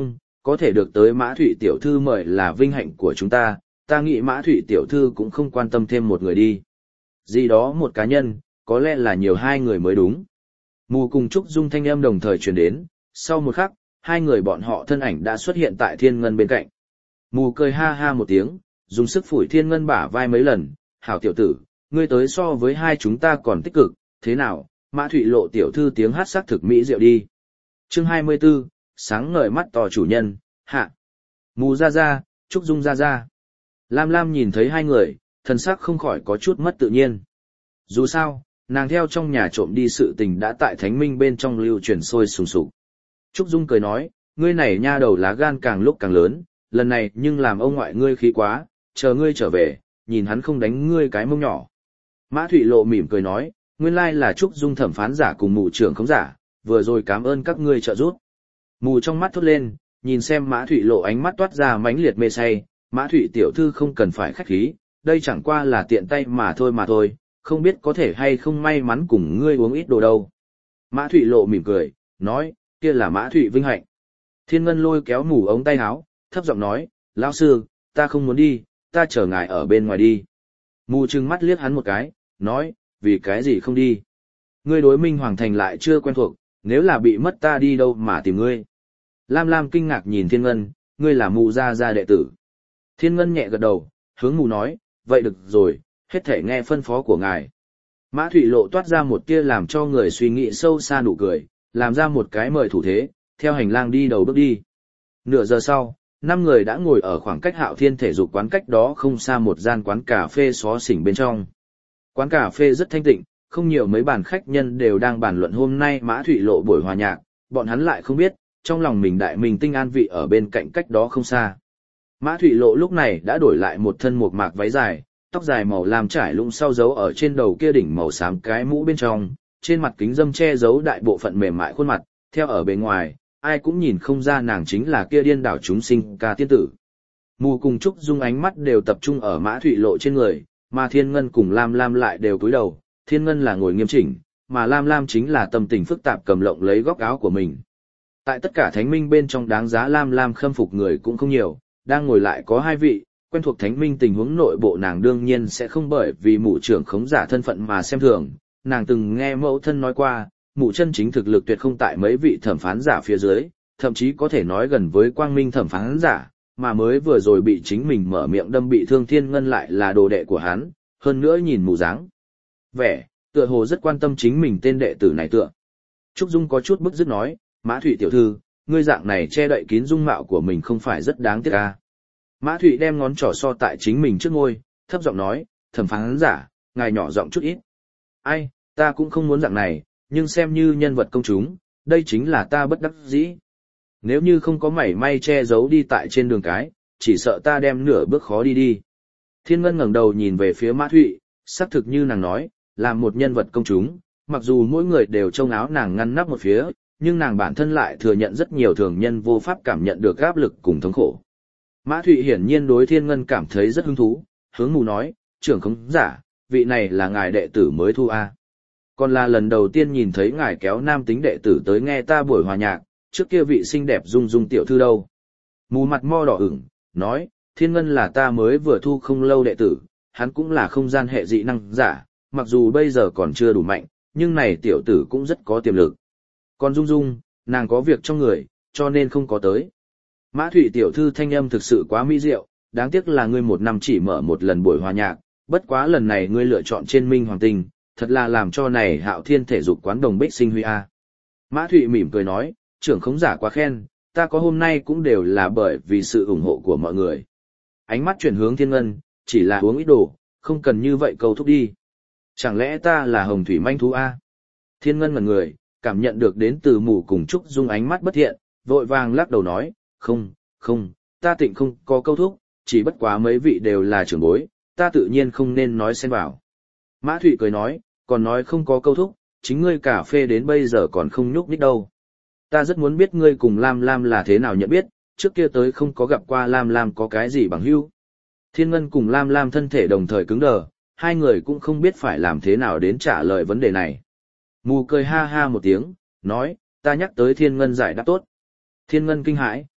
A: có thể được tới Mã Thụy tiểu thư mời là vinh hạnh của chúng ta, ta nghĩ Mã Thụy tiểu thư cũng không quan tâm thêm một người đi. Gì đó một cá nhân, có lẽ là nhiều hai người mới đúng. Mù cùng Trúc Dung thanh âm đồng thời truyền đến, sau một khắc, hai người bọn họ thân ảnh đã xuất hiện tại Thiên Ngân bên cạnh. Mù cười ha ha một tiếng, dùng sức phủi Thiên Ngân bả vai mấy lần, hảo tiểu tử, ngươi tới so với hai chúng ta còn tích cực, thế nào, Mã Thụy lộ tiểu thư tiếng hát sắc thực mỹ diệu đi. Chương hai mươi 24, sáng ngời mắt to chủ nhân, hạ. Mù ra ra, Trúc Dung ra ra. Lam Lam nhìn thấy hai người, thần sắc không khỏi có chút mất tự nhiên. Dù sao, nàng theo trong nhà trộm đi sự tình đã tại thánh minh bên trong lưu truyền sôi sùng sục. Trúc Dung cười nói, ngươi này nha đầu lá gan càng lúc càng lớn, lần này nhưng làm ông ngoại ngươi khí quá, chờ ngươi trở về, nhìn hắn không đánh ngươi cái mông nhỏ. Mã Thụy Lộ mỉm cười nói, nguyên lai là Trúc Dung thẩm phán giả cùng mụ trưởng không giả, vừa rồi cảm ơn các ngươi trợ giúp. Mù trong mắt thốt lên, nhìn xem Mã Thụy Lộ ánh mắt toát ra mãnh liệt mê say, Mã Thụy tiểu thư không cần phải khách khí, đây chẳng qua là tiện tay mà thôi mà thôi, không biết có thể hay không may mắn cùng ngươi uống ít đồ đâu. Mã Thụy Lộ mỉm cười, nói, kia là Mã Thụy vinh hạnh. Thiên Ngân lôi kéo Mù ống tay áo, thấp giọng nói, lão sư, ta không muốn đi, ta chờ ngài ở bên ngoài đi. Mù trừng mắt liếc hắn một cái, nói, vì cái gì không đi? Ngươi đối Minh Hoàng Thành lại chưa quen thuộc, nếu là bị mất ta đi đâu mà tìm ngươi? Lam Lam kinh ngạc nhìn Thiên Ngân, ngươi là Mù gia gia đệ tử. Thiên Ngân nhẹ gật đầu, hướng Mù nói, vậy được rồi, hết thể nghe phân phó của ngài. Mã Thụy Lộ toát ra một tia làm cho người suy nghĩ sâu xa nụ cười, làm ra một cái mời thủ thế, theo hành lang đi đầu bước đi. Nửa giờ sau, năm người đã ngồi ở khoảng cách Hạo Thiên thể dục quán cách đó không xa một gian quán cà phê xó xỉnh bên trong. Quán cà phê rất thanh tịnh, không nhiều mấy bàn khách nhân đều đang bàn luận hôm nay Mã Thụy Lộ buổi hòa nhạc, bọn hắn lại không biết, trong lòng mình đại mình tinh an vị ở bên cạnh cách đó không xa. Mã Thụy Lộ lúc này đã đổi lại một thân mộc mạc váy dài, tóc dài màu lam trải lũng sau giấu ở trên đầu kia đỉnh màu xám cái mũ bên trong, trên mặt kính dâm che giấu đại bộ phận mềm mại khuôn mặt, theo ở bên ngoài, ai cũng nhìn không ra nàng chính là kia điên đảo chúng sinh ca tiên tử. Mù cùng Trúc Dung ánh mắt đều tập trung ở Mã Thụy Lộ trên người, mà Thiên Ngân cùng Lam Lam lại đều cúi đầu, Thiên Ngân là ngồi nghiêm chỉnh, mà Lam Lam chính là tâm tình phức tạp cầm lộng lấy góc áo của mình. Tại tất cả thánh minh bên trong đáng giá Lam Lam khâm phục người cũng không nhiều, đang ngồi lại có hai vị, quen thuộc thánh minh tình huống nội bộ nàng đương nhiên sẽ không bởi vì mụ trưởng khống giả thân phận mà xem thường, nàng từng nghe mẫu thân nói qua, mụ chân chính thực lực tuyệt không tại mấy vị thẩm phán giả phía dưới, thậm chí có thể nói gần với quang minh thẩm phán giả, mà mới vừa rồi bị chính mình mở miệng đâm bị thương Thiên Ngân lại là đồ đệ của hắn, hơn nữa nhìn mụ dáng vẻ, tựa hồ rất quan tâm chính mình tên đệ tử này tựa. Trúc Dung có chút bức dứt nói, Mã Thụy tiểu thư, ngươi dạng này che đậy kín dung mạo của mình không phải rất đáng tiếc à. Mã Thụy đem ngón trỏ so tại chính mình trước ngôi, thấp giọng nói, thẩm phán giả, ngài nhỏ giọng chút ít. Ai, ta cũng không muốn dạng này, nhưng xem như nhân vật công chúng, đây chính là ta bất đắc dĩ. Nếu như không có mảy may che giấu đi tại trên đường cái, chỉ sợ ta đem nửa bước khó đi đi. Thiên Ngân ngẩng đầu nhìn về phía Mã Thụy, xác thực như nàng nói, là một nhân vật công chúng, mặc dù mỗi người đều trông áo nàng ngăn nắp một phía, nhưng nàng bản thân lại thừa nhận rất nhiều thường nhân vô pháp cảm nhận được áp lực cùng thống khổ. Mã Thụy hiển nhiên đối Thiên Ngân cảm thấy rất hứng thú, hướng mù nói, trưởng khống giả, vị này là ngài đệ tử mới thu a. Còn là lần đầu tiên nhìn thấy ngài kéo nam tính đệ tử tới nghe ta buổi hòa nhạc, trước kia vị xinh đẹp dung dung tiểu thư đâu. Mù mặt mo đỏ ửng, nói, Thiên Ngân là ta mới vừa thu không lâu đệ tử, hắn cũng là không gian hệ dị năng giả, mặc dù bây giờ còn chưa đủ mạnh, nhưng này tiểu tử cũng rất có tiềm lực. Còn Dung Dung, nàng có việc trong người, cho nên không có tới. Mã Thụy tiểu thư thanh âm thực sự quá mỹ diệu, đáng tiếc là ngươi một năm chỉ mở một lần buổi hòa nhạc, bất quá lần này ngươi lựa chọn trên Minh Hoàng Tinh, thật là làm cho này Hạo Thiên thể dục quán đồng bích sinh huy a. Mã Thụy mỉm cười nói, trưởng khống giả quá khen, ta có hôm nay cũng đều là bởi vì sự ủng hộ của mọi người. Ánh mắt chuyển hướng Thiên Ngân, chỉ là uống ít đồ, không cần như vậy câu thúc đi. Chẳng lẽ ta là hồng thủy manh thú a? Thiên Ngân ngẩn người, cảm nhận được đến từ mù cùng Trúc Dung ánh mắt bất thiện, vội vàng lắc đầu nói, không, không, ta tịnh không có câu thúc, chỉ bất quá mấy vị đều là trưởng bối, ta tự nhiên không nên nói xen vào. Mã Thụy cười nói, còn nói không có câu thúc, chính ngươi cà phê đến bây giờ còn không nhúc nhích đâu. Ta rất muốn biết ngươi cùng Lam Lam là thế nào nhận biết, trước kia tới không có gặp qua Lam Lam có cái gì bằng hữu. Thiên Ngân cùng Lam Lam thân thể đồng thời cứng đờ, hai người cũng không biết phải làm thế nào đến trả lời vấn đề này. Mù cười ha ha một tiếng, nói, ta nhắc tới Thiên Ngân giải đáp tốt. Thiên Ngân kinh hãi,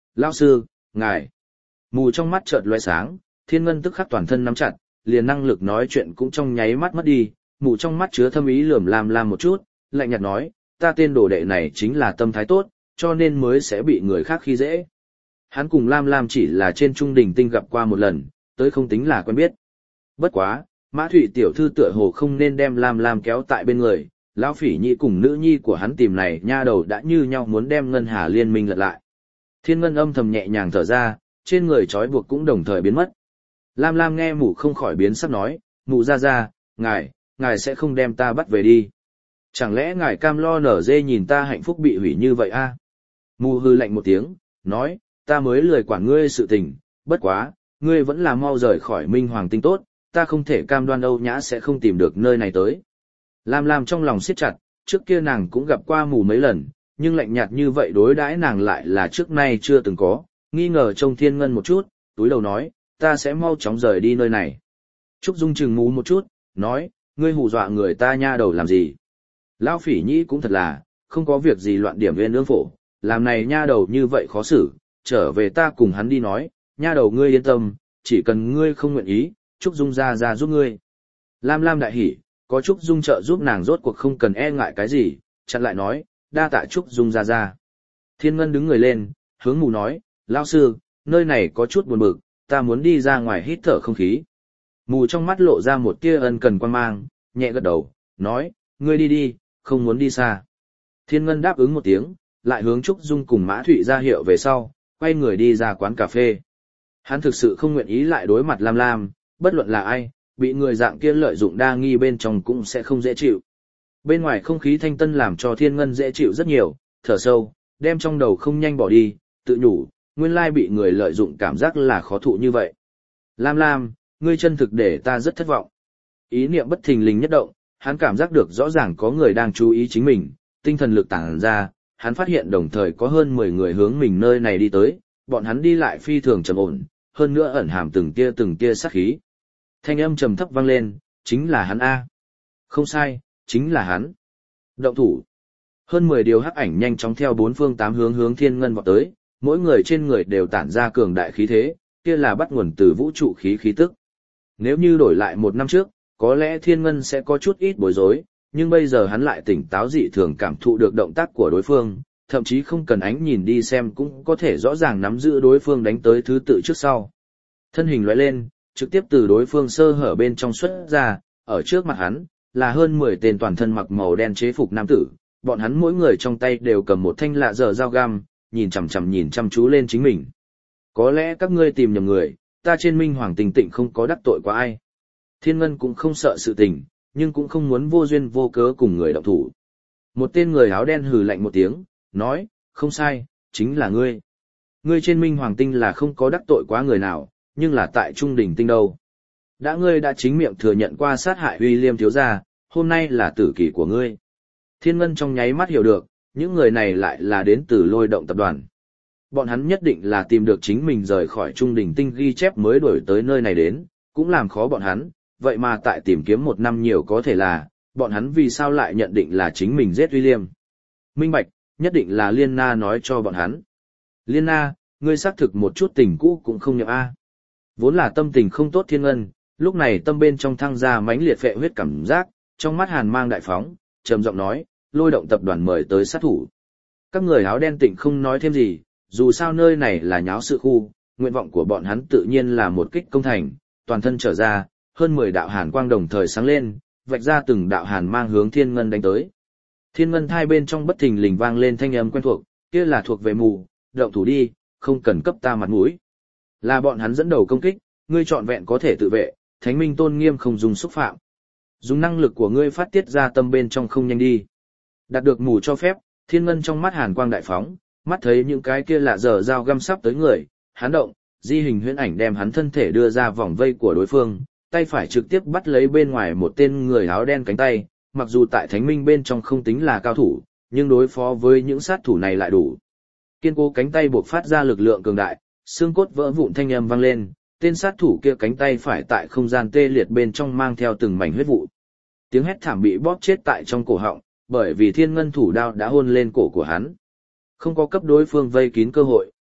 A: Lão sư, ngài. Mù trong mắt chợt lóe sáng, Thiên Ngân tức khắc toàn thân nắm chặt, liền năng lực nói chuyện cũng trong nháy mắt mất đi, mù trong mắt chứa thâm ý lườm lam lam một chút, lạnh nhạt nói, ta tên đồ đệ này chính là tâm thái tốt, cho nên mới sẽ bị người khác khi dễ. Hắn cùng Lam Lam chỉ là trên trung đỉnh tinh gặp qua một lần, tới không tính là quen biết. Bất quá, Mã Thụy tiểu thư tựa hồ không nên đem Lam Lam kéo tại bên người, lão Phỉ Nhi cùng nữ nhi của hắn tìm này nha đầu đã như nhau muốn đem Ngân Hà liên minh lật lại. Thiên Ngân âm thầm nhẹ nhàng thở ra, trên người trói buộc cũng đồng thời biến mất. Lam Lam nghe mụ không khỏi biến sắc nói, mụ ra ra, ngài, ngài sẽ không đem ta bắt về đi. Chẳng lẽ ngài cam lo nở dê nhìn ta hạnh phúc bị hủy như vậy a? À? Mụ hư lạnh một tiếng, nói, ta mới lười quản ngươi sự tình, bất quá, ngươi vẫn là mau rời khỏi Minh Hoàng tinh tốt, ta không thể cam đoan Âu Nhã sẽ không tìm được nơi này tới. Lam Lam trong lòng siết chặt, trước kia nàng cũng gặp qua mù mấy lần, nhưng lạnh nhạt như vậy đối đãi nàng lại là trước nay chưa từng có, nghi ngờ trông Thiên Ngân một chút, túi đầu nói, ta sẽ mau chóng rời đi nơi này. Trúc Dung chừng mù một chút, nói, ngươi hù dọa người ta nha đầu làm gì? Lão Phỉ Nhi cũng thật là, không có việc gì loạn điểm viên ương phổ, làm này nha đầu như vậy khó xử, trở về ta cùng hắn đi nói, nha đầu ngươi yên tâm, chỉ cần ngươi không nguyện ý, Trúc Dung ra ra giúp ngươi. Lam Lam đại hỉ, có Trúc Dung trợ giúp nàng rốt cuộc không cần e ngại cái gì, chặn lại nói, đa tạ Trúc Dung ra ra. Thiên Ngân đứng người lên, hướng mù nói, lão sư, nơi này có chút buồn bực, ta muốn đi ra ngoài hít thở không khí. Mù trong mắt lộ ra một tia ân cần quan mang, nhẹ gật đầu, nói, ngươi đi đi, không muốn đi xa. Thiên Ngân đáp ứng một tiếng, lại hướng Trúc Dung cùng Mã Thụy ra hiệu về sau, quay người đi ra quán cà phê. Hắn thực sự không nguyện ý lại đối mặt Lam Lam, bất luận là ai, bị người dạng kia lợi dụng đa nghi bên trong cũng sẽ không dễ chịu. Bên ngoài không khí thanh tân làm cho Thiên Ngân dễ chịu rất nhiều, thở sâu, đem trong đầu không nhanh bỏ đi, tự nhủ, nguyên lai bị người lợi dụng cảm giác là khó thụ như vậy. Lam Lam, ngươi chân thực để ta rất thất vọng. Ý niệm bất thình lình nhất động, hắn cảm giác được rõ ràng có người đang chú ý chính mình, tinh thần lực tản ra, hắn phát hiện đồng thời có hơn mười người hướng mình nơi này đi tới, bọn hắn đi lại phi thường trầm ổn, hơn nữa ẩn hàm từng tia từng tia sát khí. Thanh âm trầm thấp vang lên, chính là hắn A. Không sai, chính là hắn. Động thủ. Hơn mười điều hắc ảnh nhanh chóng theo bốn phương tám hướng hướng Thiên Ngân vọt tới, mỗi người trên người đều tản ra cường đại khí thế, kia là bắt nguồn từ vũ trụ khí khí tức. Nếu như đổi lại một năm trước, có lẽ Thiên Ngân sẽ có chút ít bối rối, nhưng bây giờ hắn lại tỉnh táo dị thường cảm thụ được động tác của đối phương, thậm chí không cần ánh nhìn đi xem cũng có thể rõ ràng nắm giữ đối phương đánh tới thứ tự trước sau. Thân hình lóe lên, trực tiếp từ đối phương sơ hở bên trong xuất ra, ở trước mặt hắn, là hơn mười tên toàn thân mặc màu đen chế phục nam tử, bọn hắn mỗi người trong tay đều cầm một thanh lạ dở dao găm, nhìn chằm chằm nhìn chăm chú lên chính mình. Có lẽ các ngươi tìm nhầm người, ta trên Minh Hoàng Tình Tịnh không có đắc tội qua ai. Thiên Ngân cũng không sợ sự tình, nhưng cũng không muốn vô duyên vô cớ cùng người động thủ. Một tên người áo đen hừ lạnh một tiếng, nói, không sai, chính là ngươi. Ngươi trên Minh Hoàng Tinh là không có đắc tội quá người nào, nhưng là tại Trung Đỉnh Tinh đâu. Đã ngươi đã chính miệng thừa nhận qua sát hại William thiếu gia, hôm nay là tử kỳ của ngươi. Thiên Ngân trong nháy mắt hiểu được, những người này lại là đến từ Lôi Động tập đoàn. Bọn hắn nhất định là tìm được chính mình rời khỏi Trung Đỉnh Tinh ghi chép mới đuổi tới nơi này đến, cũng làm khó bọn hắn, vậy mà tại tìm kiếm một năm nhiều có thể là, bọn hắn vì sao lại nhận định là chính mình giết William. Minh bạch, nhất định là Liên Na nói cho bọn hắn. Liên Na, ngươi xác thực một chút tình cũ cũng không nhập A. Vốn là tâm tình không tốt Thiên Ngân, lúc này tâm bên trong thăng ra mãnh liệt phệ huyết cảm giác, trong mắt hàn mang đại phóng, trầm giọng nói, Lôi Động tập đoàn mời tới sát thủ. Các người áo đen tịnh không nói thêm gì, dù sao nơi này là nháo sự khu, nguyện vọng của bọn hắn tự nhiên là một kích công thành, toàn thân trở ra, hơn mười đạo hàn quang đồng thời sáng lên, vạch ra từng đạo hàn mang hướng Thiên Ngân đánh tới. Thiên Ngân thai bên trong bất thình lình vang lên thanh âm quen thuộc, kia là thuộc về mù, động thủ đi, không cần cấp ta mặt mũi. Là bọn hắn dẫn đầu công kích, ngươi trọn vẹn có thể tự vệ, thánh minh tôn nghiêm không dùng xúc phạm. Dùng năng lực của ngươi phát tiết ra tâm bên trong không nhanh đi. Đạt được mù cho phép, Thiên Ngân trong mắt hàn quang đại phóng, mắt thấy những cái kia lạ dở dao găm sắp tới người, hắn động, di hình huyễn ảnh đem hắn thân thể đưa ra vòng vây của đối phương, tay phải trực tiếp bắt lấy bên ngoài một tên người áo đen cánh tay, mặc dù tại thánh minh bên trong không tính là cao thủ, nhưng đối phó với những sát thủ này lại đủ. Kiên cố cánh tay buộc phát ra lực lượng cường đại, xương cốt vỡ vụn thanh âm vang lên, tên sát thủ kia cánh tay phải tại không gian tê liệt bên trong mang theo từng mảnh huyết vụ. Tiếng hét thảm bị bóp chết tại trong cổ họng, bởi vì Thiên Ngân thủ đao đã hôn lên cổ của hắn. Không có cấp đối phương vây kín cơ hội,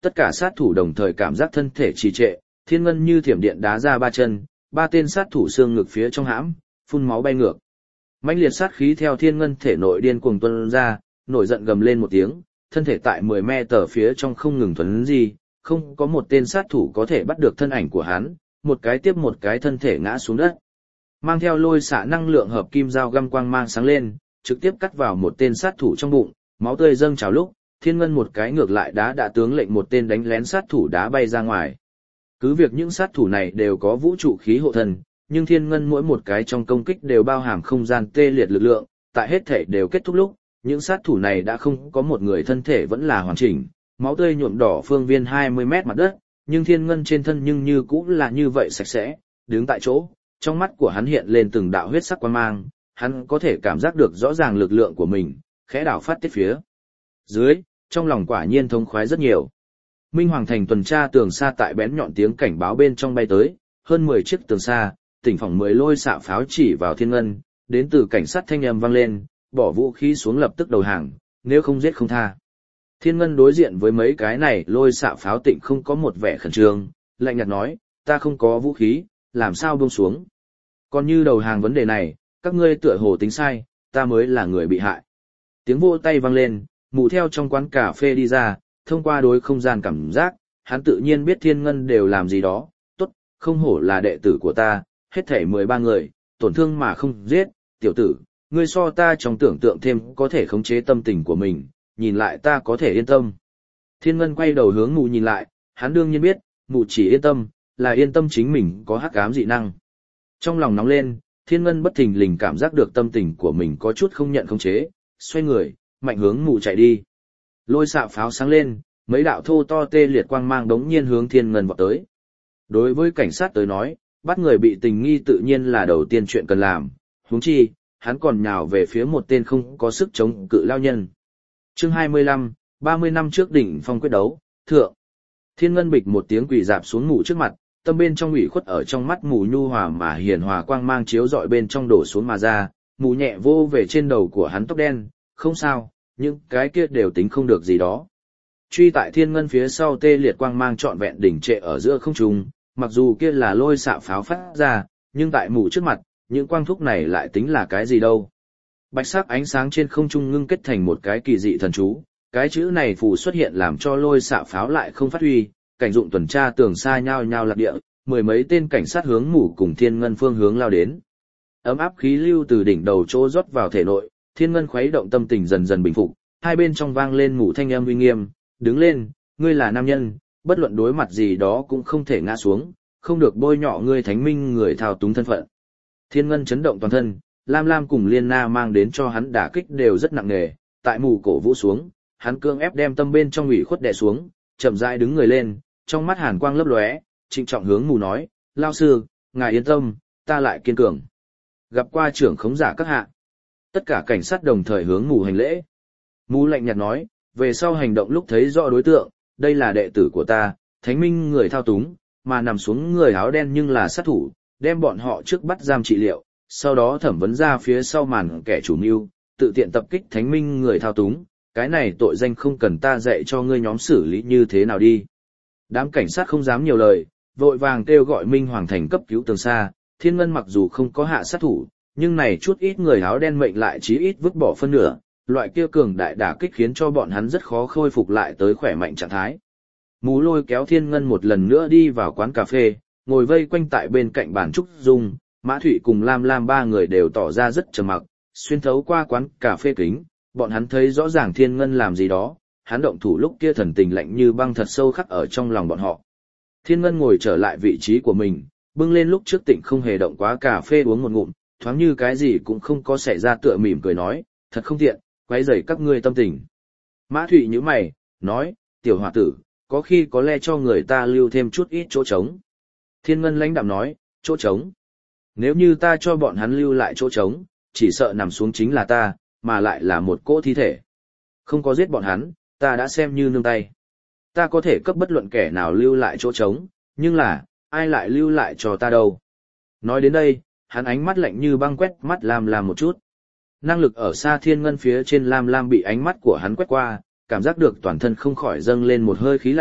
A: Tất cả sát thủ đồng thời cảm giác thân thể trì trệ, Thiên Ngân như thiểm điện đá ra ba chân, ba tên sát thủ xương ngực phía trong hãm, phun máu bay ngược. Mãnh liệt sát khí theo Thiên Ngân thể nội điên cuồng tuôn ra, nổi giận gầm lên một tiếng, thân thể tại mười mét tờ phía trong không ngừng thuấn di, không có một tên sát thủ có thể bắt được thân ảnh của hắn, một cái tiếp một cái thân thể ngã xuống đất. Mang theo lôi xạ năng lượng hợp kim dao găm quang mang sáng lên, trực tiếp cắt vào một tên sát thủ trong bụng, máu tươi dâng trào lúc, Thiên Ngân một cái ngược lại đá đã tướng lệnh một tên đánh lén sát thủ đá bay ra ngoài. Cứ việc những sát thủ này đều có vũ trụ khí hộ thần, nhưng Thiên Ngân mỗi một cái trong công kích đều bao hàm không gian tê liệt lực lượng, tại hết thể đều kết thúc lúc, những sát thủ này đã không có một người thân thể vẫn là hoàn chỉnh, máu tươi nhuộm đỏ phương viên hai mươi mét mặt đất, nhưng Thiên Ngân trên thân nhưng như cũng là như vậy sạch sẽ, đứng tại chỗ, trong mắt của hắn hiện lên từng đạo huyết sắc quang mang, hắn có thể cảm giác được rõ ràng lực lượng của mình, khẽ đảo phát tiết phía dưới, trong lòng quả nhiên thống khoái rất nhiều. Minh Hoàng Thành tuần tra tường xa tại bén nhọn tiếng cảnh báo bên trong bay tới, hơn mười chiếc tường xa, tỉnh phòng mười lôi xạ pháo chỉ vào Thiên Ngân, đến từ cảnh sát thanh âm vang lên, bỏ vũ khí xuống lập tức đầu hàng, nếu không giết không tha. Thiên Ngân đối diện với mấy cái này lôi xạ pháo tịnh không có một vẻ khẩn trương, lạnh nhạt nói, ta không có vũ khí, làm sao buông xuống. Còn như đầu hàng vấn đề này, các ngươi tựa hồ tính sai, ta mới là người bị hại. Tiếng vỗ tay vang lên, mù theo trong quán cà phê đi ra, thông qua đối không gian cảm giác, hắn tự nhiên biết Thiên Ngân đều làm gì đó, tốt, không hổ là đệ tử của ta, hết thảy mười ba người, tổn thương mà không giết, tiểu tử, ngươi so ta trong tưởng tượng thêm có thể khống chế tâm tình của mình, nhìn lại ta có thể yên tâm. Thiên Ngân quay đầu hướng mù nhìn lại, hắn đương nhiên biết, mù chỉ yên tâm, là yên tâm chính mình có hắc ám dị năng. Trong lòng nóng lên, Thiên Ngân bất thình lình cảm giác được tâm tình của mình có chút không nhận khống chế, xoay người, mạnh hướng mù chạy đi. Lôi xạ pháo sáng lên, mấy đạo thô to tê liệt quang mang đống nhiên hướng Thiên Ngân vọt tới. Đối với cảnh sát tới nói, bắt người bị tình nghi tự nhiên là đầu tiên chuyện cần làm, huống chi, hắn còn nhào về phía một tên không có sức chống cự lao nhân. Chương hai mươi lăm, ba mươi năm trước đỉnh phong quyết đấu, thượng. Thiên Ngân bịch một tiếng quỳ dạp xuống mù trước mặt, tâm bên trong ủy khuất ở trong mắt mù nhu hòa mà hiền hòa quang mang chiếu dọi bên trong đổ xuống mà ra, mù nhẹ vô về trên đầu của hắn tóc đen, không sao, những cái kia đều tính không được gì đó. Truy tại Thiên Ngân phía sau tê liệt quang mang trọn vẹn đỉnh trệ ở giữa không trung, mặc dù kia là lôi xạ pháo phát ra, nhưng tại mù trước mặt, những quang thúc này lại tính là cái gì đâu. Bạch sắc ánh sáng trên không trung ngưng kết thành một cái kỳ dị thần chú, cái chữ này phù xuất hiện làm cho lôi xạ pháo lại không phát huy, cảnh dụng tuần tra tường xa nhao nhao lạc địa, mười mấy tên cảnh sát hướng mù cùng Thiên Ngân phương hướng lao đến. Ấm áp khí lưu từ đỉnh đầu chỗ rót vào thể nội, Thiên Ngân khuấy động tâm tình dần dần bình phục, hai bên trong vang lên mù thanh âm uy nghiêm, đứng lên, ngươi là nam nhân, bất luận đối mặt gì đó cũng không thể ngã xuống, không được bôi nhọ ngươi thánh minh người thao túng thân phận. Thiên Ngân chấn động toàn thân, Lam Lam cùng Liên Na mang đến cho hắn đả kích đều rất nặng nề, tại mù cổ vũ xuống, hắn cương ép đem tâm bên trong ủy khuất đè xuống, chậm rãi đứng người lên, trong mắt hàn quang lấp lóe, trịnh trọng hướng mù nói, lao sư, ngài yên tâm, ta lại kiên cường. Gặp qua trưởng khống giả các hạ. Tất cả cảnh sát đồng thời hướng mù hành lễ. Mù lạnh nhạt nói, về sau hành động lúc thấy rõ đối tượng, đây là đệ tử của ta, thánh minh người thao túng, mà nằm xuống người áo đen nhưng là sát thủ, đem bọn họ trước bắt giam trị liệu, sau đó thẩm vấn ra phía sau màn kẻ chủ mưu, tự tiện tập kích thánh minh người thao túng, cái này tội danh không cần ta dạy cho ngươi nhóm xử lý như thế nào đi. Đám cảnh sát không dám nhiều lời, vội vàng kêu gọi Minh Hoàng Thành cấp cứu tường xa, Thiên Ngân mặc dù không có hạ sát thủ, nhưng này chút ít người áo đen mệnh lại chí ít vứt bỏ phân nửa, loại kia cường đại đả kích khiến cho bọn hắn rất khó khôi phục lại tới khỏe mạnh trạng thái. Mù lôi kéo Thiên Ngân một lần nữa đi vào quán cà phê, ngồi vây quanh tại bên cạnh bàn trúc dung, Mã Thụy cùng Lam Lam ba người đều tỏ ra rất trầm mặc, xuyên thấu qua quán cà phê kính, bọn hắn thấy rõ ràng Thiên Ngân làm gì đó, hắn động thủ lúc kia thần tình lạnh như băng thật sâu khắc ở trong lòng bọn họ. Thiên Ngân ngồi trở lại vị trí của mình, bưng lên lúc trước Tịnh không hề động quá cà phê uống một ngụm, thoáng như cái gì cũng không có xảy ra tựa mỉm cười nói, thật không tiện, quấy rầy các ngươi tâm tình. Mã Thụy nhíu mày, nói, tiểu hòa tử, có khi có lẽ cho người ta lưu thêm chút ít chỗ trống. Thiên Ngân lãnh đạm nói, chỗ trống. Nếu như ta cho bọn hắn lưu lại chỗ trống, chỉ sợ nằm xuống chính là ta, mà lại là một cỗ thi thể. Không có giết bọn hắn, ta đã xem như nương tay. Ta có thể cấp bất luận kẻ nào lưu lại chỗ trống, nhưng là, ai lại lưu lại cho ta đâu. Nói đến đây, hắn ánh mắt lạnh như băng quét mắt Lam Lam một chút. Năng lực ở xa Thiên Ngân phía trên Lam Lam bị ánh mắt của hắn quét qua, cảm giác được toàn thân không khỏi dâng lên một hơi khí lạnh,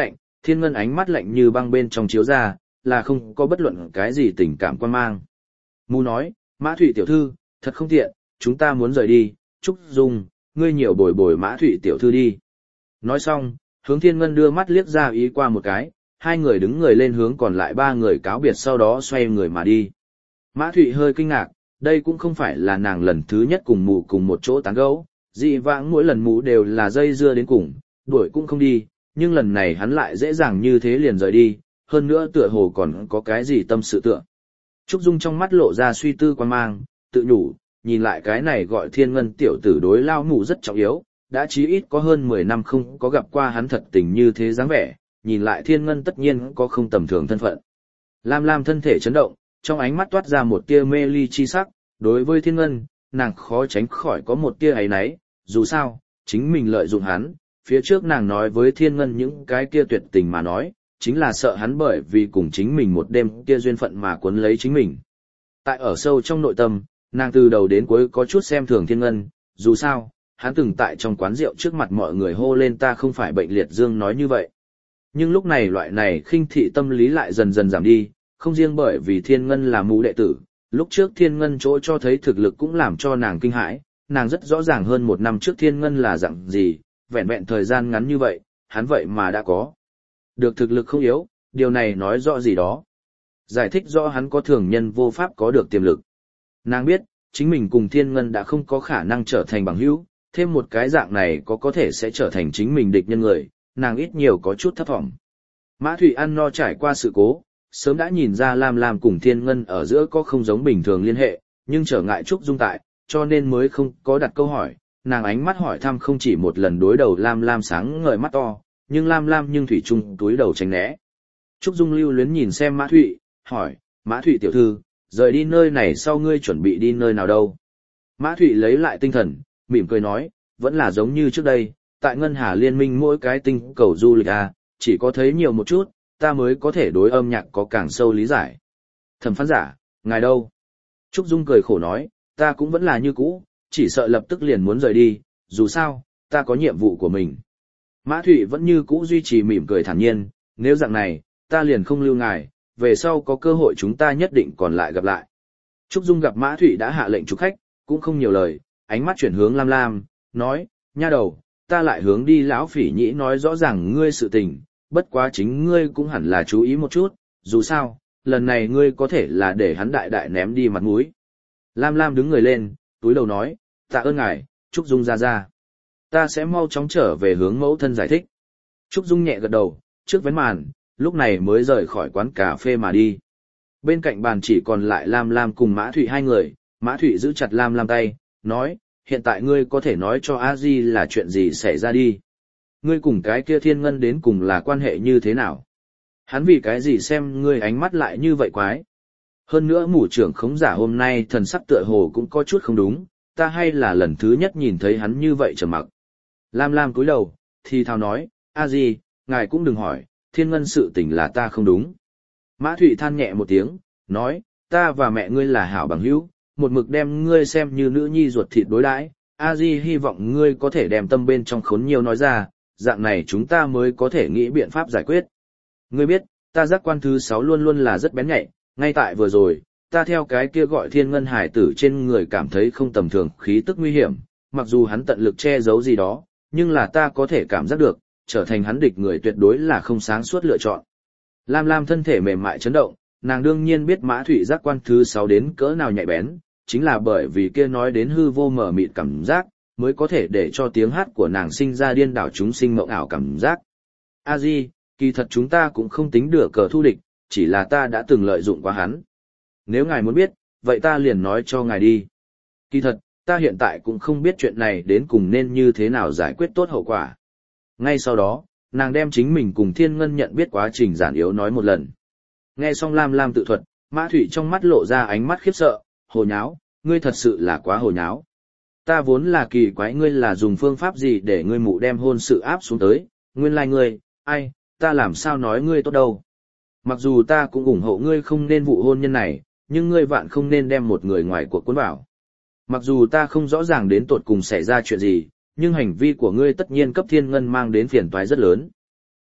A: Thiên Ngân ánh mắt lạnh như băng bên trong chiếu ra, là không có bất luận cái gì tình cảm quan mang. Mù nói, Mã Thụy tiểu thư, thật không tiện, chúng ta muốn rời đi, Trúc Dung, ngươi nhiều bồi bồi Mã Thụy tiểu thư đi. Nói xong, hướng Thiên Ngân đưa mắt liếc ra ý qua một cái, hai người đứng người lên hướng còn lại ba người cáo biệt sau đó xoay người mà đi. Mã Thụy hơi kinh ngạc, đây cũng không phải là nàng lần thứ nhất cùng mù cùng một chỗ tán gẫu, dị vãng mỗi lần mù đều là dây dưa đến cùng, đuổi cũng không đi, nhưng lần này hắn lại dễ dàng như thế liền rời đi, hơn nữa tựa hồ còn có cái gì tâm sự tựa. Trúc Dung trong mắt lộ ra suy tư quan mang, tự nhủ, nhìn lại cái này gọi Thiên Ngân tiểu tử đối lao mù rất trọng yếu, đã chí ít có hơn mười năm không có gặp qua hắn thật tình như thế dáng vẻ, nhìn lại Thiên Ngân tất nhiên có không tầm thường thân phận. Lam Lam thân thể chấn động, trong ánh mắt toát ra một tia mê ly chi sắc, đối với Thiên Ngân, nàng khó tránh khỏi có một tia ấy náy, dù sao, chính mình lợi dụng hắn, phía trước nàng nói với Thiên Ngân những cái kia tuyệt tình mà nói, chính là sợ hắn bởi vì cùng chính mình một đêm kia duyên phận mà cuốn lấy chính mình. Tại ở sâu trong nội tâm, nàng từ đầu đến cuối có chút xem thường Thiên Ngân, dù sao, hắn từng tại trong quán rượu trước mặt mọi người hô lên ta không phải bệnh liệt dương nói như vậy. Nhưng lúc này loại này khinh thị tâm lý lại dần dần giảm đi, không riêng bởi vì Thiên Ngân là mũ đệ tử, lúc trước Thiên Ngân chỗ cho thấy thực lực cũng làm cho nàng kinh hãi, nàng rất rõ ràng hơn một năm trước Thiên Ngân là dạng gì, vẹn vẹn thời gian ngắn như vậy, hắn vậy mà đã có được thực lực không yếu, điều này nói rõ gì đó. Giải thích rõ hắn có thường nhân vô pháp có được tiềm lực. Nàng biết, chính mình cùng Thiên Ngân đã không có khả năng trở thành bằng hữu, thêm một cái dạng này có có thể sẽ trở thành chính mình địch nhân người, nàng ít nhiều có chút thấp thỏm. Mã Thụy ăn no trải qua sự cố, sớm đã nhìn ra Lam Lam cùng Thiên Ngân ở giữa có không giống bình thường liên hệ, nhưng trở ngại Trúc Dung tại, cho nên mới không có đặt câu hỏi. Nàng ánh mắt hỏi thăm không chỉ một lần đối đầu Lam Lam sáng ngời mắt to, nhưng Lam Lam nhưng thủy chung túi đầu tránh né. Trúc Dung lưu luyến nhìn xem Mã Thụy, hỏi, Mã Thụy tiểu thư, rời đi nơi này sau ngươi chuẩn bị đi nơi nào đâu? Mã Thụy lấy lại tinh thần, mỉm cười nói, vẫn là giống như trước đây, tại Ngân Hà Liên minh mỗi cái tinh cầu du lịch à, chỉ có thấy nhiều một chút, ta mới có thể đối âm nhạc có càng sâu lý giải. Thẩm phán giả, ngài đâu? Trúc Dung cười khổ nói, ta cũng vẫn là như cũ, chỉ sợ lập tức liền muốn rời đi, dù sao, ta có nhiệm vụ của mình. Mã Thụy vẫn như cũ duy trì mỉm cười thản nhiên, nếu dạng này, ta liền không lưu ngài, về sau có cơ hội chúng ta nhất định còn lại gặp lại. Trúc Dung gặp Mã Thụy đã hạ lệnh chúc khách, cũng không nhiều lời, ánh mắt chuyển hướng Lam Lam, nói, nha đầu, ta lại hướng đi lão Phỉ Nhĩ nói rõ ràng ngươi sự tình, bất quá chính ngươi cũng hẳn là chú ý một chút, dù sao, lần này ngươi có thể là để hắn đại đại ném đi mặt mũi. Lam Lam đứng người lên, túi đầu nói, tạ ơn ngài, Trúc Dung ra ra. Ta sẽ mau chóng trở về hướng mẫu thân giải thích. Trúc Dung nhẹ gật đầu, trước vén màn, lúc này mới rời khỏi quán cà phê mà đi. Bên cạnh bàn chỉ còn lại Lam Lam cùng Mã Thụy hai người, Mã Thụy giữ chặt Lam Lam tay, nói, hiện tại ngươi có thể nói cho A Di là chuyện gì xảy ra đi. Ngươi cùng cái kia Thiên Ngân đến cùng là quan hệ như thế nào? Hắn vì cái gì xem ngươi ánh mắt lại như vậy quái? Hơn nữa mù trưởng khống giả hôm nay thần sắc tựa hồ cũng có chút không đúng, ta hay là lần thứ nhất nhìn thấy hắn như vậy trầm mặc. Lam Lam cúi đầu, thì thào nói, A Di, ngài cũng đừng hỏi, Thiên Ngân sự tình là ta không đúng. Mã Thụy than nhẹ một tiếng, nói, ta và mẹ ngươi là hảo bằng hữu, một mực đem ngươi xem như nữ nhi ruột thịt đối đãi. A Di hy vọng ngươi có thể đem tâm bên trong khốn nhiều nói ra, dạng này chúng ta mới có thể nghĩ biện pháp giải quyết. Ngươi biết, ta giác quan thứ sáu luôn luôn là rất bén nhạy, ngay tại vừa rồi, ta theo cái kia gọi Thiên Ngân hải tử trên người cảm thấy không tầm thường khí tức nguy hiểm, mặc dù hắn tận lực che giấu gì đó, nhưng là ta có thể cảm giác được, trở thành hắn địch người tuyệt đối là không sáng suốt lựa chọn. Lam Lam thân thể mềm mại chấn động, nàng đương nhiên biết Mã Thụy giác quan thứ sáu đến cỡ nào nhạy bén, chính là bởi vì kia nói đến hư vô mở mịt cảm giác, mới có thể để cho tiếng hát của nàng sinh ra điên đảo chúng sinh mộng ảo cảm giác. A Di, kỳ thật chúng ta cũng không tính được cờ thu địch, chỉ là ta đã từng lợi dụng qua hắn. Nếu ngài muốn biết, vậy ta liền nói cho ngài đi. Kỳ thật, ta hiện tại cũng không biết chuyện này đến cùng nên như thế nào giải quyết tốt hậu quả. Ngay sau đó, nàng đem chính mình cùng Thiên Ngân nhận biết quá trình giản yếu nói một lần. Nghe xong Lam Lam tự thuật, Mã Thụy trong mắt lộ ra ánh mắt khiếp sợ, hồ nháo, ngươi thật sự là quá hồ nháo. Ta vốn là kỳ quái ngươi là dùng phương pháp gì để ngươi mụ đem hôn sự áp xuống tới, nguyên lai like ngươi, ai, ta làm sao nói ngươi tốt đâu. Mặc dù ta cũng ủng hộ ngươi không nên vụ hôn nhân này, nhưng ngươi vạn không nên đem một người ngoài cuộc cuốn vào. Mặc dù ta không rõ ràng đến tột cùng xảy ra chuyện gì, nhưng hành vi của ngươi tất nhiên cấp Thiên Ngân mang đến phiền toái rất lớn.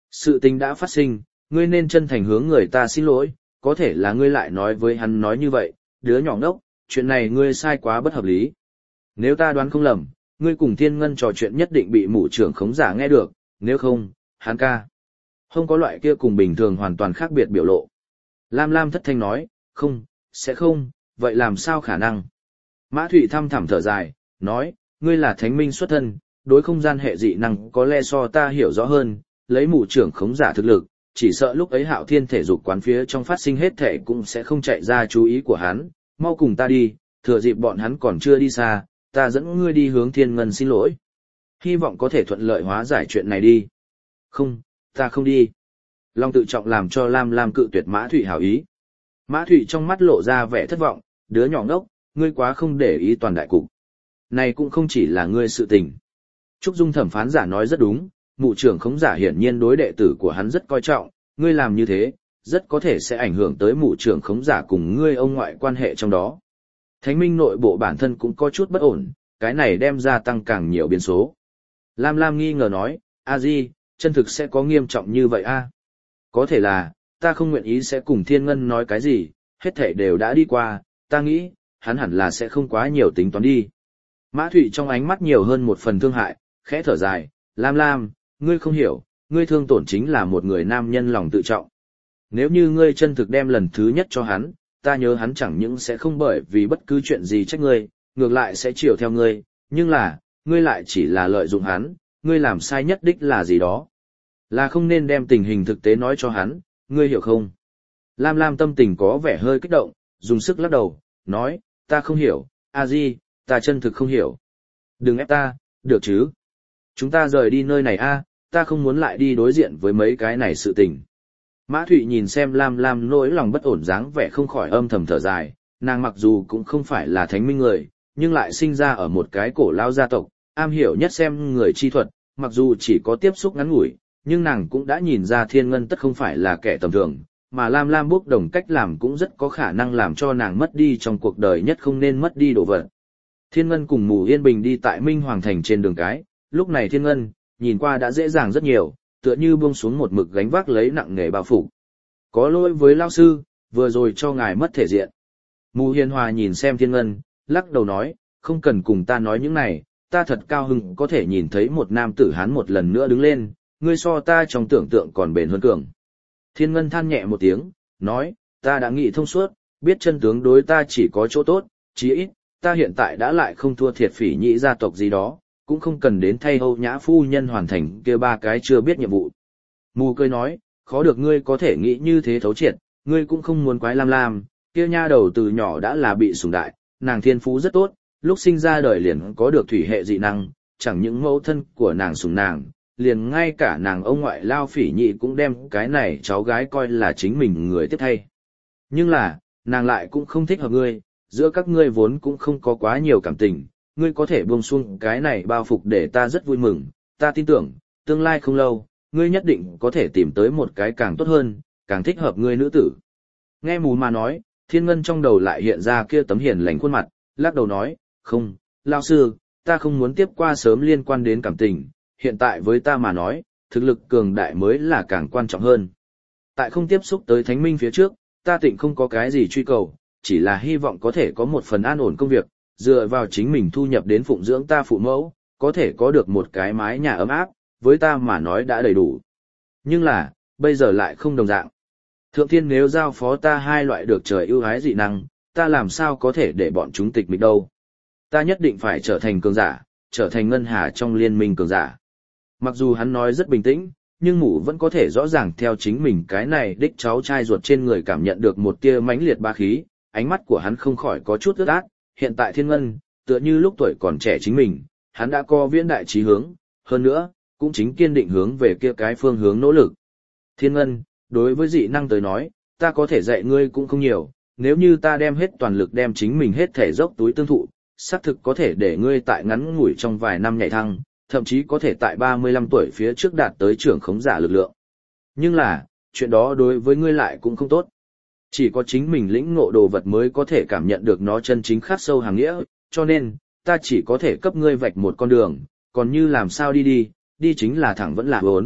A: Sự tình đã phát sinh, ngươi nên chân thành hướng người ta xin lỗi, có thể là ngươi lại nói với hắn nói như vậy, đứa nhỏ ngốc, chuyện này ngươi sai quá bất hợp lý. Nếu ta đoán không lầm, ngươi cùng Thiên Ngân trò chuyện nhất định bị mụ trưởng khống giả nghe được, nếu không, hắn ca. Không có loại kia cùng bình thường hoàn toàn khác biệt biểu lộ. Lam Lam thất thanh nói, không, sẽ không, vậy làm sao khả năng? Mã Thụy thăm thẳm thở dài, nói, ngươi là thánh minh xuất thân, đối không gian hệ dị năng có lẽ so ta hiểu rõ hơn, lấy mụ trưởng khống giả thực lực, chỉ sợ lúc ấy Hạo Thiên thể dục quán phía trong phát sinh hết thể cũng sẽ không chạy ra chú ý của hắn, mau cùng ta đi, thừa dịp bọn hắn còn chưa đi xa, ta dẫn ngươi đi hướng Thiên Ngân xin lỗi. Hy vọng có thể thuận lợi hóa giải chuyện này đi. Không, ta không đi. Long tự trọng làm cho Lam Lam cự tuyệt Mã Thụy hảo ý. Mã Thụy trong mắt lộ ra vẻ thất vọng, đứa nhỏ ngốc, ngươi quá không để ý toàn đại cục. Này cũng không chỉ là ngươi sự tình. Trúc Dung thẩm phán giả nói rất đúng, mụ trưởng khống giả hiển nhiên đối đệ tử của hắn rất coi trọng, ngươi làm như thế, rất có thể sẽ ảnh hưởng tới mụ trưởng khống giả cùng ngươi ông ngoại quan hệ trong đó. Thánh minh nội bộ bản thân cũng có chút bất ổn, cái này đem ra tăng càng nhiều biến số. Lam Lam nghi ngờ nói, a di, chân thực sẽ có nghiêm trọng như vậy a? Có thể là, ta không nguyện ý sẽ cùng Thiên Ngân nói cái gì, hết thảy đều đã đi qua, ta nghĩ, hắn hẳn là sẽ không quá nhiều tính toán đi. Mã Thụy trong ánh mắt nhiều hơn một phần thương hại, khẽ thở dài, Lam Lam, ngươi không hiểu, ngươi thương tổn chính là một người nam nhân lòng tự trọng. Nếu như ngươi chân thực đem lần thứ nhất cho hắn, ta nhớ hắn chẳng những sẽ không bởi vì bất cứ chuyện gì trách ngươi, ngược lại sẽ chiều theo ngươi, nhưng là, ngươi lại chỉ là lợi dụng hắn, ngươi làm sai nhất đích là gì đó. Là không nên đem tình hình thực tế nói cho hắn, ngươi hiểu không? Lam Lam tâm tình có vẻ hơi kích động, dùng sức lắc đầu, nói, ta không hiểu, a di, ta chân thực không hiểu. Đừng ép ta, được chứ? Chúng ta rời đi nơi này a, ta không muốn lại đi đối diện với mấy cái này sự tình. Mã Thụy nhìn xem Lam Lam nỗi lòng bất ổn dáng vẻ không khỏi âm thầm thở dài, nàng mặc dù cũng không phải là thánh minh người, nhưng lại sinh ra ở một cái cổ lao gia tộc, am hiểu nhất xem người chi thuật, mặc dù chỉ có tiếp xúc ngắn ngủi, nhưng nàng cũng đã nhìn ra Thiên Ngân tất không phải là kẻ tầm thường, mà Lam Lam bốc đồng cách làm cũng rất có khả năng làm cho nàng mất đi trong cuộc đời nhất không nên mất đi đồ vật. Thiên Ngân cùng Mù Yên Bình đi tại Minh Hoàng Thành trên đường cái, lúc này Thiên Ngân, nhìn qua đã dễ dàng rất nhiều, tựa như buông xuống một mực gánh vác lấy nặng nghề bao phủ. Có lỗi với lao sư, vừa rồi cho ngài mất thể diện. Mù Hiền Hòa nhìn xem Thiên Ngân, lắc đầu nói, không cần cùng ta nói những này, ta thật cao hứng có thể nhìn thấy một nam tử hán một lần nữa đứng lên, ngươi so ta trong tưởng tượng còn bền hơn cường. Thiên Ngân than nhẹ một tiếng, nói, ta đã nghĩ thông suốt, biết chân tướng đối ta chỉ có chỗ tốt, chí ít, ta hiện tại đã lại không thua thiệt Phỉ Nhĩ gia tộc gì đó, cũng không cần đến thay Âu Nhã phu nhân hoàn thành kia ba cái chưa biết nhiệm vụ. Mù cười nói, khó được ngươi có thể nghĩ như thế thấu triệt, ngươi cũng không muốn quái Lam Lam, kia nha đầu từ nhỏ đã là bị sủng đại, nàng thiên phú rất tốt, lúc sinh ra đời liền có được thủy hệ dị năng, chẳng những mẫu thân của nàng sủng nàng, liền ngay cả nàng ông ngoại Lao Phỉ Nhĩ cũng đem cái này cháu gái coi là chính mình người tiếp thay. Nhưng là, nàng lại cũng không thích hợp ngươi, giữa các ngươi vốn cũng không có quá nhiều cảm tình, ngươi có thể buông xuống cái này bao phục để ta rất vui mừng, ta tin tưởng, tương lai không lâu, ngươi nhất định có thể tìm tới một cái càng tốt hơn, càng thích hợp ngươi nữ tử. Nghe Mù mà nói, Thiên Ngân trong đầu lại hiện ra kia tấm hiền lành khuôn mặt, lắc đầu nói, không, lão sư, ta không muốn tiếp qua sớm liên quan đến cảm tình, hiện tại với ta mà nói, thực lực cường đại mới là càng quan trọng hơn. Tại không tiếp xúc tới thánh minh phía trước, ta tịnh không có cái gì truy cầu, chỉ là hy vọng có thể có một phần an ổn công việc, dựa vào chính mình thu nhập đến phụng dưỡng ta phụ mẫu, có thể có được một cái mái nhà ấm áp, với ta mà nói đã đầy đủ. Nhưng là, bây giờ lại không đồng dạng. Thượng thiên nếu giao phó ta hai loại được trời ưu ái dị năng, ta làm sao có thể để bọn chúng tịch mịch đâu. Ta nhất định phải trở thành cường giả, trở thành ngân hà trong liên minh cường giả. Mặc dù hắn nói rất bình tĩnh, nhưng mụ vẫn có thể rõ ràng theo chính mình cái này đích cháu trai ruột trên người cảm nhận được một tia mãnh liệt ba khí, ánh mắt của hắn không khỏi có chút ướt át. Hiện tại Thiên Ngân, tựa như lúc tuổi còn trẻ chính mình, hắn đã có viễn đại chí hướng, hơn nữa, cũng chính kiên định hướng về kia cái phương hướng nỗ lực. Thiên Ngân, đối với dị năng tới nói, ta có thể dạy ngươi cũng không nhiều, nếu như ta đem hết toàn lực đem chính mình hết thể dốc túi tương thụ, xác thực có thể để ngươi tại ngắn ngủi trong vài năm nhảy thăng, thậm chí có thể tại ba mươi lăm tuổi phía trước đạt tới trưởng khống giả lực lượng. Nhưng là, chuyện đó đối với ngươi lại cũng không tốt. Chỉ có chính mình lĩnh ngộ đồ vật mới có thể cảm nhận được nó chân chính khắc sâu hàng nghĩa, cho nên, ta chỉ có thể cấp ngươi vạch một con đường, còn như làm sao đi đi, đi chính là thẳng vẫn là vốn,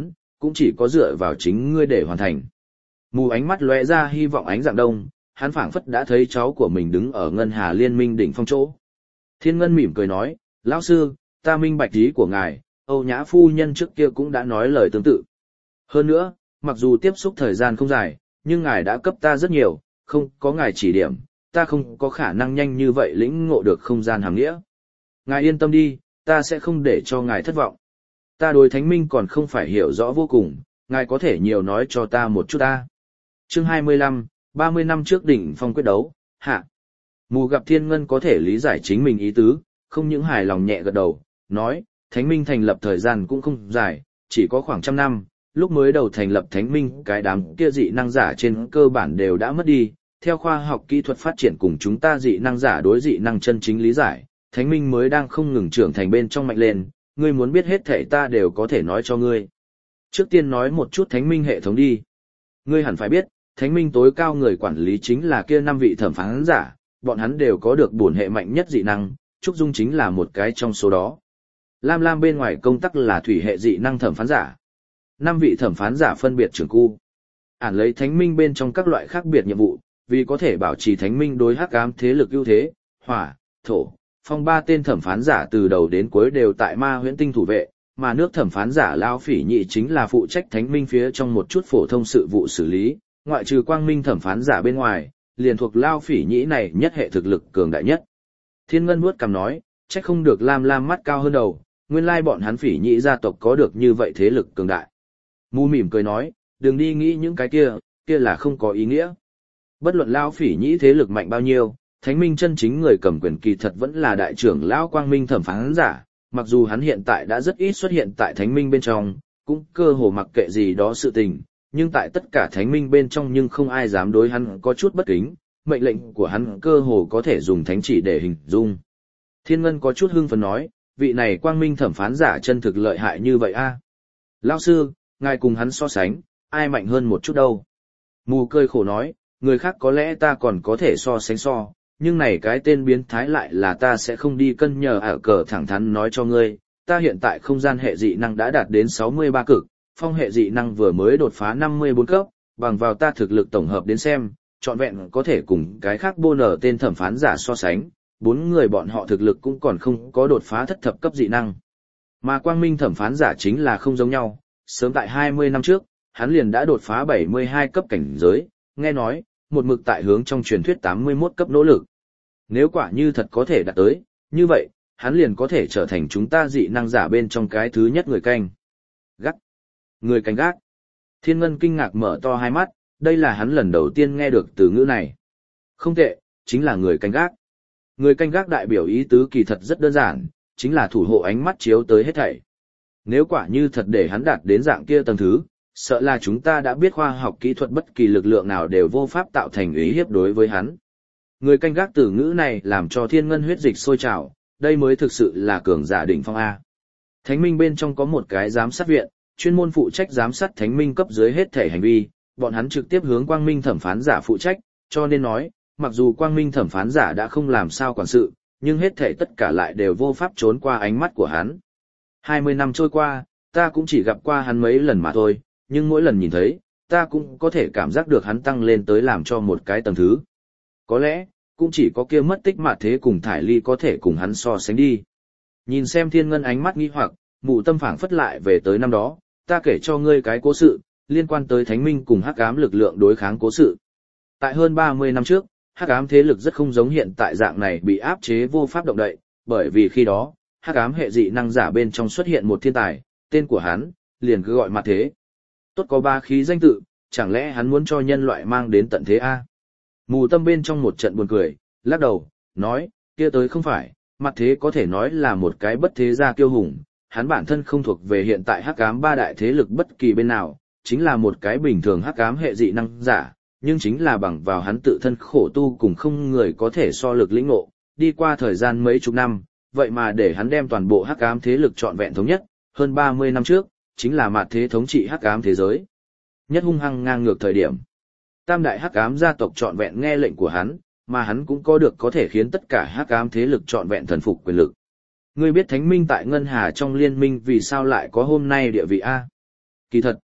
A: cũng chỉ có dựa vào chính ngươi để hoàn thành. Mù ánh mắt lóe ra hy vọng ánh dạng đông, hắn phảng phất đã thấy cháu của mình đứng ở ngân hà liên minh đỉnh phong chỗ. Thiên Ngân mỉm cười nói, lão sư, ta minh bạch ý của ngài, Âu Nhã phu nhân trước kia cũng đã nói lời tương tự. Hơn nữa, mặc dù tiếp xúc thời gian không dài, nhưng ngài đã cấp ta rất nhiều, không có ngài chỉ điểm, ta không có khả năng nhanh như vậy lĩnh ngộ được không gian hàm nghĩa. Ngài yên tâm đi, ta sẽ không để cho ngài thất vọng. Ta đối thánh minh còn không phải hiểu rõ vô cùng, ngài có thể nhiều nói cho ta một chút ta. Chương hai mươi lăm, ba mươi năm trước đỉnh phong quyết đấu, hạ. Mù gặp Thiên Ngân có thể lý giải chính mình ý tứ, không những hài lòng nhẹ gật đầu, nói, thánh minh thành lập thời gian cũng không dài, chỉ có khoảng trăm năm, lúc mới đầu thành lập thánh minh cái đám kia dị năng giả trên cơ bản đều đã mất đi, theo khoa học kỹ thuật phát triển cùng chúng ta dị năng giả đối dị năng chân chính lý giải, thánh minh mới đang không ngừng trưởng thành bên trong mạnh lên, ngươi muốn biết hết thể ta đều có thể nói cho ngươi. Trước tiên nói một chút thánh minh hệ thống đi. Ngươi hẳn phải biết, thánh minh tối cao người quản lý chính là kia năm vị thẩm phán giả, bọn hắn đều có được bổn hệ mạnh nhất dị năng, Trúc Dung chính là một cái trong số đó. Lam Lam bên ngoài công tác là thủy hệ dị năng thẩm phán giả. Năm vị thẩm phán giả phân biệt trưởng cu. Ản lấy thánh minh bên trong các loại khác biệt nhiệm vụ, vì có thể bảo trì thánh minh đối hắc ám thế lực ưu thế, hỏa, thổ, phong ba tên thẩm phán giả từ đầu đến cuối đều tại ma huyễn tinh thủ vệ, mà nước thẩm phán giả Lao Phỉ Nhị chính là phụ trách thánh minh phía trong một chút phổ thông sự vụ xử lý, ngoại trừ quang minh thẩm phán giả bên ngoài, liền thuộc Lao Phỉ Nhĩ này nhất hệ thực lực cường đại nhất. Thiên Ngân nuốt cằm nói, trách không được Lam Lam mắt cao hơn đầu, nguyên lai bọn hắn Phỉ Nhĩ gia tộc có được như vậy thế lực cường đại. Mu mỉm cười nói, đừng đi nghĩ những cái kia, kia là không có ý nghĩa. Bất luận Lao Phỉ Nhĩ thế lực mạnh bao nhiêu, thánh minh chân chính người cầm quyền kỳ thật vẫn là đại trưởng Lão Quang Minh thẩm phán giả, mặc dù hắn hiện tại đã rất ít xuất hiện tại thánh minh bên trong, cũng cơ hồ mặc kệ gì đó sự tình, nhưng tại tất cả thánh minh bên trong nhưng không ai dám đối hắn có chút bất kính, mệnh lệnh của hắn cơ hồ có thể dùng thánh chỉ để hình dung. Thiên Ngân có chút hưng phấn nói, vị này Quang Minh thẩm phán giả chân thực lợi hại như vậy a. À? Lão sư, ngài cùng hắn so sánh, ai mạnh hơn một chút đâu. Mù cười khổ nói, người khác có lẽ ta còn có thể so sánh so, nhưng này cái tên biến thái lại là ta sẽ không đi cân nhờ ở cờ thẳng thắn nói cho ngươi, ta hiện tại không gian hệ dị năng đã đạt đến sáu mươi ba cực, phong hệ dị năng vừa mới đột phá năm mươi bốn cấp, bằng vào ta thực lực tổng hợp đến xem, trọn vẹn có thể cùng cái khác bô nở tên thẩm phán giả so sánh, bốn người bọn họ thực lực cũng còn không có đột phá thất thập cấp dị năng. Mà Quang Minh thẩm phán giả chính là không giống nhau, sớm tại hai mươi năm trước, hắn liền đã đột phá bảy mươi hai cấp cảnh giới, nghe nói, một mực tại hướng trong truyền thuyết tám mươi mốt cấp nỗ lực. Nếu quả như thật có thể đạt tới, như vậy, hắn liền có thể trở thành chúng ta dị năng giả bên trong cái thứ nhất người canh. Gác. Người canh gác. Thiên Ngân kinh ngạc mở to hai mắt, đây là hắn lần đầu tiên nghe được từ ngữ này. Không tệ, chính là người canh gác. Người canh gác đại biểu ý tứ kỳ thật rất đơn giản, chính là thủ hộ ánh mắt chiếu tới hết thảy. Nếu quả như thật để hắn đạt đến dạng kia tầng thứ, sợ là chúng ta đã biết khoa học kỹ thuật bất kỳ lực lượng nào đều vô pháp tạo thành ý hiếp đối với hắn. Người canh gác từ ngữ này làm cho Thiên Ngân huyết dịch sôi trào, đây mới thực sự là cường giả đỉnh phong A. Thánh minh bên trong có một cái giám sát viện, chuyên môn phụ trách giám sát thánh minh cấp dưới hết thể hành vi, bọn hắn trực tiếp hướng Quang Minh thẩm phán giả phụ trách, cho nên nói, mặc dù Quang Minh thẩm phán giả đã không làm sao quản sự, nhưng hết thể tất cả lại đều vô pháp trốn qua ánh mắt của hắn. hai mươi năm trôi qua, ta cũng chỉ gặp qua hắn mấy lần mà thôi, nhưng mỗi lần nhìn thấy, ta cũng có thể cảm giác được hắn tăng lên tới làm cho một cái tầng thứ. Có lẽ, cũng chỉ có kia mất tích mà thế cùng thải ly có thể cùng hắn so sánh đi. Nhìn xem Thiên Ngân ánh mắt nghi hoặc, Mụ Tâm phảng phất lại về tới năm đó, ta kể cho ngươi cái cố sự, liên quan tới thánh minh cùng hắc ám lực lượng đối kháng cố sự. Tại hơn ba mươi năm trước, hắc ám thế lực rất không giống hiện tại dạng này bị áp chế vô pháp động đậy, bởi vì khi đó, hắc ám hệ dị năng giả bên trong xuất hiện một thiên tài, tên của hắn, liền cứ gọi mà thế. Tốt có ba khí danh tự, chẳng lẽ hắn muốn cho nhân loại mang đến tận thế a? Mù Tâm bên trong một trận buồn cười, lắc đầu, nói, kia tới không phải, mặt thế có thể nói là một cái bất thế gia kiêu hùng, hắn bản thân không thuộc về hiện tại hắc ám ba đại thế lực bất kỳ bên nào, chính là một cái bình thường hắc ám hệ dị năng giả, nhưng chính là bằng vào hắn tự thân khổ tu cùng không người có thể so lực lĩnh ngộ, đi qua thời gian mấy chục năm, vậy mà để hắn đem toàn bộ hắc ám thế lực trọn vẹn thống nhất, hơn ba mươi năm trước, chính là mặt thế thống trị hắc ám thế giới. Nhất hung hăng ngang ngược thời điểm. Tam đại hắc ám gia tộc trọn vẹn nghe lệnh của hắn, mà hắn cũng có được có thể khiến tất cả hắc ám thế lực trọn vẹn thần phục quyền lực. Ngươi biết Thánh Minh tại Ngân Hà trong liên minh vì sao lại có hôm nay địa vị a? Kỳ thật,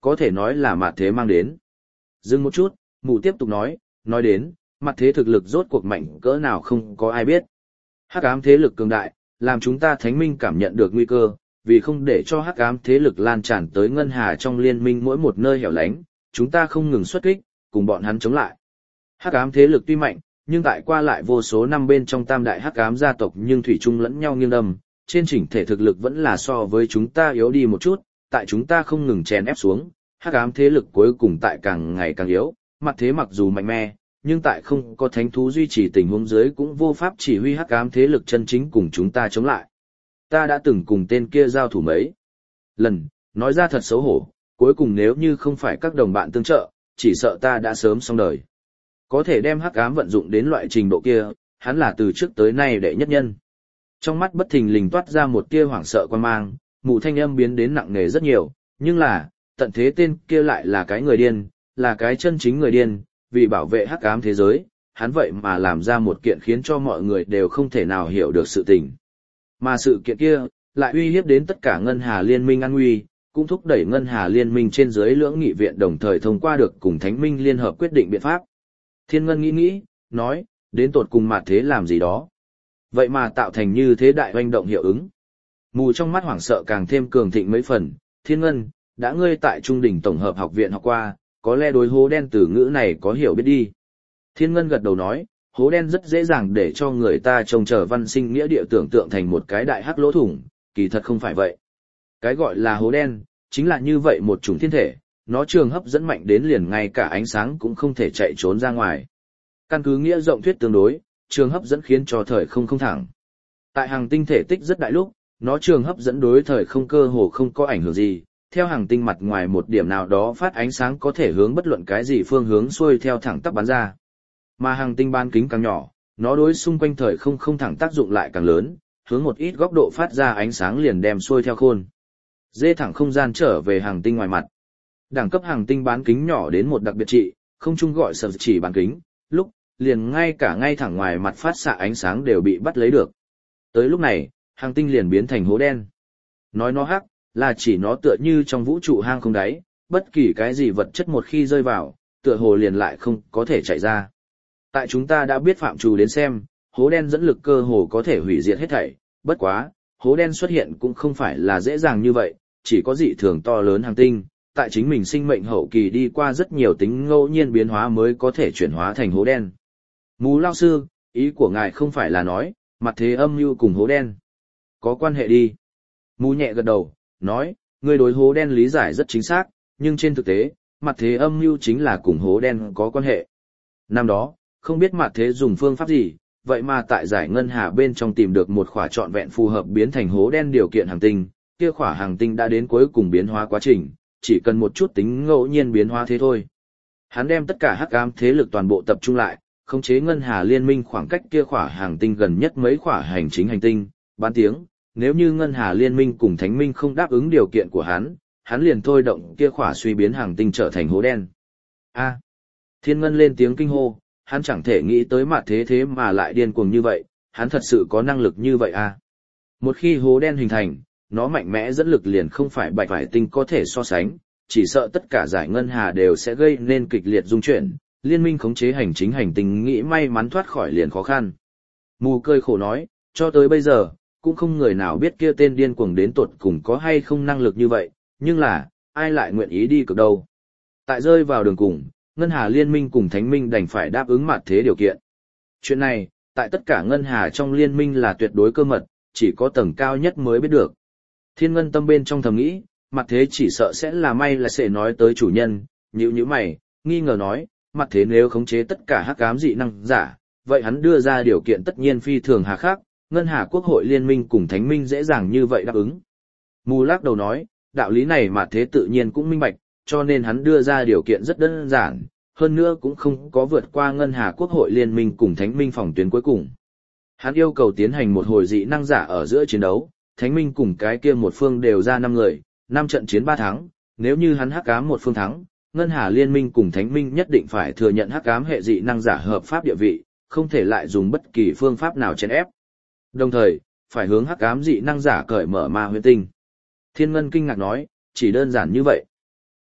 A: có thể nói là mặt thế mang đến. Dừng một chút, mụ tiếp tục nói, nói đến, mặt thế thực lực rốt cuộc mạnh cỡ nào không có ai biết. Hắc ám thế lực cường đại, làm chúng ta thánh minh cảm nhận được nguy cơ, vì không để cho hắc ám thế lực lan tràn tới ngân hà trong liên minh mỗi một nơi hẻo lánh, chúng ta không ngừng xuất kích, cùng bọn hắn chống lại. Hắc ám thế lực tuy mạnh, nhưng tại qua lại vô số năm bên trong tam đại hắc ám gia tộc nhưng thủy chung lẫn nhau nghiêng đâm, trên chỉnh thể thực lực vẫn là so với chúng ta yếu đi một chút, tại chúng ta không ngừng chèn ép xuống, hắc ám thế lực cuối cùng tại càng ngày càng yếu, mặt thế mặc dù mạnh mẽ, nhưng tại không có thánh thú duy trì tình huống dưới cũng vô pháp chỉ huy hắc ám thế lực chân chính cùng chúng ta chống lại. Ta đã từng cùng tên kia giao thủ mấy lần, nói ra thật xấu hổ, cuối cùng nếu như không phải các đồng bạn tương trợ, chỉ sợ ta đã sớm xong đời. Có thể đem hắc ám vận dụng đến loại trình độ kia, hắn là từ trước tới nay đệ nhất nhân. Trong mắt bất thình lình toát ra một tia hoảng sợ quan mang, mù thanh âm biến đến nặng nề rất nhiều, nhưng là, tận thế tên kia lại là cái người điên, là cái chân chính người điên, vì bảo vệ hắc ám thế giới, hắn vậy mà làm ra một kiện khiến cho mọi người đều không thể nào hiểu được sự tình. Mà sự kiện kia, lại uy hiếp đến tất cả ngân hà liên minh an nguy, cũng thúc đẩy ngân hà liên minh trên dưới lưỡng nghị viện đồng thời thông qua được cùng thánh minh liên hợp quyết định biện pháp. Thiên Ngân nghĩ nghĩ, nói, đến tột cùng mặt thế làm gì đó. Vậy mà tạo thành như thế đại hoành động hiệu ứng. Mù trong mắt hoảng sợ càng thêm cường thịnh mấy phần, Thiên Ngân, đã ngươi tại Trung đỉnh Tổng hợp học viện học qua, có lẽ đối hố đen từ ngữ này có hiểu biết đi. Thiên Ngân gật đầu nói, hố đen rất dễ dàng để cho người ta trông chờ văn sinh nghĩa địa tưởng tượng thành một cái đại hắc lỗ thủng, kỳ thật không phải vậy. Cái gọi là hố đen, chính là như vậy một chủng thiên thể, nó trường hấp dẫn mạnh đến liền ngay cả ánh sáng cũng không thể chạy trốn ra ngoài. Căn cứ nghĩa rộng thuyết tương đối, trường hấp dẫn khiến cho thời không không thẳng. Tại hàng tinh thể tích rất đại lúc, nó trường hấp dẫn đối thời không cơ hồ không có ảnh hưởng gì, theo hàng tinh mặt ngoài một điểm nào đó phát ánh sáng có thể hướng bất luận cái gì phương hướng xuôi theo thẳng tắp bắn ra. Mà hàng tinh bán kính càng nhỏ, nó đối xung quanh thời không không thẳng tác dụng lại càng lớn, hướng một ít góc độ phát ra ánh sáng liền đem xuôi theo khôn. Dê thẳng không gian trở về hàng tinh ngoài mặt. Đẳng cấp hàng tinh bán kính nhỏ đến một đặc biệt trị, không chung gọi sở chỉ bán kính, lúc, liền ngay cả ngay thẳng ngoài mặt phát xạ ánh sáng đều bị bắt lấy được. Tới lúc này, hàng tinh liền biến thành hố đen. Nói nó hắc, là chỉ nó tựa như trong vũ trụ hang không đáy, bất kỳ cái gì vật chất một khi rơi vào, tựa hồ liền lại không có thể chạy ra. Tại chúng ta đã biết phạm trù đến xem, hố đen dẫn lực cơ hồ có thể hủy diệt hết thảy, bất quá, hố đen xuất hiện cũng không phải là dễ dàng như vậy, chỉ có dị thường to lớn hành tinh, tại chính mình sinh mệnh hậu kỳ đi qua rất nhiều tính ngẫu nhiên biến hóa mới có thể chuyển hóa thành hố đen. Mù lao sư, ý của ngài không phải là nói, mặt thế âm mưu cùng hố đen. Có quan hệ đi. Mù nhẹ gật đầu, nói, ngươi đối hố đen lý giải rất chính xác, nhưng trên thực tế, mặt thế âm mưu chính là cùng hố đen có quan hệ. Năm đó, không biết mặt thế dùng phương pháp gì, vậy mà tại giải ngân hà bên trong tìm được một khỏa trọn vẹn phù hợp biến thành hố đen điều kiện hành tinh, kia khỏa hành tinh đã đến cuối cùng biến hóa quá trình, chỉ cần một chút tính ngẫu nhiên biến hóa thế thôi. Hắn đem tất cả hắc ám thế lực toàn bộ tập trung lại, khống chế ngân hà liên minh khoảng cách kia khỏa hành tinh gần nhất mấy khỏa hành chính hành tinh, bán tiếng, nếu như ngân hà liên minh cùng thánh minh không đáp ứng điều kiện của hắn, hắn liền thôi động kia khỏa suy biến hành tinh trở thành hố đen. A. Thiên Ngân lên tiếng kinh hô, hắn chẳng thể nghĩ tới mặt thế thế mà lại điên cuồng như vậy, hắn thật sự có năng lực như vậy à. Một khi hố đen hình thành, nó mạnh mẽ dẫn lực liền không phải bạch vải tinh có thể so sánh, chỉ sợ tất cả giải ngân hà đều sẽ gây nên kịch liệt dung chuyển, liên minh khống chế hành chính hành tinh nghĩ may mắn thoát khỏi liền khó khăn. Mù cười khổ nói, cho tới bây giờ, cũng không người nào biết kia tên điên cuồng đến tột cùng có hay không năng lực như vậy, nhưng là, ai lại nguyện ý đi cực đâu. Tại rơi vào đường cùng, ngân hà liên minh cùng thánh minh đành phải đáp ứng mặt thế điều kiện. Chuyện này, tại tất cả ngân hà trong liên minh là tuyệt đối cơ mật, chỉ có tầng cao nhất mới biết được. Thiên Ngân tâm bên trong thầm nghĩ, mặt thế chỉ sợ sẽ là may là sẽ nói tới chủ nhân, nhíu nhíu mày, nghi ngờ nói, mặt thế nếu khống chế tất cả hắc ám dị năng giả, vậy hắn đưa ra điều kiện tất nhiên phi thường hà khắc, ngân hà quốc hội liên minh cùng thánh minh dễ dàng như vậy đáp ứng. Mù lắc đầu nói, đạo lý này mặt thế tự nhiên cũng minh bạch, cho nên hắn đưa ra điều kiện rất đơn giản, hơn nữa cũng không có vượt qua ngân hà quốc hội liên minh cùng thánh minh phòng tuyến cuối cùng. Hắn yêu cầu tiến hành một hồi dị năng giả ở giữa chiến đấu, thánh minh cùng cái kia một phương đều ra năm người, năm trận chiến ba thắng, nếu như hắn hắc ám một phương thắng, ngân hà liên minh cùng thánh minh nhất định phải thừa nhận hắc ám hệ dị năng giả hợp pháp địa vị, không thể lại dùng bất kỳ phương pháp nào chèn ép. Đồng thời, phải hướng hắc ám dị năng giả cởi mở ma huyễn tinh. Thiên Ngân kinh ngạc nói, chỉ đơn giản như vậy.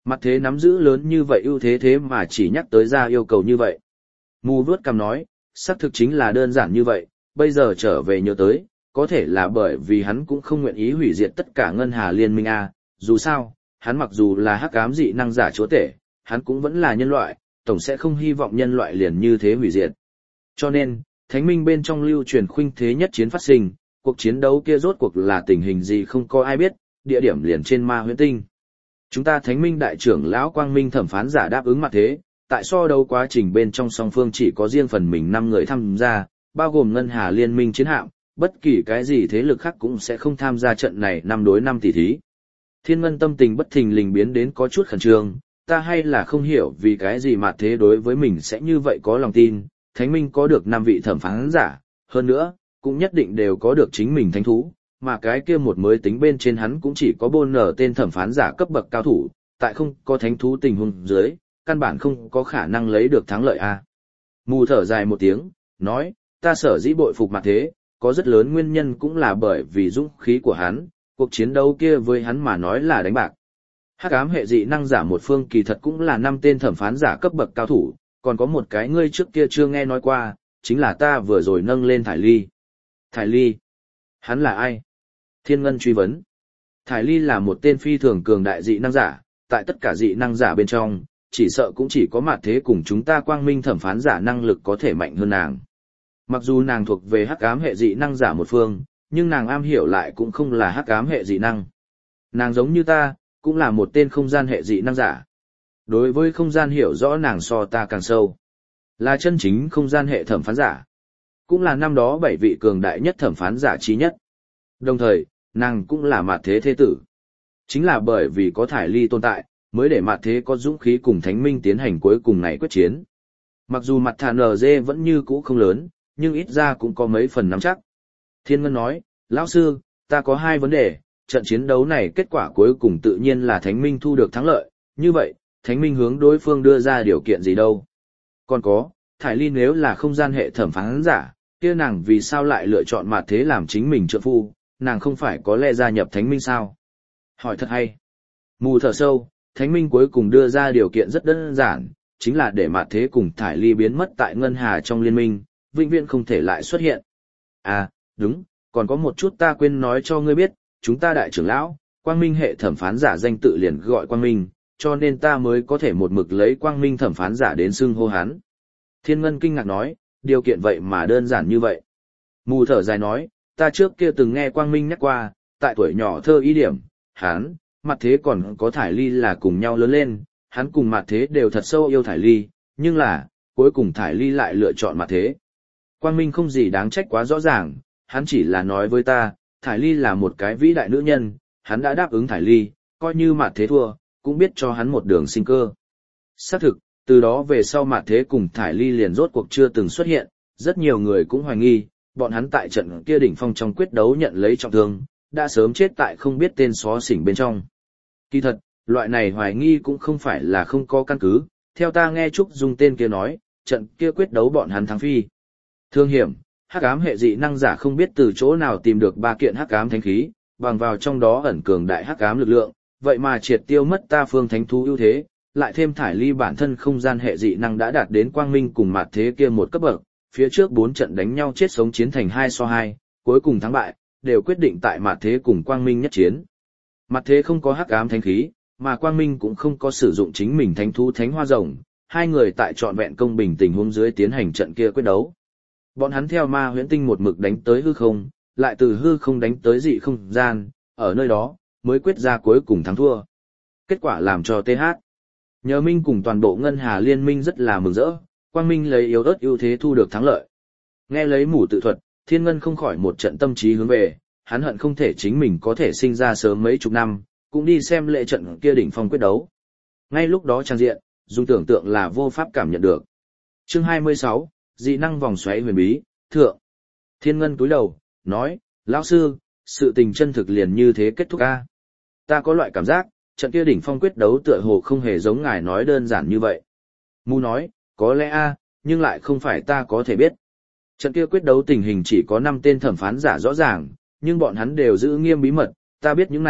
A: Mặt thế nắm giữ lớn như vậy ưu thế thế mà chỉ nhắc tới ra yêu cầu như vậy. Mù vướt cằm nói, xác thực chính là đơn giản như vậy, bây giờ trở về nhớ tới, có thể là bởi vì hắn cũng không nguyện ý hủy diệt tất cả ngân hà liên minh A, dù sao, hắn mặc dù là hắc ám dị năng giả chúa tể, hắn cũng vẫn là nhân loại, tổng sẽ không hy vọng nhân loại liền như thế hủy diệt. Cho nên, thánh minh bên trong lưu truyền khuynh thế nhất chiến phát sinh, cuộc chiến đấu kia rốt cuộc là tình hình gì không có ai biết, địa điểm liền trên ma huyễn tinh. Chúng ta thánh minh đại trưởng lão quang minh thẩm phán giả đáp ứng mặt thế, tại so đấu quá trình bên trong song phương chỉ có riêng phần mình năm người tham gia, bao gồm ngân hà liên minh chiến hạm, bất kỳ cái gì thế lực khác cũng sẽ không tham gia trận này năm đối năm tỷ thí. Thiên ngân tâm tình bất thình lình biến đến có chút khẩn trương, ta hay là không hiểu vì cái gì mà thế đối với mình sẽ như vậy có lòng tin, thánh minh có được năm vị thẩm phán giả, hơn nữa, cũng nhất định đều có được chính mình thánh thú, mà cái kia một mới tính bên trên hắn cũng chỉ có bôn nở tên thẩm phán giả cấp bậc cao thủ, tại không có thánh thú tình huống dưới, căn bản không có khả năng lấy được thắng lợi a. Mù thở dài một tiếng, nói, ta sở dĩ bội phục mặt thế, có rất lớn nguyên nhân cũng là bởi vì dũng khí của hắn, cuộc chiến đấu kia với hắn mà nói là đánh bạc. Hắc ám hệ dị năng giả một phương kỳ thật cũng là năm tên thẩm phán giả cấp bậc cao thủ, còn có một cái ngươi trước kia chưa nghe nói qua, chính là ta vừa rồi nâng lên Thải Ly. Thải Ly? Hắn là ai? Thiên Ngân truy vấn. Thải Ly là một tên phi thường cường đại dị năng giả, tại tất cả dị năng giả bên trong, chỉ sợ cũng chỉ có mặt thế cùng chúng ta quang minh thẩm phán giả năng lực có thể mạnh hơn nàng. Mặc dù nàng thuộc về hắc ám hệ dị năng giả một phương, nhưng nàng am hiểu lại cũng không là hắc ám hệ dị năng. Nàng giống như ta, cũng là một tên không gian hệ dị năng giả. Đối với không gian hiểu rõ nàng so ta càng sâu. Là chân chính không gian hệ thẩm phán giả. Cũng là năm đó bảy vị cường đại nhất thẩm phán giả trí nhất. Đồng thời, nàng cũng là mặt thế thế tử. Chính là bởi vì có Thải Ly tồn tại, mới để mặt thế có dũng khí cùng thánh minh tiến hành cuối cùng này quyết chiến. Mặc dù mặt thà en giê vẫn như cũ không lớn, nhưng ít ra cũng có mấy phần nắm chắc. Thiên Ngân nói, lão sư, ta có hai vấn đề, trận chiến đấu này kết quả cuối cùng tự nhiên là thánh minh thu được thắng lợi, như vậy, thánh minh hướng đối phương đưa ra điều kiện gì đâu. Còn có, Thải Ly nếu là không gian hệ thẩm phán giả, kia nàng vì sao lại lựa chọn mặt thế làm chính mình trợ phu, nàng không phải có lẽ gia nhập thánh minh sao? Hỏi thật hay. Mù thở sâu, thánh minh cuối cùng đưa ra điều kiện rất đơn giản, chính là để mặt thế cùng Thải Ly biến mất tại ngân hà trong liên minh, vĩnh viễn không thể lại xuất hiện. À, đúng, còn có một chút ta quên nói cho ngươi biết, chúng ta đại trưởng lão, quang minh hệ thẩm phán giả danh tự liền gọi quang minh, cho nên ta mới có thể một mực lấy quang minh thẩm phán giả đến xưng hô hắn. Thiên Ngân kinh ngạc nói, điều kiện vậy mà đơn giản như vậy. Mù thở dài nói, ta trước kia từng nghe quang minh nhắc qua, tại tuổi nhỏ thơ ý điểm, hắn, mặt thế còn có Thải Ly là cùng nhau lớn lên, hắn cùng mặt thế đều thật sâu yêu Thải Ly, nhưng là, cuối cùng Thải Ly lại lựa chọn mặt thế. Quang minh không gì đáng trách quá rõ ràng, hắn chỉ là nói với ta, Thải Ly là một cái vĩ đại nữ nhân, hắn đã đáp ứng Thải Ly, coi như mặt thế thua, cũng biết cho hắn một đường sinh cơ. Xác thực, từ đó về sau mặt thế cùng Thải Ly liền rốt cuộc chưa từng xuất hiện, rất nhiều người cũng hoài nghi, bọn hắn tại trận kia đỉnh phong trong quyết đấu nhận lấy trọng thương, đã sớm chết tại không biết tên xó xỉnh bên trong. Kỳ thật, loại này hoài nghi cũng không phải là không có căn cứ, theo ta nghe Trúc Dung tên kia nói, trận kia quyết đấu bọn hắn thắng phi. Thương hiểm, hắc ám hệ dị năng giả không biết từ chỗ nào tìm được ba kiện hắc ám thánh khí, bằng vào trong đó ẩn cường đại hắc ám lực lượng, vậy mà triệt tiêu mất ta phương thánh thú ưu thế, lại thêm Thải Ly bản thân không gian hệ dị năng đã đạt đến quang minh cùng mặt thế kia một cấp bậc, phía trước bốn trận đánh nhau chết sống chiến thành hai so hai, cuối cùng thắng bại, đều quyết định tại mặt thế cùng quang minh nhất chiến. Mặt thế không có hắc ám thánh khí, mà quang minh cũng không có sử dụng chính mình thánh thú thánh hoa rồng, hai người tại trọn vẹn công bình tình huống dưới tiến hành trận kia quyết đấu. Bọn hắn theo ma huyễn tinh một mực đánh tới hư không, lại từ hư không đánh tới dị không gian, ở nơi đó, mới quyết ra cuối cùng thắng thua. Kết quả làm cho tê hát. Nhờ Minh cùng toàn bộ ngân hà liên minh rất là mừng rỡ, quang minh lấy yếu ớt ưu thế thu được thắng lợi. Nghe lấy mủ tự thuật, Thiên Ngân không khỏi một trận tâm trí hướng về, hắn hận không thể chính mình có thể sinh ra sớm mấy chục năm, cũng đi xem lệ trận kia đỉnh phong quyết đấu. Ngay lúc đó trang diện, dùng tưởng tượng là vô pháp cảm nhận được. Chương hai mươi sáu, dị năng vòng xoáy huyền bí, thượng. Thiên Ngân cúi đầu, nói, lão sư, sự tình chân thực liền như thế kết thúc a. Ta có loại cảm giác, trận kia đỉnh phong quyết đấu tựa hồ không hề giống ngài nói đơn giản như vậy. Mu nói, có lẽ a, nhưng lại không phải ta có thể biết. Trận kia quyết đấu tình hình chỉ có năm tên thẩm phán giả rõ ràng, nhưng bọn hắn đều giữ nghiêm bí mật, ta biết những này,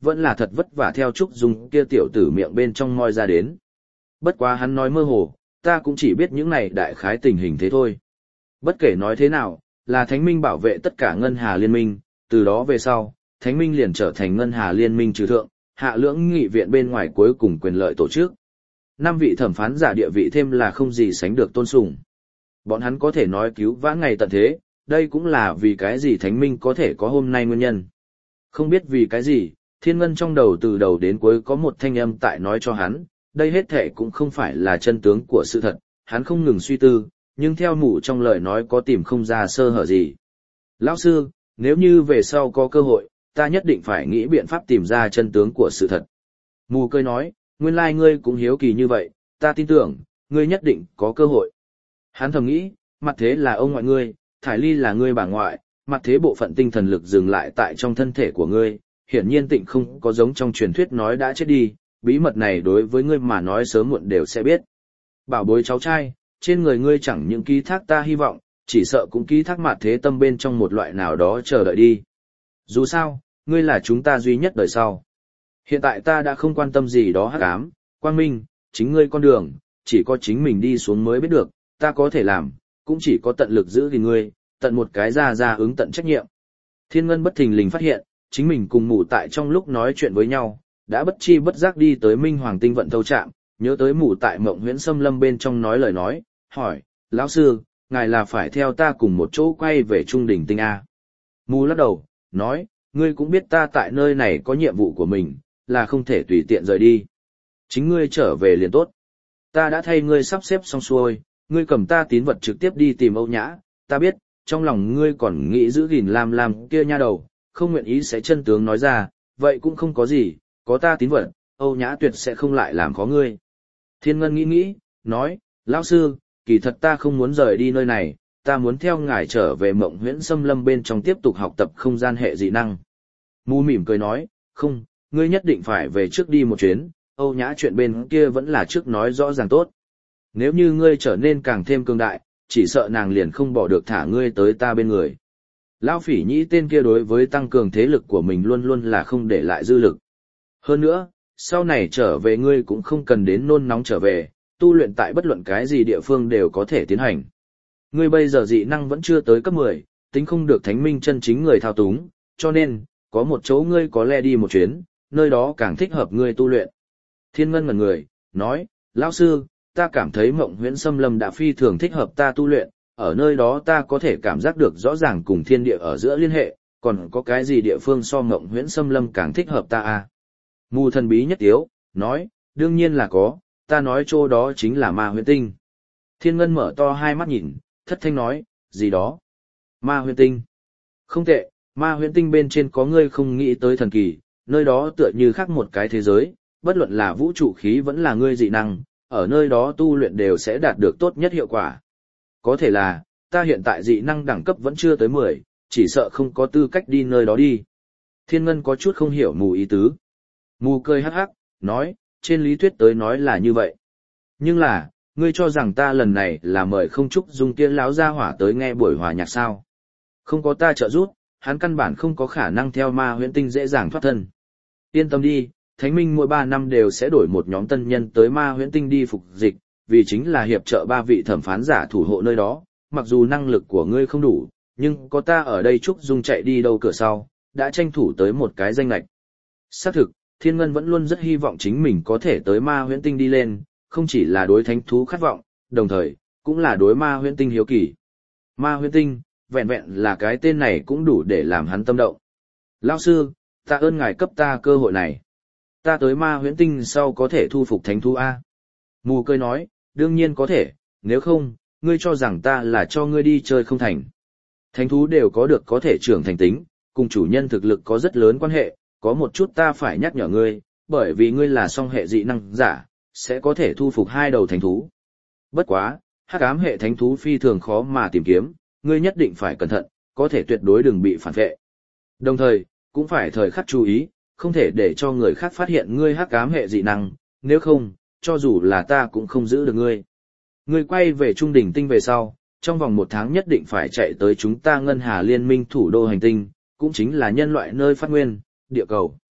A: vẫn là thật vất vả theo Trúc Dung kia tiểu tử miệng bên trong moi ra đến. Bất quá hắn nói mơ hồ, ta cũng chỉ biết những này đại khái tình hình thế thôi. Bất kể nói thế nào, là Thánh Minh bảo vệ tất cả ngân hà liên minh, từ đó về sau, Thánh Minh liền trở thành ngân hà liên minh trừ thượng, hạ lưỡng nghị viện bên ngoài cuối cùng quyền lợi tổ chức. Năm vị thẩm phán giả địa vị thêm là không gì sánh được tôn sùng. Bọn hắn có thể nói cứu vãn ngày tận thế, đây cũng là vì cái gì Thánh Minh có thể có hôm nay nguyên nhân. Không biết vì cái gì, Thiên Ngân trong đầu từ đầu đến cuối có một thanh âm tại nói cho hắn, đây hết thể cũng không phải là chân tướng của sự thật, hắn không ngừng suy tư, nhưng theo mụ trong lời nói có tìm không ra sơ hở gì. Lão sư, nếu như về sau có cơ hội, ta nhất định phải nghĩ biện pháp tìm ra chân tướng của sự thật. Mù cười nói, nguyên lai ngươi cũng hiếu kỳ như vậy, ta tin tưởng, ngươi nhất định có cơ hội. Hắn thầm nghĩ, mặt thế là ông ngoại ngươi, thải ly là ngươi bà ngoại, mặt thế bộ phận tinh thần lực dừng lại tại trong thân thể của ngươi, hiển nhiên tịnh không có giống trong truyền thuyết nói đã chết đi, bí mật này đối với ngươi mà nói sớm muộn đều sẽ biết. Bảo bối cháu trai, trên người ngươi chẳng những ký thác ta hy vọng, chỉ sợ cũng ký thác mặt thế tâm bên trong một loại nào đó chờ đợi đi. Dù sao, ngươi là chúng ta duy nhất đời sau. Hiện tại ta đã không quan tâm gì đó hắc ám, quang minh, chính ngươi con đường, chỉ có chính mình đi xuống mới biết được, ta có thể làm, cũng chỉ có tận lực giữ gìn ngươi, tận một cái ra ra ứng tận trách nhiệm. Thiên Ngân bất thình lình phát hiện, chính mình cùng mụ tại trong lúc nói chuyện với nhau, đã bất chi bất giác đi tới Minh Hoàng tinh vận thâu trạm, nhớ tới mụ tại Mộng Huyễn Xâm Lâm bên trong nói lời nói, hỏi, lão sư, ngài là phải theo ta cùng một chỗ quay về Trung Đỉnh Tinh A. Mù lắc đầu, nói, ngươi cũng biết ta tại nơi này có nhiệm vụ của mình, là không thể tùy tiện rời đi. Chính ngươi trở về liền tốt. Ta đã thay ngươi sắp xếp xong xuôi, ngươi cầm ta tín vật trực tiếp đi tìm Âu Nhã, ta biết, trong lòng ngươi còn nghĩ giữ gìn Lam Lam kia nha đầu, không nguyện ý sẽ chân tướng nói ra, vậy cũng không có gì, có ta tín vật, Âu Nhã tuyệt sẽ không lại làm khó ngươi. Thiên Ngân nghĩ nghĩ, nói, lão sư, kỳ thật ta không muốn rời đi nơi này, ta muốn theo ngài trở về Mộng Huyễn Xâm Lâm bên trong tiếp tục học tập không gian hệ dị năng. Mù mỉm cười nói, không, ngươi nhất định phải về trước đi một chuyến, Âu Nhã chuyện bên kia vẫn là trước nói rõ ràng tốt. Nếu như ngươi trở nên càng thêm cường đại, chỉ sợ nàng liền không bỏ được thả ngươi tới ta bên người. Lão Phỉ Nhĩ tên kia đối với tăng cường thế lực của mình luôn luôn là không để lại dư lực. Hơn nữa, sau này trở về ngươi cũng không cần đến nôn nóng trở về, tu luyện tại bất luận cái gì địa phương đều có thể tiến hành. Ngươi bây giờ dị năng vẫn chưa tới cấp mười, tính không được thánh minh chân chính người thao túng, cho nên, có một chỗ ngươi có lẽ đi một chuyến, nơi đó càng thích hợp ngươi tu luyện. Thiên Ngân ngẩn người, nói, lão sư, ta cảm thấy Mộng Huyễn Xâm Lâm đã phi thường thích hợp ta tu luyện, ở nơi đó ta có thể cảm giác được rõ ràng cùng thiên địa ở giữa liên hệ, còn có cái gì địa phương so Mộng Huyễn Xâm Lâm càng thích hợp ta à? Mù thần bí nhất tiếu, nói, đương nhiên là có, ta nói chỗ đó chính là Ma Huyễn Tinh. Thiên Ngân mở to hai mắt nhìn, thất thanh nói, gì đó? Ma Huyễn Tinh. Không tệ, Ma Huyễn Tinh bên trên có ngươi không nghĩ tới thần kỳ, nơi đó tựa như khác một cái thế giới, bất luận là vũ trụ khí vẫn là ngươi dị năng, ở nơi đó tu luyện đều sẽ đạt được tốt nhất hiệu quả. Có thể là, ta hiện tại dị năng đẳng cấp vẫn chưa tới mười, chỉ sợ không có tư cách đi nơi đó đi. Thiên Ngân có chút không hiểu mù ý tứ. Mù cười hắc hắc, nói, trên lý thuyết tới nói là như vậy. Nhưng là, ngươi cho rằng ta lần này là mời không Trúc Dung kia láo ra hỏa tới nghe buổi hòa nhạc sao. Không có ta trợ giúp, hắn căn bản không có khả năng theo Ma Huyễn Tinh dễ dàng thoát thân. Yên tâm đi, Thánh Minh mỗi ba năm đều sẽ đổi một nhóm tân nhân tới Ma Huyễn Tinh đi phục dịch, vì chính là hiệp trợ ba vị thẩm phán giả thủ hộ nơi đó, mặc dù năng lực của ngươi không đủ, nhưng có ta ở đây Trúc Dung chạy đi đâu cửa sau, đã tranh thủ tới một cái danh lệch. Xác thực, Thiên Ngân vẫn luôn rất hy vọng chính mình có thể tới Ma Huyễn Tinh đi lên, không chỉ là đối thánh thú khát vọng, đồng thời, cũng là đối Ma Huyễn Tinh hiếu kỳ. Ma Huyễn Tinh, vẹn vẹn là cái tên này cũng đủ để làm hắn tâm động. Lão sư, tạ ơn ngài cấp ta cơ hội này. Ta tới Ma Huyễn Tinh sau có thể thu phục thánh thú A. Mù cười nói, đương nhiên có thể, nếu không, ngươi cho rằng ta là cho ngươi đi chơi không thành. Thánh thú đều có được có thể trưởng thành tính, cùng chủ nhân thực lực có rất lớn quan hệ, có một chút ta phải nhắc nhở ngươi, bởi vì ngươi là song hệ dị năng giả, sẽ có thể thu phục hai đầu thánh thú. Bất quá, hắc ám hệ thánh thú phi thường khó mà tìm kiếm, ngươi nhất định phải cẩn thận, có thể tuyệt đối đừng bị phản vệ. Đồng thời, cũng phải thời khắc chú ý, không thể để cho người khác phát hiện ngươi hắc ám hệ dị năng, nếu không, cho dù là ta cũng không giữ được ngươi. Ngươi quay về Trung Đỉnh Tinh về sau, trong vòng một tháng nhất định phải chạy tới chúng ta Ngân Hà Liên minh thủ đô hành tinh, cũng chính là nhân loại nơi phát nguyên, địa cầu.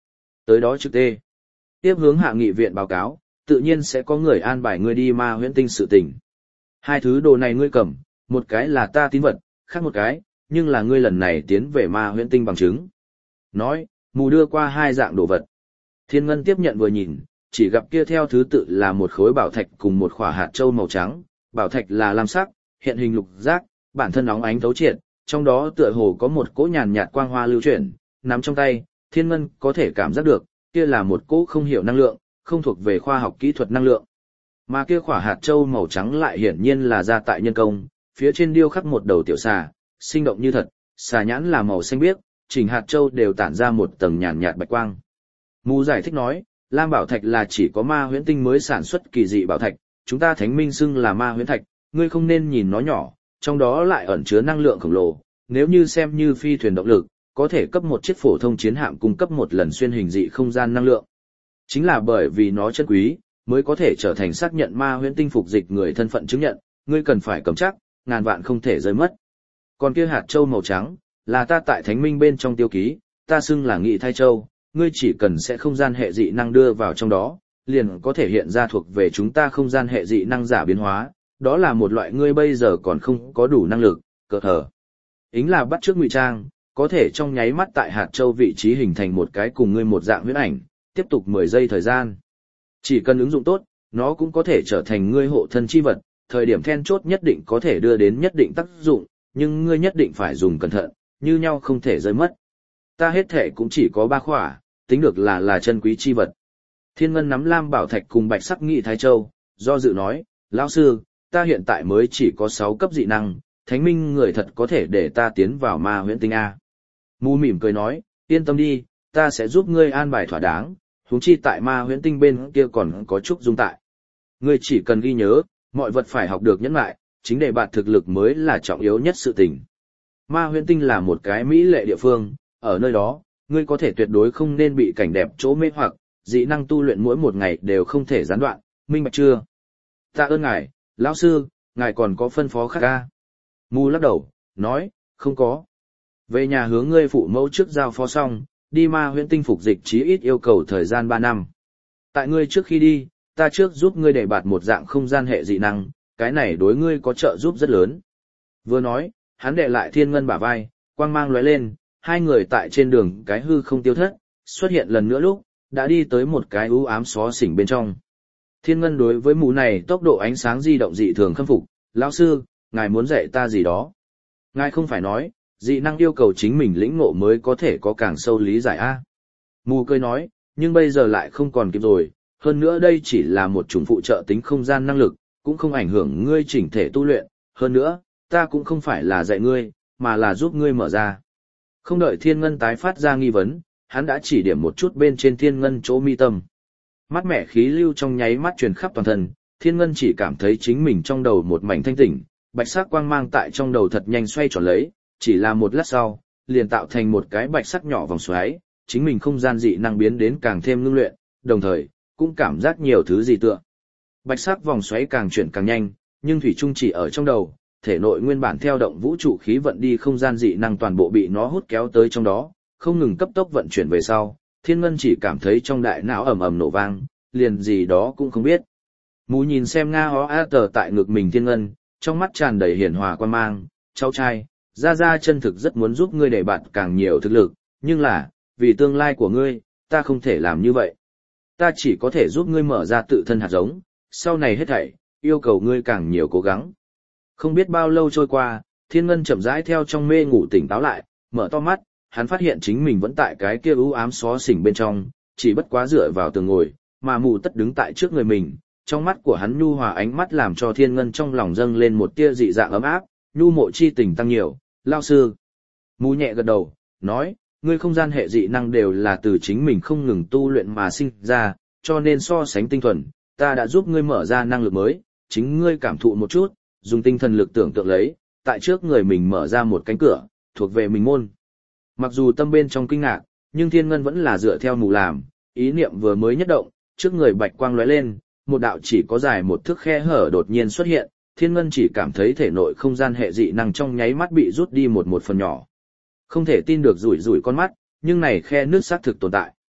A: Tới đó trực tê. Tiếp hướng hạ nghị viện báo cáo, tự nhiên sẽ có người an bài ngươi đi ma huyễn tinh sự tình. Hai thứ đồ này ngươi cầm, một cái là ta tín vật, khác một cái, nhưng là ngươi lần này tiến về ma huyễn tinh bằng chứng. Nói, mù đưa qua hai dạng đồ vật. Thiên Ngân tiếp nhận vừa nhìn, chỉ gặp kia theo thứ tự là một khối bảo thạch cùng một khỏa hạt châu màu trắng, bảo thạch là lam sắc, hiện hình lục giác, bản thân óng ánh thấu triệt, trong đó tựa hồ có một cỗ nhàn nhạt quang hoa lưu chuyển, nắm trong tay, Thiên Ngân có thể cảm giác được, kia là một cỗ không hiểu năng lượng, không thuộc về khoa học kỹ thuật năng lượng. Mà kia khỏa hạt châu màu trắng lại hiển nhiên là ra tại nhân công, phía trên điêu khắc một đầu tiểu xà, sinh động như thật, xà nhãn là màu xanh biếc, chỉnh hạt châu đều tản ra một tầng nhàn nhạt bạch quang. Mù giải thích nói, lam bảo thạch là chỉ có ma huyễn tinh mới sản xuất kỳ dị bảo thạch, chúng ta thánh minh xưng là ma huyễn thạch, ngươi không nên nhìn nó nhỏ, trong đó lại ẩn chứa năng lượng khổng lồ, nếu như xem như phi thuyền động lực, có thể cấp một chiếc phổ thông chiến hạm cung cấp một lần xuyên hình dị không gian năng lượng. Chính là bởi vì nó chân quý, mới có thể trở thành xác nhận ma huyễn tinh phục dịch người thân phận chứng nhận, ngươi cần phải cầm chắc, ngàn vạn không thể rơi mất. Còn kia hạt châu màu trắng, là ta tại thánh minh bên trong tiêu ký, ta xưng là nghị thai châu, ngươi chỉ cần sẽ không gian hệ dị năng đưa vào trong đó, liền có thể hiện ra thuộc về chúng ta không gian hệ dị năng giả biến hóa, đó là một loại ngươi bây giờ còn không có đủ năng lực, cờ thở. Ính là bắt chước ngụy trang, có thể trong nháy mắt tại hạt châu vị trí hình thành một cái cùng ngươi một dạng huyễn ảnh, tiếp tục mười giây thời gian. Chỉ cần ứng dụng tốt, nó cũng có thể trở thành ngươi hộ thân chi vật, thời điểm then chốt nhất định có thể đưa đến nhất định tác dụng, nhưng ngươi nhất định phải dùng cẩn thận, như nhau không thể rơi mất. Ta hết thể cũng chỉ có ba khỏa, tính được là là chân quý chi vật. Thiên Ngân nắm lam bảo thạch cùng bạch sắc nghị thái châu, do dự nói, lão sư, ta hiện tại mới chỉ có sáu cấp dị năng, thánh minh người thật có thể để ta tiến vào ma huyễn tinh A. Mù mỉm cười nói, yên tâm đi, ta sẽ giúp ngươi an bài thỏa đáng, huống chi tại ma huyễn tinh bên kia còn có chút dung tại. Ngươi chỉ cần ghi nhớ, mọi vật phải học được nhẫn lại, chính để bạt thực lực mới là trọng yếu nhất sự tình. Ma huyễn tinh là một cái mỹ lệ địa phương, ở nơi đó, ngươi có thể tuyệt đối không nên bị cảnh đẹp chỗ mê hoặc, dị năng tu luyện mỗi một ngày đều không thể gián đoạn, minh bạch chưa? Tạ ơn ngài, lão sư, ngài còn có phân phó khác ca? Mù lắc đầu, nói, không có. Về nhà hướng ngươi phụ mẫu trước giao phó xong, đi ma huyễn tinh phục dịch chí ít yêu cầu thời gian ba năm. Tại ngươi trước khi đi, ta trước giúp ngươi để bạt một dạng không gian hệ dị năng, cái này đối ngươi có trợ giúp rất lớn. Vừa nói, hắn đệ lại Thiên Ngân bả vai, quang mang lóe lên, hai người tại trên đường cái hư không tiêu thất, xuất hiện lần nữa lúc, đã đi tới một cái u ám xó xỉnh bên trong. Thiên Ngân đối với mù này tốc độ ánh sáng di động dị thường khâm phục, lão sư, ngài muốn dạy ta gì đó. Ngài không phải nói, dị năng yêu cầu chính mình lĩnh ngộ mới có thể có càng sâu lý giải a. Mù cười nói, nhưng bây giờ lại không còn kịp rồi, hơn nữa đây chỉ là một chủng phụ trợ tính không gian năng lực, cũng không ảnh hưởng ngươi chỉnh thể tu luyện, hơn nữa, ta cũng không phải là dạy ngươi, mà là giúp ngươi mở ra. Không đợi Thiên Ngân tái phát ra nghi vấn, hắn đã chỉ điểm một chút bên trên Thiên Ngân chỗ mi tâm. Mắt mẻ khí lưu trong nháy mắt truyền khắp toàn thân, Thiên Ngân chỉ cảm thấy chính mình trong đầu một mảnh thanh tỉnh, bạch sắc quang mang tại trong đầu thật nhanh xoay tròn lấy, chỉ là một lát sau, liền tạo thành một cái bạch sắc nhỏ vòng xoáy, chính mình không gian dị năng biến đến càng thêm ngưng luyện, đồng thời, cũng cảm giác nhiều thứ dị tượng. Bạch sắc vòng xoáy càng chuyển càng nhanh, nhưng thủy chung chỉ ở trong đầu, thể nội nguyên bản theo động vũ trụ khí vận đi không gian dị năng toàn bộ bị nó hút kéo tới trong đó, không ngừng cấp tốc vận chuyển về sau, Thiên Ngân chỉ cảm thấy trong đại não ầm ầm nổ vang, liền gì đó cũng không biết. Mù nhìn xem Nga hó a tờ tại ngực mình Thiên Ngân, trong mắt tràn đầy hiền hòa quan mang, cháu trai, Gia Gia chân thực rất muốn giúp ngươi để bạn càng nhiều thực lực, nhưng là, vì tương lai của ngươi, ta không thể làm như vậy. Ta chỉ có thể giúp ngươi mở ra tự thân hạt giống, sau này hết thảy, yêu cầu ngươi càng nhiều cố gắng. Không biết bao lâu trôi qua, Thiên Ngân chậm rãi theo trong mê ngủ tỉnh táo lại, mở to mắt, hắn phát hiện chính mình vẫn tại cái kia u ám xó xỉnh bên trong, chỉ bất quá dựa vào tường ngồi, mà Mù Tất đứng tại trước người mình, trong mắt của hắn nhu hòa ánh mắt làm cho Thiên Ngân trong lòng dâng lên một tia dị dạng ấm áp, nhu mộ chi tình tăng nhiều. Lao sư. Mù nhẹ gật đầu, nói, ngươi không gian hệ dị năng đều là từ chính mình không ngừng tu luyện mà sinh ra, cho nên so sánh tinh thuần, ta đã giúp ngươi mở ra năng lực mới, chính ngươi cảm thụ một chút, dùng tinh thần lực tưởng tượng lấy, tại trước người mình mở ra một cánh cửa, thuộc về mình môn. Mặc dù tâm bên trong kinh ngạc, nhưng Thiên Ngân vẫn là dựa theo Mù làm, ý niệm vừa mới nhất động, trước người bạch quang lóe lên, một đạo chỉ có dài một thước khe hở đột nhiên xuất hiện, Thiên Ngân chỉ cảm thấy thể nội không gian hệ dị năng trong nháy mắt bị rút đi một một phần nhỏ. Không thể tin được rủi rủi con mắt, nhưng này khe nước xác thực tồn tại.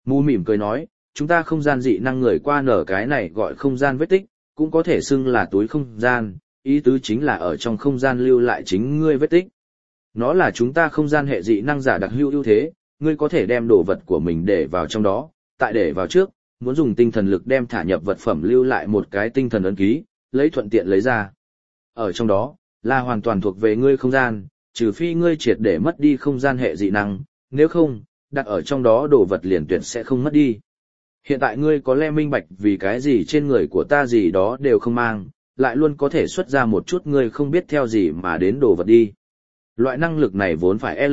A: Mù mỉm cười nói, chúng ta không gian dị năng người qua nở cái này gọi không gian vết tích, cũng có thể xưng là túi không gian, ý tứ chính là ở trong không gian lưu lại chính ngươi vết tích. Nó là chúng ta không gian hệ dị năng giả đặc hữu ưu thế, ngươi có thể đem đồ vật của mình để vào trong đó, tại để vào trước, muốn dùng tinh thần lực đem thả nhập vật phẩm lưu lại một cái tinh thần ấn ký, lấy thuận tiện lấy ra. Ở trong đó, là hoàn toàn thuộc về ngươi không gian, trừ phi ngươi triệt để mất đi không gian hệ dị năng, nếu không, đặt ở trong đó đồ vật liền tuyệt sẽ không mất đi. Hiện tại ngươi có lẽ minh bạch vì cái gì trên người của ta gì đó đều không mang, lại luôn có thể xuất ra một chút ngươi không biết theo gì mà đến đồ vật đi. Loại năng lực này vốn phải L.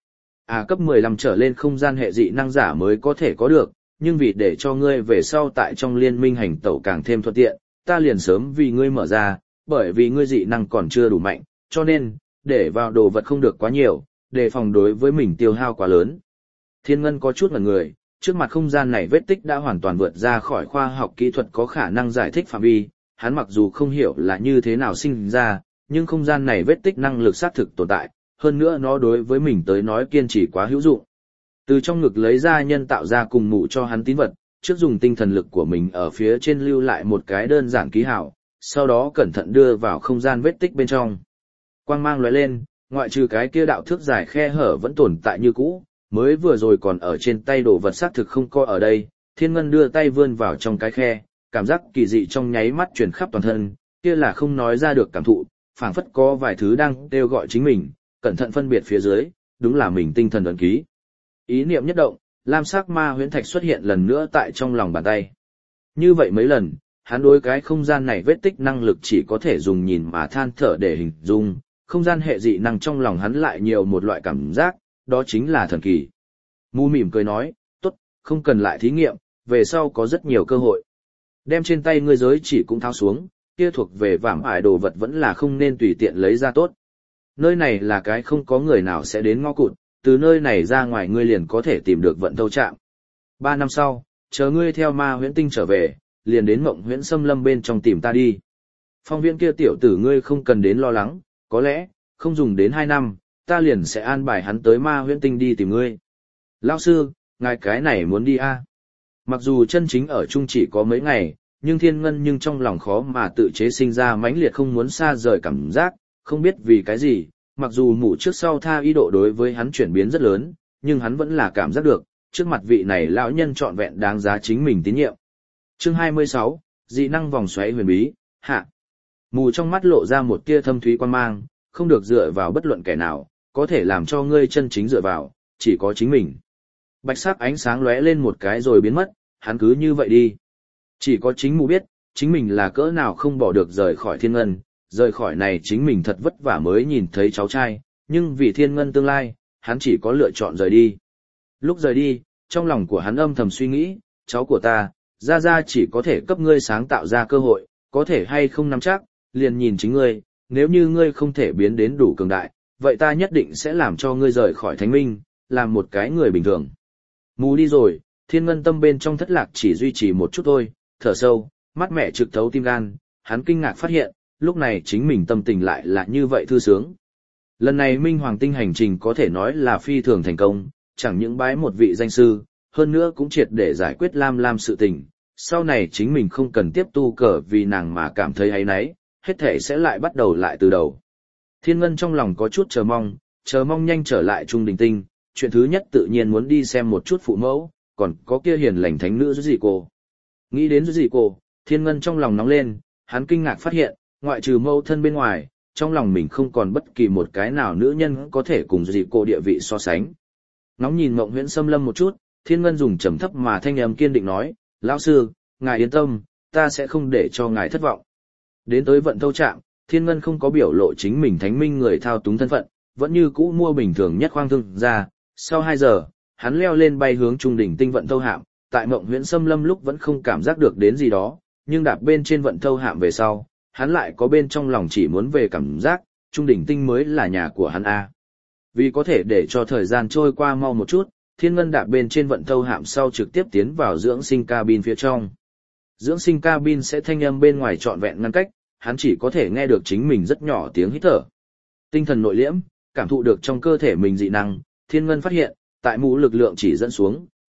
A: À cấp mười lăm trở lên không gian hệ dị năng giả mới có thể có được, nhưng vì để cho ngươi về sau tại trong liên minh hành tẩu càng thêm thuận tiện, ta liền sớm vì ngươi mở ra, bởi vì ngươi dị năng còn chưa đủ mạnh, cho nên, để vào đồ vật không được quá nhiều, đề phòng đối với mình tiêu hao quá lớn. Thiên Ngân có chút ngẩn người, trước mặt không gian này vết tích đã hoàn toàn vượt ra khỏi khoa học kỹ thuật có khả năng giải thích phạm vi, hắn mặc dù không hiểu là như thế nào sinh ra, nhưng không gian này vết tích năng lực xác thực tồn tại, hơn nữa nó đối với mình tới nói kiên trì quá hữu dụng. Từ trong ngực lấy ra nhân tạo ra cùng mụ cho hắn tín vật, trước dùng tinh thần lực của mình ở phía trên lưu lại một cái đơn giản ký hảo, sau đó cẩn thận đưa vào không gian vết tích bên trong. Quang mang lóe lên, ngoại trừ cái kia đạo thước dài khe hở vẫn tồn tại như cũ, mới vừa rồi còn ở trên tay đồ vật xác thực không coi ở đây, Thiên Ngân đưa tay vươn vào trong cái khe, cảm giác kỳ dị trong nháy mắt truyền khắp toàn thân, kia là không nói ra được cảm thụ, phảng phất có vài thứ đang kêu gọi chính mình, cẩn thận phân biệt phía dưới, đúng là mình tinh thần ấn ký. Ý niệm nhất động, lam sắc ma huyễn thạch xuất hiện lần nữa tại trong lòng bàn tay. Như vậy mấy lần, hắn đối cái không gian này vết tích năng lực chỉ có thể dùng nhìn mà than thở để hình dung, không gian hệ dị năng trong lòng hắn lại nhiều một loại cảm giác, đó chính là thần kỳ. Mu mỉm cười nói, tốt, không cần lại thí nghiệm, về sau có rất nhiều cơ hội. Đem trên tay ngươi giới chỉ cũng tháo xuống, kia thuộc về vảm ải đồ vật vẫn là không nên tùy tiện lấy ra tốt. Nơi này là cái không có người nào sẽ đến ngõ cụt, từ nơi này ra ngoài ngươi liền có thể tìm được vận thâu trạm. Ba năm sau, chờ ngươi theo ma huyễn tinh trở về, liền đến mộng huyễn xâm lâm bên trong tìm ta đi. Phong viên kia tiểu tử ngươi không cần đến lo lắng, có lẽ, không dùng đến hai năm, ta liền sẽ an bài hắn tới ma huyễn tinh đi tìm ngươi. Lão sư, ngài cái này muốn đi à? Mặc dù chân chính ở chung chỉ có mấy ngày, nhưng Thiên Ngân nhưng trong lòng khó mà tự chế sinh ra mãnh liệt không muốn xa rời cảm giác, không biết vì cái gì, mặc dù mụ trước sau tha ý độ đối với hắn chuyển biến rất lớn, nhưng hắn vẫn là cảm giác được, trước mặt vị này lão nhân trọn vẹn đáng giá chính mình tín nhiệm. Chương hai mươi sáu, dị năng vòng xoáy huyền bí, hạ. Mù trong mắt lộ ra một tia thâm thúy quan mang, không được dựa vào bất luận kẻ nào, có thể làm cho ngươi chân chính dựa vào, chỉ có chính mình. Bạch sắc ánh sáng lóe lên một cái rồi biến mất, hắn cứ như vậy đi. Chỉ có chính mù biết, chính mình là cỡ nào không bỏ được rời khỏi Thiên Ngân, rời khỏi này chính mình thật vất vả mới nhìn thấy cháu trai, nhưng vì Thiên Ngân tương lai, hắn chỉ có lựa chọn rời đi. Lúc rời đi, trong lòng của hắn âm thầm suy nghĩ, cháu của ta, Gia Gia chỉ có thể cấp ngươi sáng tạo ra cơ hội, có thể hay không nắm chắc, liền nhìn chính ngươi, nếu như ngươi không thể biến đến đủ cường đại, vậy ta nhất định sẽ làm cho ngươi rời khỏi thánh minh, làm một cái người bình thường. Mù đi rồi, Thiên Ngân tâm bên trong thất lạc chỉ duy trì một chút thôi, thở sâu, mắt mẹ trực thấu tim gan, hắn kinh ngạc phát hiện, lúc này chính mình tâm tình lại là như vậy thư sướng. Lần này Minh Hoàng Tinh hành trình có thể nói là phi thường thành công, chẳng những bái một vị danh sư, hơn nữa cũng triệt để giải quyết Lam Lam sự tình, sau này chính mình không cần tiếp tu cờ vì nàng mà cảm thấy áy náy, hết thể sẽ lại bắt đầu lại từ đầu. Thiên Ngân trong lòng có chút chờ mong, chờ mong nhanh trở lại Trung Đình Tinh, chuyện thứ nhất tự nhiên muốn đi xem một chút phụ mẫu, còn có kia hiền lành thánh nữ Dư Dị Cô. Nghĩ đến Dư Dị Cô, Thiên Ngân trong lòng nóng lên, hắn kinh ngạc phát hiện, ngoại trừ mẫu thân bên ngoài, trong lòng mình không còn bất kỳ một cái nào nữ nhân có thể cùng Dư Dị Cô địa vị so sánh. Ngóng nhìn Mộng Huyễn Xâm Lâm một chút, Thiên Ngân dùng trầm thấp mà thanh âm kiên định nói, lão sư, ngài yên tâm, ta sẽ không để cho ngài thất vọng. Đến tới vận thâu trạm, Thiên Ngân không có biểu lộ chính mình thánh minh người thao túng thân phận, vẫn như cũ mua bình thường nhất khoang thương ra. Sau hai giờ, hắn leo lên bay hướng Trung Đỉnh Tinh vận thâu hạm, tại Mộng Huyễn Xâm Lâm lúc vẫn không cảm giác được đến gì đó, nhưng đạp bên trên vận thâu hạm về sau, hắn lại có bên trong lòng chỉ muốn về cảm giác, Trung Đỉnh Tinh mới là nhà của hắn a. Vì có thể để cho thời gian trôi qua mau một chút, Thiên Ngân đạp bên trên vận thâu hạm sau trực tiếp tiến vào dưỡng sinh cabin phía trong. Dưỡng sinh cabin sẽ thanh âm bên ngoài trọn vẹn ngăn cách, hắn chỉ có thể nghe được chính mình rất nhỏ tiếng hít thở. Tinh thần nội liễm, cảm thụ được trong cơ thể mình dị năng, Thiên Ngân phát hiện, tại mũ lực lượng chỉ dẫn xuống,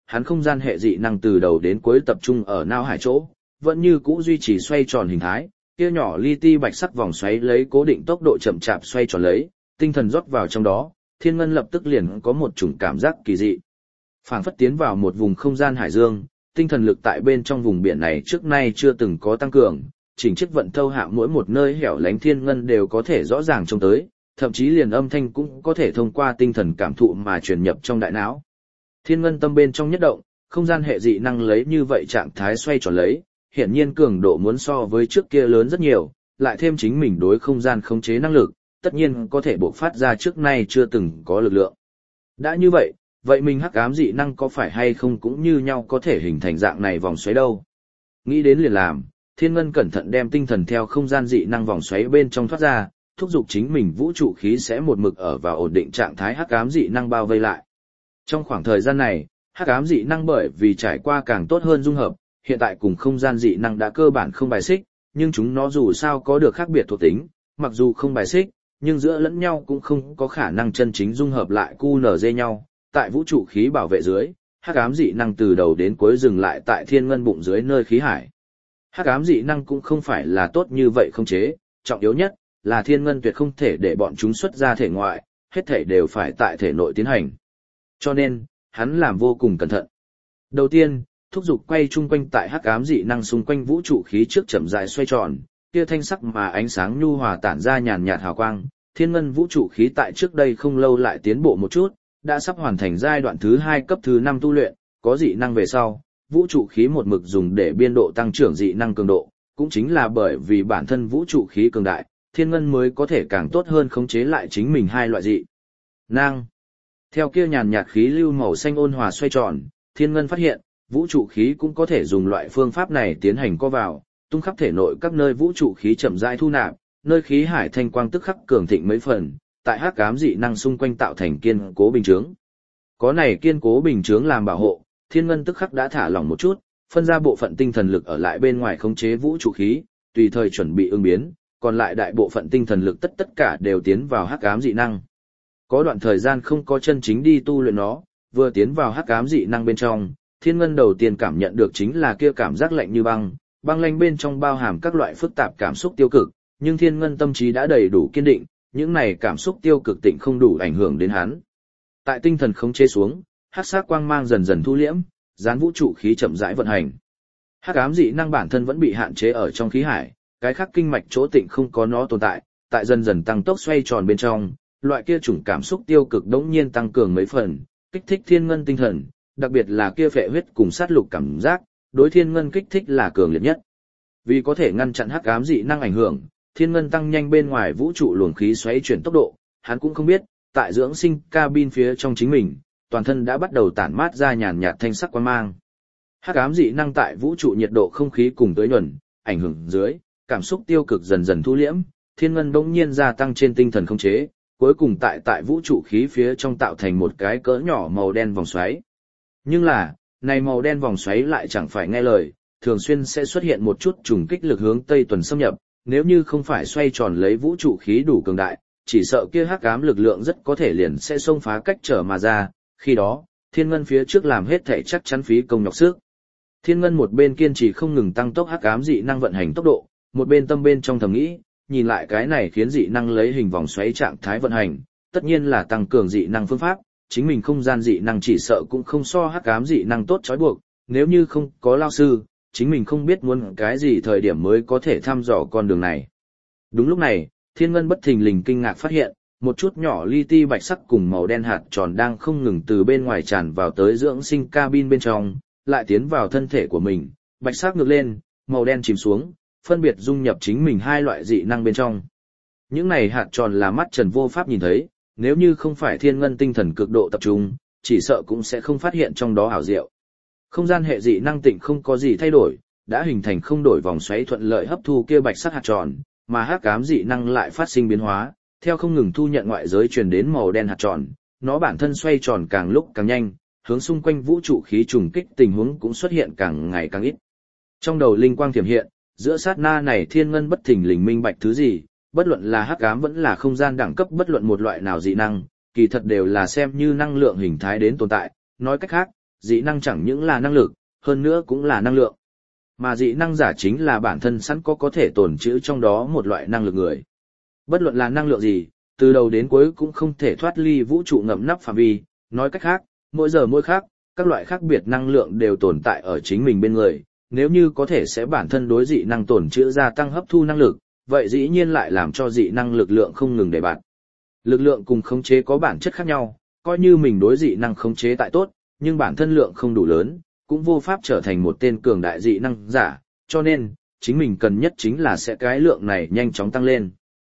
A: hắn không gian hệ dị năng từ đầu đến cuối tập trung ở não hải chỗ, vẫn như cũ duy trì xoay tròn hình thái, kia nhỏ li ti bạch sắc vòng xoáy lấy cố định tốc độ chậm chạp xoay tròn lấy, tinh thần rót vào trong đó, Thiên Ngân lập tức liền có một chủng cảm giác kỳ dị. Phảng phất tiến vào một vùng không gian hải dương, tinh thần lực tại bên trong vùng biển này trước nay chưa từng có tăng cường, chỉnh chiếc vận thâu hạ mỗi một nơi hẻo lánh Thiên Ngân đều có thể rõ ràng trông tới, thậm chí liền âm thanh cũng có thể thông qua tinh thần cảm thụ mà truyền nhập trong đại não. Thiên Ngân tâm bên trong nhất động, không gian hệ dị năng lấy như vậy trạng thái xoay tròn lấy, hiển nhiên cường độ muốn so với trước kia lớn rất nhiều, lại thêm chính mình đối không gian khống chế năng lực, tất nhiên có thể bộc phát ra trước nay chưa từng có lực lượng. Đã như vậy, vậy mình hắc ám dị năng có phải hay không cũng như nhau có thể hình thành dạng này vòng xoáy đâu. Nghĩ đến liền làm, Thiên Ngân cẩn thận đem tinh thần theo không gian dị năng vòng xoáy bên trong thoát ra, thúc giục chính mình vũ trụ khí sẽ một mực ở vào ổn định trạng thái hắc ám dị năng bao vây lại. Trong khoảng thời gian này, hắc ám dị năng bởi vì trải qua càng tốt hơn dung hợp, hiện tại cùng không gian dị năng đã cơ bản không bài xích, nhưng chúng nó dù sao có được khác biệt thuộc tính, mặc dù không bài xích, nhưng giữa lẫn nhau cũng không có khả năng chân chính dung hợp lại cu nở dê nhau. Tại vũ trụ khí bảo vệ dưới, hắc ám dị năng từ đầu đến cuối dừng lại tại Thiên Ngân bụng dưới nơi khí hải. Hắc ám dị năng cũng không phải là tốt như vậy không chế, trọng yếu nhất là Thiên Ngân tuyệt không thể để bọn chúng xuất ra thể ngoại, hết thể đều phải tại thể nội tiến hành. Cho nên, hắn làm vô cùng cẩn thận. Đầu tiên, thúc giục quay chung quanh tại hắc ám dị năng xung quanh vũ trụ khí trước chậm rãi xoay tròn, kia thanh sắc mà ánh sáng nhu hòa tản ra nhàn nhạt hào quang, Thiên Ngân vũ trụ khí tại trước đây không lâu lại tiến bộ một chút, đã sắp hoàn thành giai đoạn thứ hai cấp thứ năm tu luyện, có dị năng về sau, vũ trụ khí một mực dùng để biên độ tăng trưởng dị năng cường độ, cũng chính là bởi vì bản thân vũ trụ khí cường đại, Thiên Ngân mới có thể càng tốt hơn khống chế lại chính mình hai loại dị năng. Theo kia nhàn nhạt khí lưu màu xanh ôn hòa xoay tròn, Thiên Ngân phát hiện, vũ trụ khí cũng có thể dùng loại phương pháp này tiến hành co vào, tung khắp thể nội các nơi vũ trụ khí chậm rãi thu nạp, nơi khí hải thanh quang tức khắc cường thịnh mấy phần, tại hắc ám dị năng xung quanh tạo thành kiên cố bình chướng. Có này kiên cố bình chướng làm bảo hộ, Thiên Ngân tức khắc đã thả lỏng một chút, phân ra bộ phận tinh thần lực ở lại bên ngoài khống chế vũ trụ khí, tùy thời chuẩn bị ứng biến, còn lại đại bộ phận tinh thần lực tất tất cả đều tiến vào hắc ám dị năng. Có đoạn thời gian không có chân chính đi tu luyện nó, vừa tiến vào hắc ám dị năng bên trong, Thiên Ngân đầu tiên cảm nhận được chính là kia cảm giác lạnh như băng, băng lạnh bên trong bao hàm các loại phức tạp cảm xúc tiêu cực, nhưng Thiên Ngân tâm trí đã đầy đủ kiên định, những này cảm xúc tiêu cực tịnh không đủ ảnh hưởng đến hắn. Tại tinh thần khống chế xuống, hắc sắc quang mang dần dần thu liễm, gián vũ trụ khí chậm rãi vận hành. Hắc ám dị năng bản thân vẫn bị hạn chế ở trong khí hải, cái khác kinh mạch chỗ tịnh không có nó tồn tại, tại dần dần tăng tốc xoay tròn bên trong, loại kia chủng cảm xúc tiêu cực đống nhiên tăng cường mấy phần, kích thích Thiên Ngân tinh thần, đặc biệt là kia phệ huyết cùng sát lục cảm giác, đối Thiên Ngân kích thích là cường liệt nhất. Vì có thể ngăn chặn hắc ám dị năng ảnh hưởng, Thiên Ngân tăng nhanh bên ngoài vũ trụ luồng khí xoáy chuyển tốc độ, hắn cũng không biết, tại dưỡng sinh cabin phía trong chính mình, toàn thân đã bắt đầu tản mát ra nhàn nhạt thanh sắc quang mang. Hắc ám dị năng tại vũ trụ nhiệt độ không khí cùng tới nhuần, ảnh hưởng dưới, cảm xúc tiêu cực dần dần thu liễm, Thiên Ngân bỗng nhiên gia tăng trên tinh thần khống chế, cuối cùng tại tại vũ trụ khí phía trong tạo thành một cái cỡ nhỏ màu đen vòng xoáy. Nhưng là, này màu đen vòng xoáy lại chẳng phải nghe lời, thường xuyên sẽ xuất hiện một chút trùng kích lực hướng Tây tuần xâm nhập, nếu như không phải xoay tròn lấy vũ trụ khí đủ cường đại, chỉ sợ kia hắc ám lực lượng rất có thể liền sẽ xông phá cách trở mà ra, khi đó, Thiên Ngân phía trước làm hết thể chắc chắn phí công nhọc sức. Thiên Ngân một bên kiên trì không ngừng tăng tốc hắc ám dị năng vận hành tốc độ, một bên tâm bên trong thầm nghĩ, nhìn lại cái này khiến dị năng lấy hình vòng xoáy trạng thái vận hành, tất nhiên là tăng cường dị năng phương pháp, chính mình không gian dị năng chỉ sợ cũng không so hắc ám dị năng tốt trói buộc, nếu như không có lao sư, chính mình không biết muốn cái gì thời điểm mới có thể thăm dò con đường này. Đúng lúc này, Thiên Ngân bất thình lình kinh ngạc phát hiện, một chút nhỏ li ti bạch sắc cùng màu đen hạt tròn đang không ngừng từ bên ngoài tràn vào tới dưỡng sinh cabin bên trong, lại tiến vào thân thể của mình, bạch sắc ngược lên, màu đen chìm xuống, phân biệt dung nhập chính mình hai loại dị năng bên trong. Những này hạt tròn là mắt trần vô pháp nhìn thấy, nếu như không phải Thiên Ngân tinh thần cực độ tập trung, chỉ sợ cũng sẽ không phát hiện trong đó ảo diệu. Không gian hệ dị năng tịnh không có gì thay đổi, đã hình thành không đổi vòng xoáy thuận lợi hấp thu kia bạch sắc hạt tròn, mà hắc ám dị năng lại phát sinh biến hóa, theo không ngừng thu nhận ngoại giới truyền đến màu đen hạt tròn, nó bản thân xoay tròn càng lúc càng nhanh, hướng xung quanh vũ trụ khí trùng kích tình huống cũng xuất hiện càng ngày càng ít. Trong đầu linh quang thiểm hiện, giữa sát na này Thiên Ngân bất thình lình minh bạch thứ gì, bất luận là hắc ám vẫn là không gian đẳng cấp bất luận một loại nào dị năng, kỳ thật đều là xem như năng lượng hình thái đến tồn tại, nói cách khác, dị năng chẳng những là năng lực, hơn nữa cũng là năng lượng. Mà dị năng giả chính là bản thân sẵn có có thể tồn trữ trong đó một loại năng lực người. Bất luận là năng lượng gì, từ đầu đến cuối cũng không thể thoát ly vũ trụ ngậm nắp phạm vi, nói cách khác, mỗi giờ mỗi khác, các loại khác biệt năng lượng đều tồn tại ở chính mình bên người, nếu như có thể sẽ bản thân đối dị năng tồn trữ gia tăng hấp thu năng lực, vậy dĩ nhiên lại làm cho dị năng lực lượng không ngừng để bạt. Lực lượng cùng khống chế có bản chất khác nhau, coi như mình đối dị năng khống chế tại tốt, nhưng bản thân lượng không đủ lớn, cũng vô pháp trở thành một tên cường đại dị năng giả, cho nên, chính mình cần nhất chính là sẽ cái lượng này nhanh chóng tăng lên.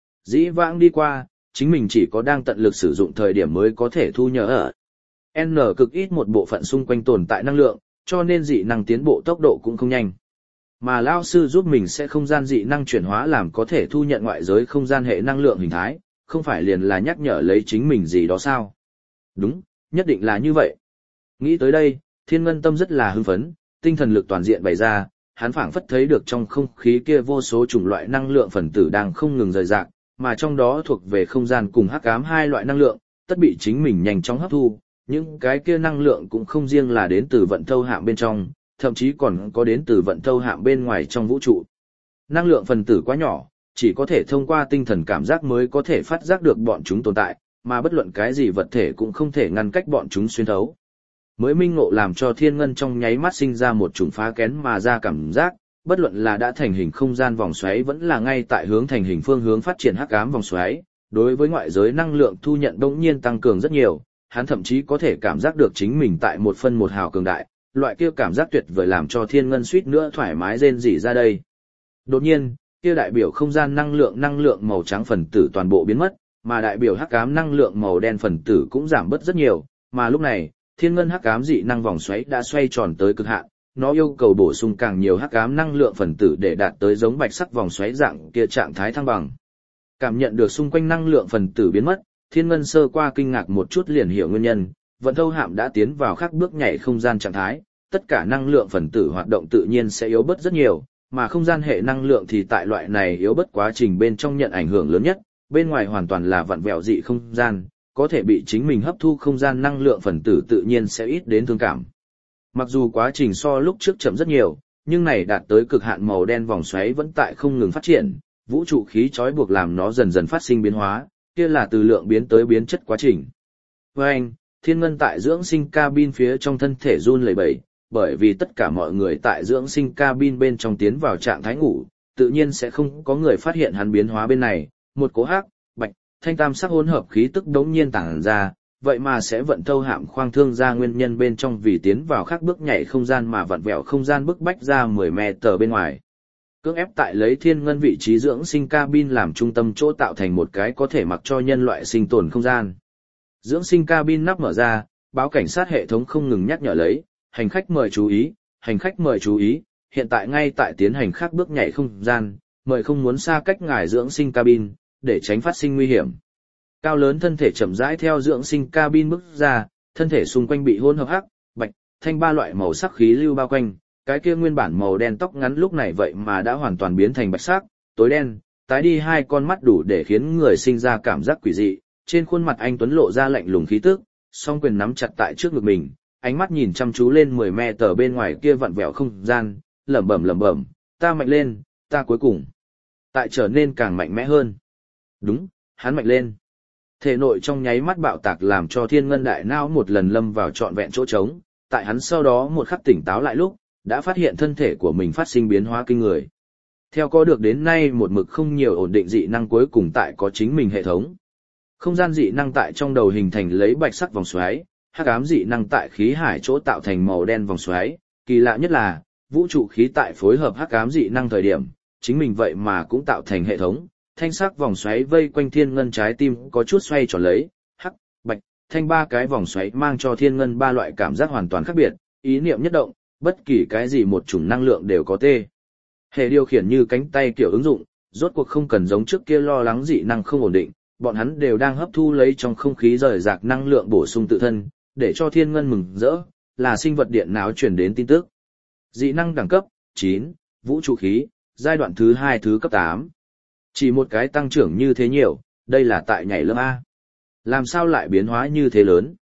A: Dĩ vãng đi qua, chính mình chỉ có đang tận lực sử dụng thời điểm mới có thể thu nhờ ở. N cực ít một bộ phận xung quanh tồn tại năng lượng, cho nên dị năng tiến bộ tốc độ cũng không nhanh. Mà Lao sư giúp mình sẽ không gian dị năng chuyển hóa làm có thể thu nhận ngoại giới không gian hệ năng lượng hình thái, không phải liền là nhắc nhở lấy chính mình gì đó sao? Đúng, nhất định là như vậy. Nghĩ tới đây, Thiên Ngân tâm rất là hưng phấn, tinh thần lực toàn diện bày ra, hắn phảng phất thấy được trong không khí kia vô số chủng loại năng lượng phần tử đang không ngừng rời rạc, mà trong đó thuộc về không gian cùng hắc ám hai loại năng lượng, tất bị chính mình nhanh chóng hấp thu, những cái kia năng lượng cũng không riêng là đến từ vận thâu hạm bên trong, thậm chí còn có đến từ vận thâu hạm bên ngoài trong vũ trụ. Năng lượng phần tử quá nhỏ, chỉ có thể thông qua tinh thần cảm giác mới có thể phát giác được bọn chúng tồn tại, mà bất luận cái gì vật thể cũng không thể ngăn cách bọn chúng xuyên thấu. Mới minh ngộ làm cho Thiên Ngân trong nháy mắt sinh ra một chủng phá kén mà ra cảm giác, bất luận là đã thành hình không gian vòng xoáy vẫn là ngay tại hướng thành hình phương hướng phát triển hắc ám vòng xoáy, đối với ngoại giới năng lượng thu nhận đột nhiên tăng cường rất nhiều, hắn thậm chí có thể cảm giác được chính mình tại một phân một hào cường đại, loại kia cảm giác tuyệt vời làm cho Thiên Ngân suýt nữa thoải mái rên rỉ ra đây. Đột nhiên, kia đại biểu không gian năng lượng năng lượng màu trắng phần tử toàn bộ biến mất, mà đại biểu hắc ám năng lượng màu đen phần tử cũng giảm bớt rất nhiều, mà lúc này, Thiên Ngân hắc ám dị năng vòng xoáy đã xoay tròn tới cực hạn, nó yêu cầu bổ sung càng nhiều hắc ám năng lượng phần tử để đạt tới giống bạch sắc vòng xoáy dạng kia trạng thái thăng bằng. Cảm nhận được xung quanh năng lượng phần tử biến mất, Thiên Ngân sơ qua kinh ngạc một chút liền hiểu nguyên nhân, vận thâu hạm đã tiến vào khác bước nhảy không gian trạng thái, tất cả năng lượng phần tử hoạt động tự nhiên sẽ yếu bớt rất nhiều, mà không gian hệ năng lượng thì tại loại này yếu bớt quá trình bên trong nhận ảnh hưởng lớn nhất, bên ngoài hoàn toàn là vặn vẹo dị không gian, có thể bị chính mình hấp thu không gian năng lượng phần tử tự nhiên sẽ ít đến thương cảm. Mặc dù quá trình so lúc trước chậm rất nhiều, nhưng này đạt tới cực hạn màu đen vòng xoáy vẫn tại không ngừng phát triển, vũ trụ khí trói buộc làm nó dần dần phát sinh biến hóa, kia là từ lượng biến tới biến chất quá trình. Với anh, Thiên Ngân tại dưỡng sinh cabin phía trong thân thể run lẩy bẩy, bởi vì tất cả mọi người tại dưỡng sinh cabin bên trong tiến vào trạng thái ngủ, tự nhiên sẽ không có người phát hiện hắn biến hóa bên này, một cỗ hắc, bạch, thanh tam sắc hỗn hợp khí tức đống nhiên tản ra, vậy mà sẽ vận thâu hạm khoang thương ra nguyên nhân bên trong vì tiến vào khác bước nhảy không gian mà vặn vẹo không gian bức bách ra mười mét bên ngoài. Cưỡng ép tại lấy Thiên Ngân vị trí dưỡng sinh cabin làm trung tâm chỗ tạo thành một cái có thể mặc cho nhân loại sinh tồn không gian. Dưỡng sinh cabin nắp mở ra, báo cảnh sát hệ thống không ngừng nhắc nhở lấy, hành khách mời chú ý, hành khách mời chú ý, hiện tại ngay tại tiến hành khác bước nhảy không gian, mời không muốn xa cách ngài dưỡng sinh cabin, để tránh phát sinh nguy hiểm. Cao lớn thân thể chậm rãi theo dưỡng sinh cabin bước ra, thân thể xung quanh bị hỗn hợp hắc, bạch, thanh ba loại màu sắc khí lưu bao quanh, cái kia nguyên bản màu đen tóc ngắn lúc này vậy mà đã hoàn toàn biến thành bạch sắc, tối đen, tái đi hai con mắt đủ để khiến người sinh ra cảm giác quỷ dị, trên khuôn mặt anh tuấn lộ ra lạnh lùng khí tức, song quyền nắm chặt tại trước ngực mình, ánh mắt nhìn chăm chú lên mười mét bên ngoài kia vặn vẹo không gian, lẩm bẩm lẩm bẩm, ta mạnh lên, ta cuối cùng tại trở nên càng mạnh mẽ hơn. Đúng, hắn mạnh lên. Thể nội trong nháy mắt bạo tạc làm cho Thiên Ngân đại não một lần lâm vào trọn vẹn chỗ trống, tại hắn sau đó một khắc tỉnh táo lại lúc, đã phát hiện thân thể của mình phát sinh biến hóa kinh người. Theo có được đến nay một mực không nhiều ổn định dị năng cuối cùng tại có chính mình hệ thống. Không gian dị năng tại trong đầu hình thành lấy bạch sắc vòng xoáy, hắc ám dị năng tại khí hải chỗ tạo thành màu đen vòng xoáy, kỳ lạ nhất là, vũ trụ khí tại phối hợp hắc ám dị năng thời điểm, chính mình vậy mà cũng tạo thành hệ thống. Thanh sắc vòng xoáy vây quanh Thiên Ngân trái tim có chút xoay tròn lấy, hắc, bạch, thanh ba cái vòng xoáy mang cho Thiên Ngân ba loại cảm giác hoàn toàn khác biệt, ý niệm nhất động, bất kỳ cái gì một chủng năng lượng đều có tê. Hệ điều khiển như cánh tay kiểu ứng dụng, rốt cuộc không cần giống trước kia lo lắng dị năng không ổn định, bọn hắn đều đang hấp thu lấy trong không khí rời rạc năng lượng bổ sung tự thân, để cho Thiên Ngân mừng rỡ, là sinh vật điện não truyền đến tin tức. Dị năng đẳng cấp chín, vũ trụ khí, giai đoạn thứ hai thứ cấp tám. Chỉ một cái tăng trưởng như thế nhiều, đây là tại nhảy lớp A. Làm sao lại biến hóa như thế lớn?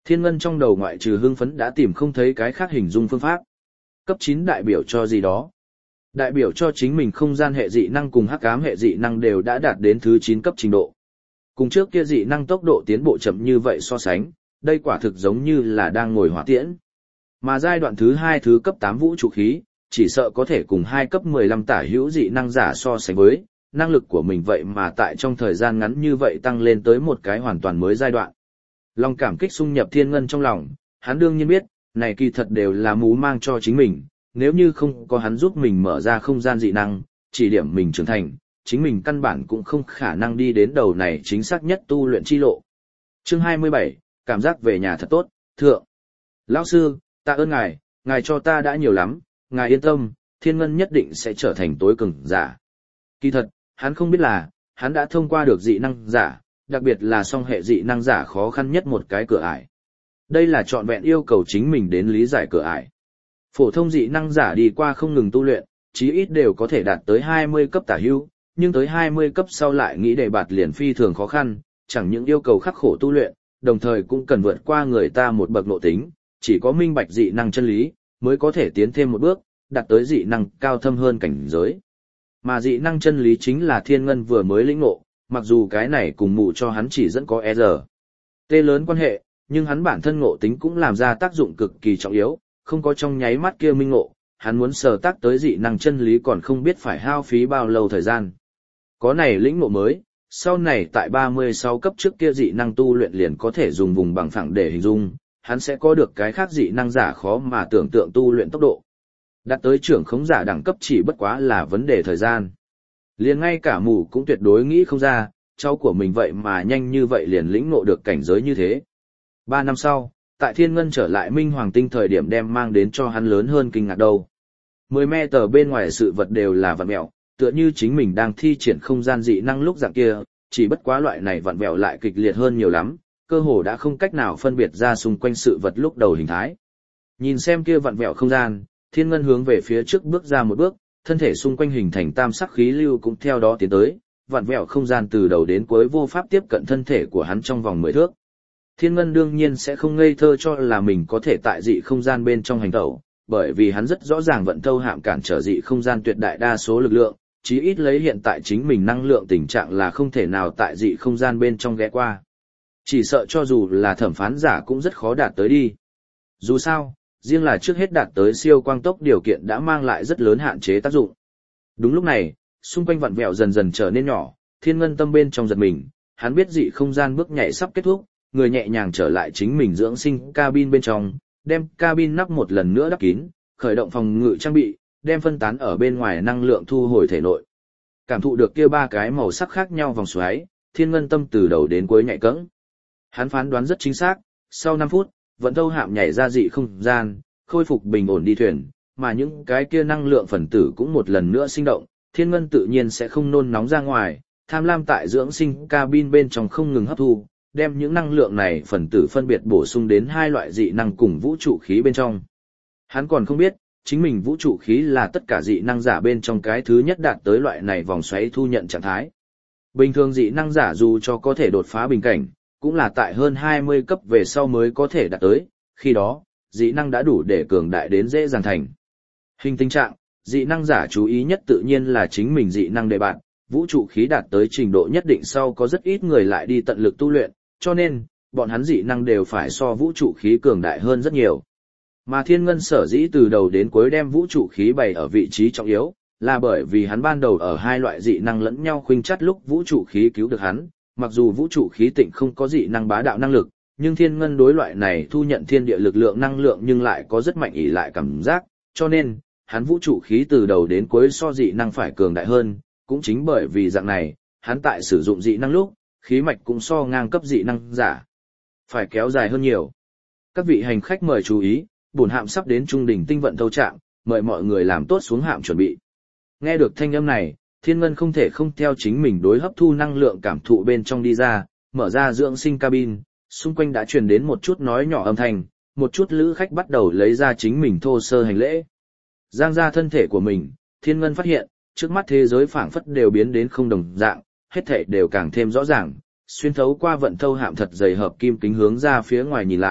A: Thiên Ngân trong đầu ngoại trừ hưng phấn đã tìm không thấy cái khác hình dung phương pháp. Cấp chín đại biểu cho gì đó? Đại biểu cho chính mình không gian hệ dị năng cùng hắc ám hệ dị năng đều đã đạt đến thứ chín cấp trình độ. Cùng trước kia dị năng tốc độ tiến bộ chậm như vậy so sánh, đây quả thực giống như là đang ngồi hỏa tiễn. Mà giai đoạn thứ hai thứ cấp tám vũ trụ khí, chỉ sợ có thể cùng hai cấp mười lăm tả hữu dị năng giả so sánh với, năng lực của mình vậy mà tại trong thời gian ngắn như vậy tăng lên tới một cái hoàn toàn mới giai đoạn. Lòng cảm kích xung nhập Thiên Ngân trong lòng, hắn đương nhiên biết, này kỳ thật đều là mú mang cho chính mình, nếu như không có hắn giúp mình mở ra không gian dị năng, chỉ điểm mình trưởng thành, chính mình căn bản cũng không khả năng đi đến đầu này chính xác nhất tu luyện chi lộ. Chương hai mươi bảy, cảm giác về nhà thật tốt, thượng. Lão sư, tạ ơn ngài, ngài cho ta đã nhiều lắm, ngài yên tâm, Thiên Ngân nhất định sẽ trở thành tối cường giả. Kỳ thật, hắn không biết là, hắn đã thông qua được dị năng giả, đặc biệt là song hệ dị năng giả khó khăn nhất một cái cửa ải. Đây là trọn vẹn yêu cầu chính mình đến lý giải cửa ải. Phổ thông dị năng giả đi qua không ngừng tu luyện, chí ít đều có thể đạt tới hai mươi cấp tả hữu, nhưng tới hai mươi cấp sau lại nghĩ đề bạt liền phi thường khó khăn, chẳng những yêu cầu khắc khổ tu luyện, đồng thời cũng cần vượt qua người ta một bậc nội tính, chỉ có minh bạch dị năng chân lý, mới có thể tiến thêm một bước, đạt tới dị năng cao thâm hơn cảnh giới. Mà dị năng chân lý chính là Thiên Ngân vừa mới lĩnh ngộ, mặc dù cái này cùng mụ cho hắn chỉ dẫn có e giờ. Tê lớn quan hệ, nhưng hắn bản thân ngộ tính cũng làm ra tác dụng cực kỳ trọng yếu, không có trong nháy mắt kia minh ngộ, hắn muốn sở tác tới dị năng chân lý còn không biết phải hao phí bao lâu thời gian. Có này lĩnh ngộ mới, sau này tại ba mươi sáu cấp trước kia dị năng tu luyện liền có thể dùng vùng bằng phẳng để hình dung, hắn sẽ có được cái khác dị năng giả khó mà tưởng tượng tu luyện tốc độ. Đạt tới trưởng khống giả đẳng cấp chỉ bất quá là vấn đề thời gian. Liền ngay cả mù cũng tuyệt đối nghĩ không ra, cháu của mình vậy mà nhanh như vậy liền lĩnh ngộ được cảnh giới như thế. Ba năm sau, tại Thiên Ngân trở lại Minh Hoàng Tinh thời điểm đem mang đến cho hắn lớn hơn kinh ngạc đâu. Mười me tờ bên ngoài sự vật đều là vặn mẹo, tựa như chính mình đang thi triển không gian dị năng lúc dạng kia, chỉ bất quá loại này vặn mẹo lại kịch liệt hơn nhiều lắm, cơ hồ đã không cách nào phân biệt ra xung quanh sự vật lúc đầu hình thái. Nhìn xem kia vặn mẹo không gian, Thiên Ngân hướng về phía trước bước ra một bước, thân thể xung quanh hình thành tam sắc khí lưu cũng theo đó tiến tới, vặn vẹo không gian từ đầu đến cuối vô pháp tiếp cận thân thể của hắn trong vòng mười thước. Thiên Ngân đương nhiên sẽ không ngây thơ cho là mình có thể tại dị không gian bên trong hành tẩu, bởi vì hắn rất rõ ràng vận thâu hạm cản trở dị không gian tuyệt đại đa số lực lượng, chí ít lấy hiện tại chính mình năng lượng tình trạng là không thể nào tại dị không gian bên trong ghé qua. Chỉ sợ cho dù là thẩm phán giả cũng rất khó đạt tới đi. Dù sao, riêng là trước hết đạt tới siêu quang tốc điều kiện đã mang lại rất lớn hạn chế tác dụng. Đúng lúc này, xung quanh vặn vẹo dần dần trở nên nhỏ, Thiên Ngân tâm bên trong giật mình, hắn biết dị không gian bước nhảy sắp kết thúc, người nhẹ nhàng trở lại chính mình dưỡng sinh cabin bên trong, đem cabin nắp một lần nữa đắp kín, khởi động phòng ngự trang bị, đem phân tán ở bên ngoài năng lượng thu hồi thể nội. Cảm thụ được kia ba cái màu sắc khác nhau vòng xoáy, Thiên Ngân tâm từ đầu đến cuối nhạy cẫng. Hắn phán đoán rất chính xác, sau năm phút, vận thâu hạm nhảy ra dị không gian, khôi phục bình ổn đi thuyền, mà những cái kia năng lượng phần tử cũng một lần nữa sinh động, Thiên Ngân tự nhiên sẽ không nôn nóng ra ngoài, tham lam tại dưỡng sinh cabin bên trong không ngừng hấp thu, đem những năng lượng này phần tử phân biệt bổ sung đến hai loại dị năng cùng vũ trụ khí bên trong. Hắn còn không biết, chính mình vũ trụ khí là tất cả dị năng giả bên trong cái thứ nhất đạt tới loại này vòng xoáy thu nhận trạng thái. Bình thường dị năng giả dù cho có thể đột phá bình cảnh, cũng là tại hơn hai mươi cấp về sau mới có thể đạt tới, khi đó, dị năng đã đủ để cường đại đến dễ dàng thành. Hình tình trạng, dị năng giả chú ý nhất tự nhiên là chính mình dị năng đề bạn, vũ trụ khí đạt tới trình độ nhất định sau có rất ít người lại đi tận lực tu luyện, cho nên, bọn hắn dị năng đều phải so vũ trụ khí cường đại hơn rất nhiều. Mà Thiên Ngân sở dĩ từ đầu đến cuối đem vũ trụ khí bày ở vị trí trọng yếu, là bởi vì hắn ban đầu ở hai loại dị năng lẫn nhau khuynh chắt lúc vũ trụ khí cứu được hắn, mặc dù vũ trụ khí tịnh không có dị năng bá đạo năng lực, nhưng Thiên Ngân đối loại này thu nhận thiên địa lực lượng năng lượng nhưng lại có rất mạnh ỷ lại cảm giác, cho nên, hắn vũ trụ khí từ đầu đến cuối so dị năng phải cường đại hơn, cũng chính bởi vì dạng này, hắn tại sử dụng dị năng lúc, khí mạch cũng so ngang cấp dị năng giả. Phải kéo dài hơn nhiều. Các vị hành khách mời chú ý, bổn hạm sắp đến trung đỉnh tinh vận thâu trạm, mời mọi người làm tốt xuống hạm chuẩn bị. Nghe được thanh âm này, Thiên Ngân không thể không theo chính mình đối hấp thu năng lượng cảm thụ bên trong đi ra, mở ra dưỡng sinh cabin, xung quanh đã truyền đến một chút nói nhỏ âm thanh, một chút lữ khách bắt đầu lấy ra chính mình thô sơ hành lễ. Giang ra thân thể của mình, Thiên Ngân phát hiện, trước mắt thế giới phảng phất đều biến đến không đồng dạng, hết thảy đều càng thêm rõ ràng, xuyên thấu qua vận thâu hạm thật dày hợp kim kính hướng ra phía ngoài nhìn lại,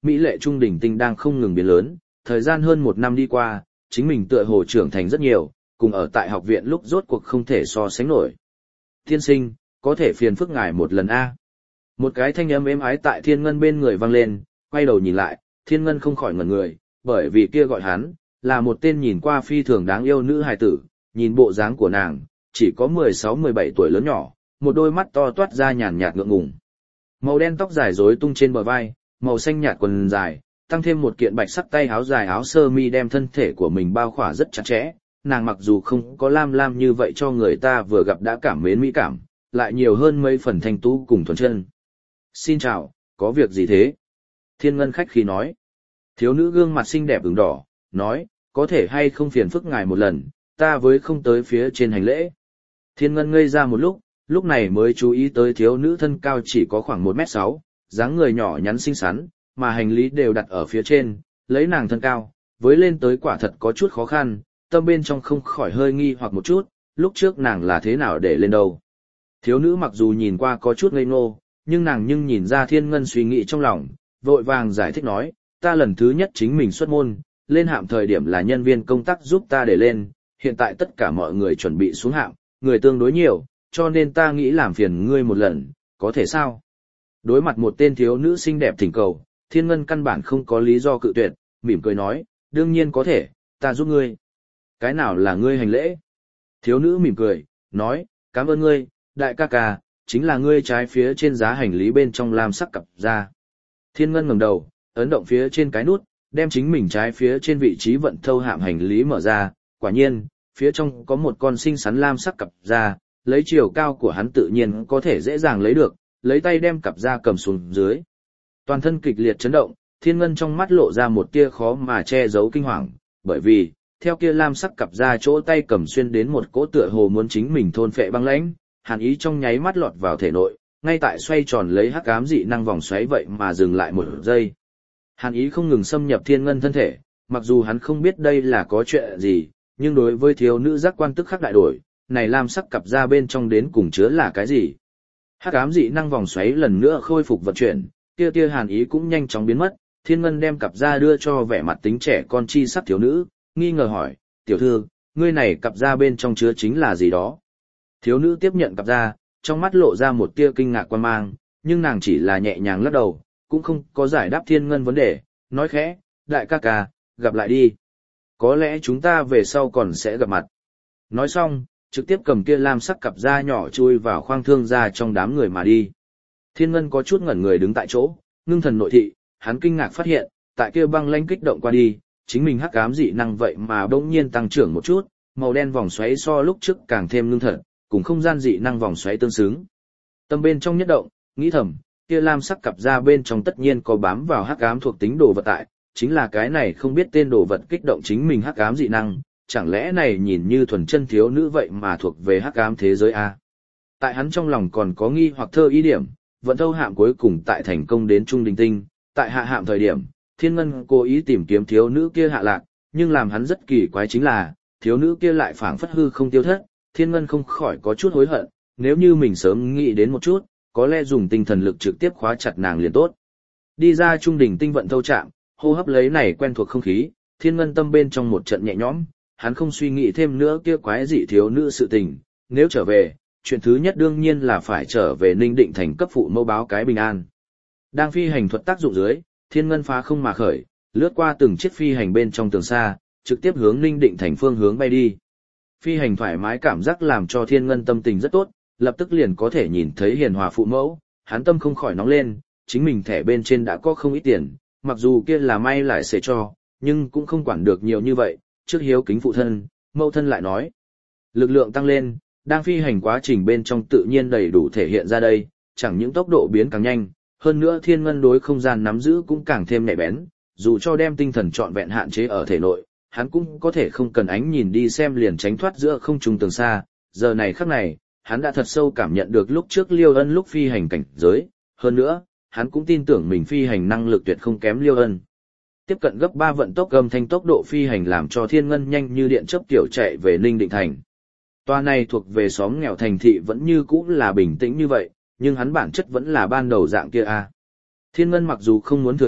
A: mỹ lệ trung đỉnh tinh đang không ngừng biến lớn, thời gian hơn một năm đi qua, chính mình tựa hồ trưởng thành rất nhiều, cùng ở tại học viện lúc rốt cuộc không thể so sánh nổi. Tiên sinh, có thể phiền phức ngài một lần a. Một cái thanh âm êm ái tại Thiên Ngân bên người vang lên, quay đầu nhìn lại, Thiên Ngân không khỏi ngẩn người, bởi vì kia gọi hắn, là một tên nhìn qua phi thường đáng yêu nữ hài tử, nhìn bộ dáng của nàng, chỉ có mười sáu mười bảy tuổi lớn nhỏ, một đôi mắt to toát ra nhàn nhạt ngượng ngùng. Màu đen tóc dài rối tung trên bờ vai, màu xanh nhạt quần dài, tăng thêm một kiện bạch sắc tay áo dài áo sơ mi đem thân thể của mình bao khỏa rất chặt chẽ. Nàng mặc dù không có lam lam như vậy cho người ta vừa gặp đã cảm mến mỹ cảm, lại nhiều hơn mấy phần thanh tú cùng thuần chân. Xin chào, có việc gì thế? Thiên Ngân khách khí nói. Thiếu nữ gương mặt xinh đẹp ửng đỏ, nói, có thể hay không phiền phức ngài một lần, ta với không tới phía trên hành lễ. Thiên Ngân ngây ra một lúc, lúc này mới chú ý tới thiếu nữ thân cao chỉ có khoảng một mét sáu, dáng người nhỏ nhắn xinh xắn, mà hành lý đều đặt ở phía trên, lấy nàng thân cao, với lên tới quả thật có chút khó khăn, tâm bên trong không khỏi hơi nghi hoặc một chút, lúc trước nàng là thế nào để lên đâu. Thiếu nữ mặc dù nhìn qua có chút ngây ngô, nhưng nàng nhưng nhìn ra Thiên Ngân suy nghĩ trong lòng, vội vàng giải thích nói, ta lần thứ nhất chính mình xuất môn, lên hạm thời điểm là nhân viên công tác giúp ta để lên, hiện tại tất cả mọi người chuẩn bị xuống hạm, người tương đối nhiều, cho nên ta nghĩ làm phiền ngươi một lần, có thể sao? Đối mặt một tên thiếu nữ xinh đẹp thỉnh cầu, Thiên Ngân căn bản không có lý do cự tuyệt, mỉm cười nói, đương nhiên có thể, ta giúp ngươi. Cái nào là ngươi hành lễ? Thiếu nữ mỉm cười, nói, cảm ơn ngươi, đại ca ca, chính là ngươi trái phía trên giá hành lý bên trong lam sắc cặp ra. Thiên Ngân ngẩng đầu, ấn động phía trên cái nút, đem chính mình trái phía trên vị trí vận thâu hạm hành lý mở ra, quả nhiên, phía trong có một con xinh xắn lam sắc cặp ra, lấy chiều cao của hắn tự nhiên có thể dễ dàng lấy được, lấy tay đem cặp ra cầm xuống dưới. Toàn thân kịch liệt chấn động, Thiên Ngân trong mắt lộ ra một tia khó mà che giấu kinh hoàng, bởi vì, theo kia lam sắc cặp ra chỗ tay cầm xuyên đến một cỗ tựa hồ muốn chính mình thôn phệ băng lãnh, hàn ý trong nháy mắt lọt vào thể nội, ngay tại xoay tròn lấy hắc ám dị năng vòng xoáy vậy mà dừng lại một giây. Hàn ý không ngừng xâm nhập Thiên Ngân thân thể, mặc dù hắn không biết đây là có chuyện gì, nhưng đối với thiếu nữ giác quan tức khắc đại đổi, này lam sắc cặp ra bên trong đến cùng chứa là cái gì? Hắc ám dị năng vòng xoáy lần nữa khôi phục vận chuyển, kia tia hàn ý cũng nhanh chóng biến mất, Thiên Ngân đem cặp ra đưa cho vẻ mặt tính trẻ con chi sắc thiếu nữ, nghi ngờ hỏi, tiểu thư, ngươi này cặp ra bên trong chứa chính là gì đó? Thiếu nữ tiếp nhận cặp ra, trong mắt lộ ra một tia kinh ngạc quan mang, nhưng nàng chỉ là nhẹ nhàng lắc đầu, cũng không có giải đáp Thiên Ngân vấn đề, nói khẽ, đại ca ca, gặp lại đi. Có lẽ chúng ta về sau còn sẽ gặp mặt. Nói xong, trực tiếp cầm kia lam sắc cặp da nhỏ chui vào khoang thương ra trong đám người mà đi. Thiên Ngân có chút ngẩn người đứng tại chỗ, ngưng thần nội thị, hắn kinh ngạc phát hiện, tại kia băng lãnh kích động qua đi, chính mình hắc ám dị năng vậy mà bỗng nhiên tăng trưởng một chút, màu đen vòng xoáy so lúc trước càng thêm ngưng thật, cùng không gian dị năng vòng xoáy tương xứng. Tâm bên trong nhất động, nghĩ thầm, kia lam sắc cặp da bên trong tất nhiên có bám vào hắc ám thuộc tính đồ vật tại, chính là cái này không biết tên đồ vật kích động chính mình hắc ám dị năng, chẳng lẽ này nhìn như thuần chân thiếu nữ vậy mà thuộc về hắc ám thế giới a? Tại hắn trong lòng còn có nghi hoặc thơ ý điểm, vận thâu hạm cuối cùng tại thành công đến Trung Đình Tinh, tại hạ hạm thời điểm, Thiên Ngân cố ý tìm kiếm thiếu nữ kia hạ lạc, nhưng làm hắn rất kỳ quái chính là, thiếu nữ kia lại phảng phất hư không tiêu thất, Thiên Ngân không khỏi có chút hối hận, nếu như mình sớm nghĩ đến một chút, có lẽ dùng tinh thần lực trực tiếp khóa chặt nàng liền tốt. Đi ra Trung Đình Tinh vận thâu trạm, hô hấp lấy này quen thuộc không khí, Thiên Ngân tâm bên trong một trận nhẹ nhõm, hắn không suy nghĩ thêm nữa kia quái dị thiếu nữ sự tình, nếu trở về, chuyện thứ nhất đương nhiên là phải trở về Ninh Định thành cấp phụ mẫu báo cái bình an. Đang phi hành thuật tác dụng dưới, Thiên Ngân phá không mà khởi, lướt qua từng chiếc phi hành bên trong tường xa, trực tiếp hướng Ninh Định thành phương hướng bay đi. Phi hành thoải mái cảm giác làm cho Thiên Ngân tâm tình rất tốt, lập tức liền có thể nhìn thấy hiền hòa phụ mẫu, hắn tâm không khỏi nóng lên, chính mình thẻ bên trên đã có không ít tiền, mặc dù kia là may lại sẽ cho, nhưng cũng không quản được nhiều như vậy, trước hiếu kính phụ thân, mẫu thân lại nói. Lực lượng tăng lên, đang phi hành quá trình bên trong tự nhiên đầy đủ thể hiện ra đây, chẳng những tốc độ biến càng nhanh, hơn nữa Thiên Ngân đối không gian nắm giữ cũng càng thêm nhạy bén, dù cho đem tinh thần trọn vẹn hạn chế ở thể nội, hắn cũng có thể không cần ánh nhìn đi xem liền tránh thoát giữa không trung tường xa, giờ này khắc này, hắn đã thật sâu cảm nhận được lúc trước Liêu Ân lúc phi hành cảnh giới, hơn nữa, hắn cũng tin tưởng mình phi hành năng lực tuyệt không kém Liêu Ân. Tiếp cận gấp ba vận tốc gầm thanh tốc độ phi hành làm cho Thiên Ngân nhanh như điện chớp tiểu chạy về Ninh Định thành. Toa này thuộc về xóm nghèo thành thị vẫn như cũ là bình tĩnh như vậy, nhưng hắn bản chất vẫn là ban đầu dạng kia a. Thiên Ngân mặc dù không muốn thừa nhận,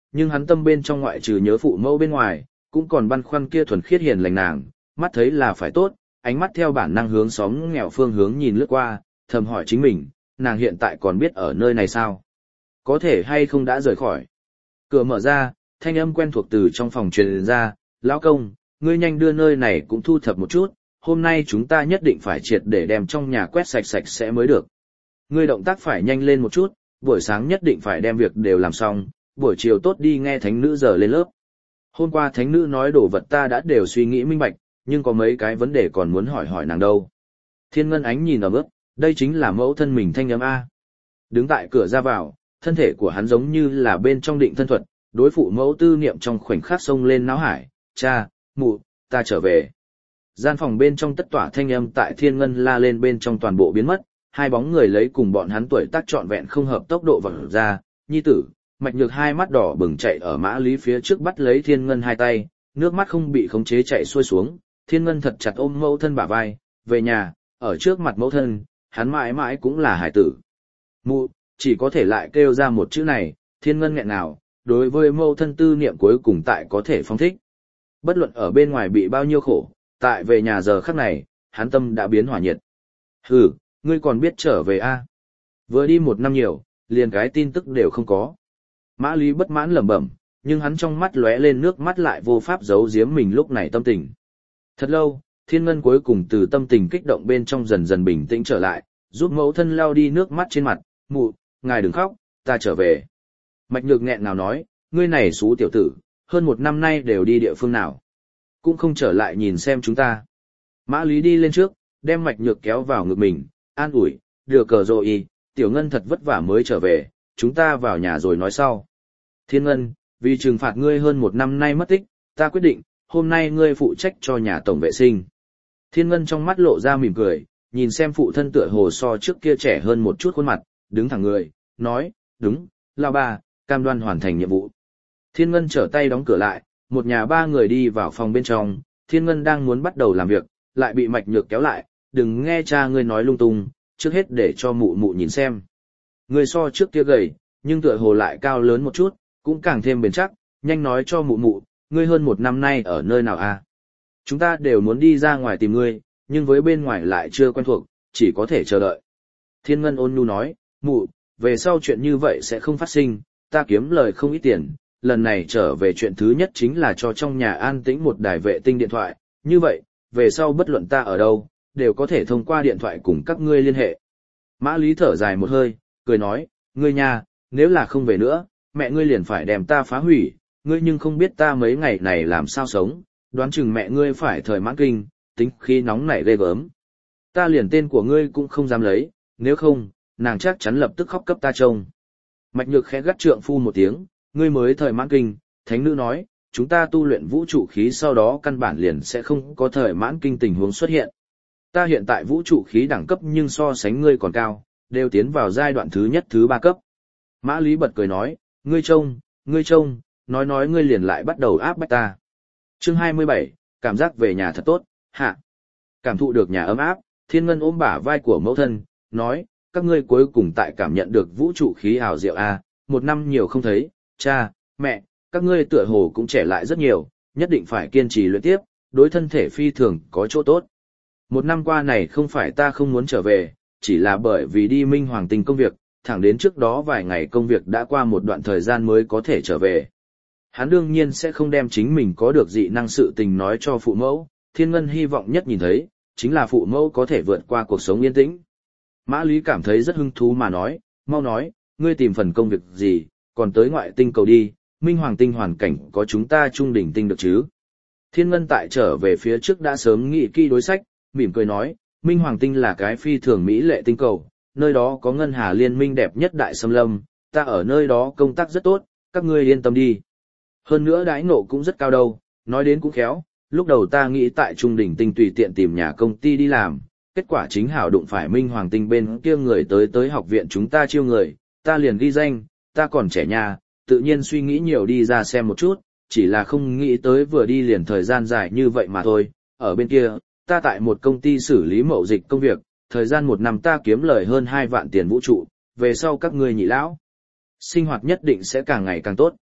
A: nhưng hắn tâm bên trong ngoại trừ nhớ phụ mẫu bên ngoài, cũng còn băn khoăn kia thuần khiết hiền lành nàng, mắt thấy là phải tốt, ánh mắt theo bản năng hướng xóm nghèo phương hướng nhìn lướt qua, thầm hỏi chính mình, nàng hiện tại còn biết ở nơi này sao? Có thể hay không đã rời khỏi? Cửa mở ra, thanh âm quen thuộc từ trong phòng truyền ra, lão công, ngươi nhanh đưa nơi này cũng thu thập một chút, hôm nay chúng ta nhất định phải triệt để đem trong nhà quét sạch sạch sẽ mới được. Ngươi động tác phải nhanh lên một chút, buổi sáng nhất định phải đem việc đều làm xong, buổi chiều tốt đi nghe thánh nữ giờ lên lớp. Hôm qua thánh nữ nói đồ vật ta đã đều suy nghĩ minh bạch, nhưng có mấy cái vấn đề còn muốn hỏi hỏi nàng đâu. Thiên Ngân ánh nhìn ở bước, đây chính là mẫu thân mình thanh âm A. Đứng tại cửa ra vào, thân thể của hắn giống như là bên trong định thân thuật, đối phụ mẫu tư niệm trong khoảnh khắc sông lên náo hải, cha, mụ, ta trở về. Gian phòng bên trong tất tỏa thanh âm tại Thiên Ngân la lên bên trong toàn bộ biến mất, hai bóng người lấy cùng bọn hắn tuổi tác trọn vẹn không hợp tốc độ vào ra, nhi tử, Mạch Nhược hai mắt đỏ bừng chạy ở Mã Lý phía trước bắt lấy Thiên Ngân hai tay, nước mắt không bị khống chế chạy xuôi xuống, Thiên Ngân thật chặt ôm mẫu thân bả vai, về nhà, ở trước mặt mẫu thân, hắn mãi mãi cũng là hải tử. Mụ, chỉ có thể lại kêu ra một chữ này, Thiên Ngân nghẹn nào, đối với mẫu thân tư niệm cuối cùng tại có thể phóng thích. Bất luận ở bên ngoài bị bao nhiêu khổ, tại về nhà giờ khắc này, hắn tâm đã biến hỏa nhiệt. Hừ, ngươi còn biết trở về a? Vừa đi một năm nhiều, liền cái tin tức đều không có. Mã Lý bất mãn lẩm bẩm, nhưng hắn trong mắt lóe lên nước mắt lại vô pháp giấu giếm mình lúc này tâm tình. Thật lâu, Thiên Ngân cuối cùng từ tâm tình kích động bên trong dần dần bình tĩnh trở lại, giúp mẫu thân lau đi nước mắt trên mặt, mụ, ngài đừng khóc, ta trở về. Mạch Nhược nghẹn nào nói, ngươi này xú tiểu tử, hơn một năm nay đều đi địa phương nào. Cũng không trở lại nhìn xem chúng ta. Mã Lý đi lên trước, đem Mạch Nhược kéo vào ngực mình, an ủi, đưa cờ rồi y, tiểu Ngân thật vất vả mới trở về, chúng ta vào nhà rồi nói sau. Thiên Ngân, vì trừng phạt ngươi hơn một năm nay mất tích, ta quyết định, hôm nay ngươi phụ trách cho nhà tổng vệ sinh. Thiên Ngân trong mắt lộ ra mỉm cười, nhìn xem phụ thân tựa hồ so trước kia trẻ hơn một chút khuôn mặt, đứng thẳng người, nói, đúng, lao ba, cam đoan hoàn thành nhiệm vụ. Thiên Ngân trở tay đóng cửa lại, một nhà ba người đi vào phòng bên trong, Thiên Ngân đang muốn bắt đầu làm việc, lại bị Mạch Nhược kéo lại, đừng nghe cha ngươi nói lung tung, trước hết để cho mụ mụ nhìn xem. Ngươi so trước kia gầy, nhưng tựa hồ lại cao lớn một chút, cũng càng thêm bền chắc, nhanh nói cho mụ mụ, ngươi hơn một năm nay ở nơi nào à? Chúng ta đều muốn đi ra ngoài tìm ngươi, nhưng với bên ngoài lại chưa quen thuộc, chỉ có thể chờ đợi. Thiên Ngân ôn nhu nói, mụ, về sau chuyện như vậy sẽ không phát sinh, ta kiếm lời không ít tiền, lần này trở về chuyện thứ nhất chính là cho trong nhà an tĩnh một đài vệ tinh điện thoại, như vậy, về sau bất luận ta ở đâu, đều có thể thông qua điện thoại cùng các ngươi liên hệ. Mã Lý thở dài một hơi, cười nói, ngươi nha, nếu là không về nữa, mẹ ngươi liền phải đem ta phá hủy, ngươi nhưng không biết ta mấy ngày này làm sao sống, đoán chừng mẹ ngươi phải thời mãn kinh, tính khí nóng nảy ghê gớm. Ta liền tên của ngươi cũng không dám lấy, nếu không, nàng chắc chắn lập tức khóc cấp ta trông. Mạch Nhược khẽ gắt trượng phu một tiếng, ngươi mới thời mãn kinh, thánh nữ nói, chúng ta tu luyện vũ trụ khí sau đó căn bản liền sẽ không có thời mãn kinh tình huống xuất hiện. Ta hiện tại vũ trụ khí đẳng cấp nhưng so sánh ngươi còn cao, đều tiến vào giai đoạn thứ nhất thứ ba cấp. Mã Lý bật cười nói, ngươi trông, ngươi trông, nói nói ngươi liền lại bắt đầu áp bách ta. Chương hai mươi bảy, cảm giác về nhà thật tốt, hạ. Cảm thụ được nhà ấm áp, Thiên Ngân ôm bả vai của mẫu thân, nói, các ngươi cuối cùng tại cảm nhận được vũ trụ khí ảo diệu a, một năm nhiều không thấy, cha, mẹ, các ngươi tựa hồ cũng trẻ lại rất nhiều, nhất định phải kiên trì luyện tiếp, đối thân thể phi thường có chỗ tốt. Một năm qua này không phải ta không muốn trở về, chỉ là bởi vì đi Minh Hoàng Tinh công việc, thẳng đến trước đó vài ngày công việc đã qua một đoạn thời gian mới có thể trở về. Hắn đương nhiên sẽ không đem chính mình có được dị năng sự tình nói cho phụ mẫu, Thiên Ngân hy vọng nhất nhìn thấy, chính là phụ mẫu có thể vượt qua cuộc sống yên tĩnh. Mã Lý cảm thấy rất hứng thú mà nói, mau nói, ngươi tìm phần công việc gì, còn tới ngoại tinh cầu đi, Minh Hoàng Tinh hoàn cảnh có chúng ta trung đỉnh tinh được chứ. Thiên Ngân tại trở về phía trước đã sớm nghĩ kỹ đối sách, mỉm cười nói, Minh Hoàng Tinh là cái phi thường mỹ lệ tinh cầu, nơi đó có ngân hà liên minh đẹp nhất đại xâm lâm, ta ở nơi đó công tác rất tốt, các ngươi yên tâm đi. Hơn nữa đãi ngộ cũng rất cao đâu, nói đến cũng khéo, lúc đầu ta nghĩ tại trung đỉnh tinh tùy tiện tìm nhà công ty đi làm, kết quả chính hảo đụng phải Minh Hoàng Tinh bên kia người tới tới học viện chúng ta chiêu người, ta liền ghi danh, ta còn trẻ nhà, tự nhiên suy nghĩ nhiều đi ra xem một chút, chỉ là không nghĩ tới vừa đi liền thời gian dài như vậy mà thôi, ở bên kia, ta tại một công ty xử lý mậu dịch công việc, thời gian một năm ta kiếm lời hơn hai vạn tiền vũ trụ, về sau các ngươi nhị lão. Sinh hoạt nhất định sẽ càng ngày càng tốt.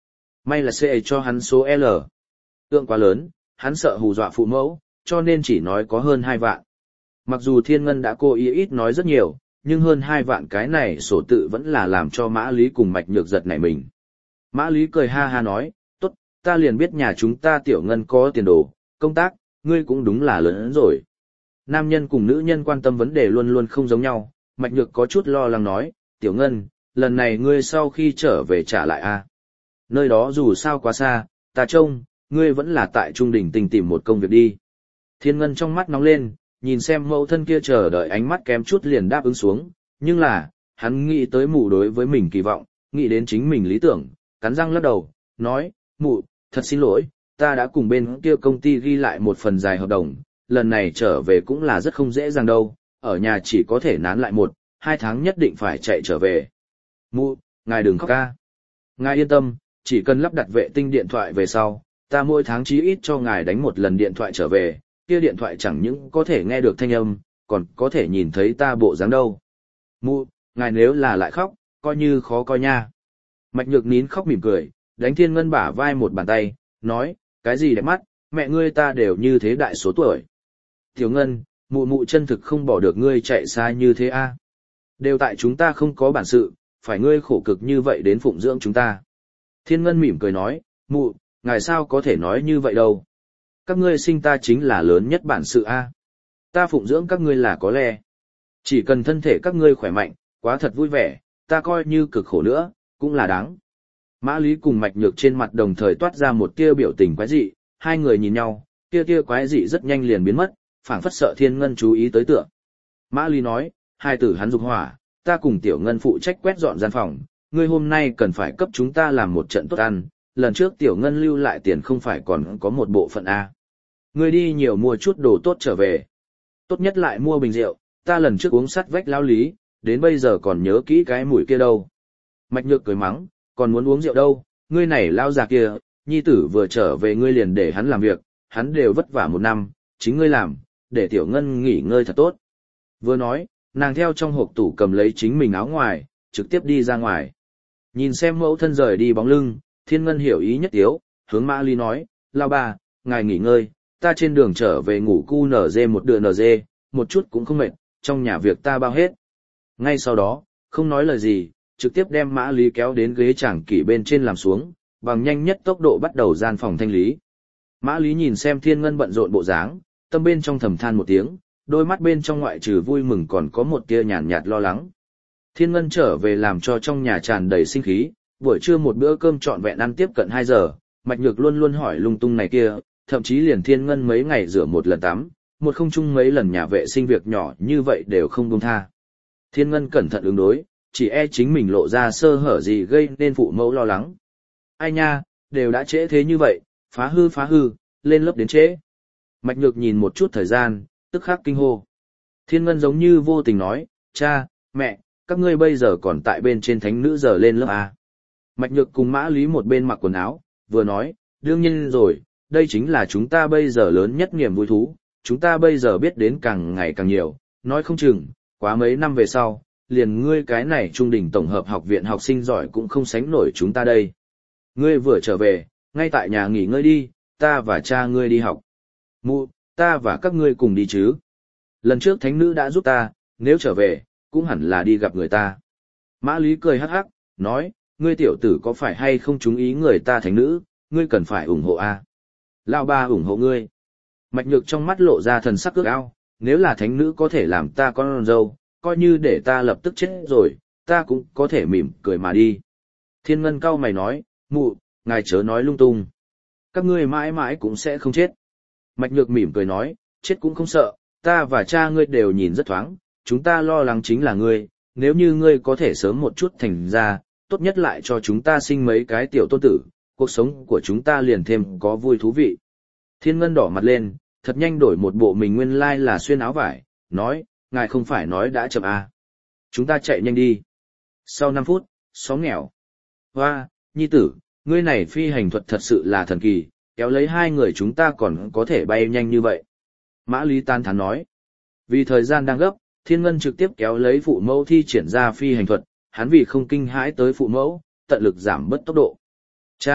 A: May là C cho hắn số L. Tượng quá lớn, hắn sợ hù dọa phụ mẫu, cho nên chỉ nói có hơn hai vạn. Mặc dù Thiên Ngân đã cố ý ít nói rất nhiều, nhưng hơn hai vạn cái này sổ tự vẫn là làm cho Mã Lý cùng Mạch Nhược giật nảy mình. Mã Lý cười ha ha nói, tốt, ta liền biết nhà chúng ta Tiểu Ngân có tiền đồ, công tác, ngươi cũng đúng là lớn rồi. Nam nhân cùng nữ nhân quan tâm vấn đề luôn luôn không giống nhau, Mạch Nhược có chút lo lắng nói, Tiểu Ngân, lần này ngươi sau khi trở về trả lại a. Nơi đó dù sao quá xa, ta trông, ngươi vẫn là tại Trung Đỉnh Tình tìm một công việc đi. Thiên Ngân trong mắt nóng lên, nhìn xem mẫu thân kia chờ đợi ánh mắt kém chút liền đáp ứng xuống, nhưng là, hắn nghĩ tới mụ đối với mình kỳ vọng, nghĩ đến chính mình lý tưởng, cắn răng lắc đầu, nói, mụ, thật xin lỗi, ta đã cùng bên kia công ty ghi lại một phần dài hợp đồng, lần này trở về cũng là rất không dễ dàng đâu, ở nhà chỉ có thể nán lại một, hai tháng nhất định phải chạy trở về. Mụ, ngài đừng khóc ca. Ngài yên tâm, chỉ cần lắp đặt vệ tinh điện thoại về sau, ta mỗi tháng chí ít cho ngài đánh một lần điện thoại trở về, kia điện thoại chẳng những có thể nghe được thanh âm, còn có thể nhìn thấy ta bộ dáng đâu. Mụ, ngài nếu là lại khóc, coi như khó coi nha. Mạch Nhược nín khóc mỉm cười, đánh Thiên Ngân bả vai một bàn tay, nói, cái gì đẹp mắt, mẹ ngươi ta đều như thế đại số tuổi. Tiểu Ngân, mụ mụ chân thực không bỏ được ngươi chạy xa như thế a. Đều tại chúng ta không có bản sự, phải ngươi khổ cực như vậy đến phụng dưỡng chúng ta. Thiên Ngân mỉm cười nói, mụ, ngài sao có thể nói như vậy đâu. Các ngươi sinh ta chính là lớn nhất bản sự a. Ta phụng dưỡng các ngươi là có lẽ. Chỉ cần thân thể các ngươi khỏe mạnh, quá thật vui vẻ, ta coi như cực khổ nữa, cũng là đáng. Mã Lý cùng Mạch Nhược trên mặt đồng thời toát ra một tia biểu tình quái dị, hai người nhìn nhau, tia tia quái dị rất nhanh liền biến mất, phảng phất sợ Thiên Ngân chú ý tới tượng. Mã Lý nói, hai tử hắn dục hỏa, ta cùng Tiểu Ngân phụ trách quét dọn gian phòng, ngươi hôm nay cần phải cấp chúng ta làm một trận tốt ăn, lần trước Tiểu Ngân lưu lại tiền không phải còn có một bộ phận A. Ngươi đi nhiều mua chút đồ tốt trở về. Tốt nhất lại mua bình rượu, ta lần trước uống sắt vách lao lý, đến bây giờ còn nhớ kỹ cái mùi kia đâu. Mạch Nhược cười mắng, còn muốn uống rượu đâu, ngươi này lao già kia, nhi tử vừa trở về ngươi liền để hắn làm việc, hắn đều vất vả một năm, chính ngươi làm, để Tiểu Ngân nghỉ ngơi thật tốt. Vừa nói, nàng theo trong hộp tủ cầm lấy chính mình áo ngoài, trực tiếp đi ra ngoài. Nhìn xem mẫu thân rời đi bóng lưng, Thiên Ngân hiểu ý nhất yếu, hướng Mã Lý nói, lao bà, ngài nghỉ ngơi, ta trên đường trở về ngủ cu nở dê một đựa nở dê, một chút cũng không mệt, trong nhà việc ta bao hết. Ngay sau đó, không nói lời gì, trực tiếp đem Mã Lý kéo đến ghế trảng kỷ bên trên làm xuống, bằng nhanh nhất tốc độ bắt đầu gian phòng thanh lý. Mã Lý nhìn xem Thiên Ngân bận rộn bộ dáng, tâm bên trong thầm than một tiếng, đôi mắt bên trong ngoại trừ vui mừng còn có một tia nhàn nhạt lo lắng. Thiên Ngân trở về làm cho trong nhà tràn đầy sinh khí, buổi trưa một bữa cơm trọn vẹn ăn tiếp cận hai giờ, Mạch Nhược luôn luôn hỏi lung tung này kia, thậm chí liền Thiên Ngân mấy ngày rửa một lần tắm, một không chung mấy lần nhà vệ sinh việc nhỏ như vậy đều không buông tha. Thiên Ngân cẩn thận ứng đối, chỉ e chính mình lộ ra sơ hở gì gây nên phụ mẫu lo lắng. Ai nha, đều đã trễ thế như vậy, phá hư phá hư, lên lớp đến trễ. Mạch Nhược nhìn một chút thời gian, tức khắc kinh hô. Thiên Ngân giống như vô tình nói, cha, mẹ, các ngươi bây giờ còn tại bên trên thánh nữ giờ lên lớp A. Mạch Nhược cùng Mã Lý một bên mặc quần áo, vừa nói, đương nhiên rồi, đây chính là chúng ta bây giờ lớn nhất niềm vui thú, chúng ta bây giờ biết đến càng ngày càng nhiều, nói không chừng, quá mấy năm về sau, liền ngươi cái này trung đỉnh tổng hợp học viện học sinh giỏi cũng không sánh nổi chúng ta đây. Ngươi vừa trở về, ngay tại nhà nghỉ ngơi đi, ta và cha ngươi đi học. Mụ, ta và các ngươi cùng đi chứ. Lần trước thánh nữ đã giúp ta, nếu trở về, cũng hẳn là đi gặp người ta. Mã Lý cười hắc hắc, nói, ngươi tiểu tử có phải hay không trúng ý người ta thánh nữ, ngươi cần phải ủng hộ a. Lão ba ủng hộ ngươi. Mạch Nhược trong mắt lộ ra thần sắc ước ao, nếu là thánh nữ có thể làm ta con dâu, coi như để ta lập tức chết rồi, ta cũng có thể mỉm cười mà đi. Thiên Ngân cau mày nói, mụ, ngài chớ nói lung tung. Các ngươi mãi mãi cũng sẽ không chết. Mạch Nhược mỉm cười nói, chết cũng không sợ, ta và cha ngươi đều nhìn rất thoáng, chúng ta lo lắng chính là ngươi, nếu như ngươi có thể sớm một chút thành ra, tốt nhất lại cho chúng ta sinh mấy cái tiểu tôn tử, cuộc sống của chúng ta liền thêm có vui thú vị. Thiên Ngân đỏ mặt lên, thật nhanh đổi một bộ mình nguyên lai là xuyên áo vải, nói, ngài không phải nói đã chậm à. Chúng ta chạy nhanh đi. Sau năm phút, xóm nghèo. Hoa, nhi tử, ngươi này phi hành thuật thật sự là thần kỳ, kéo lấy hai người chúng ta còn có thể bay nhanh như vậy. Mã Lý tan thán nói. Vì thời gian đang gấp, Thiên Ngân trực tiếp kéo lấy phụ mẫu thi triển ra phi hành thuật, hắn vì không kinh hãi tới phụ mẫu, tận lực giảm bớt tốc độ. Cha,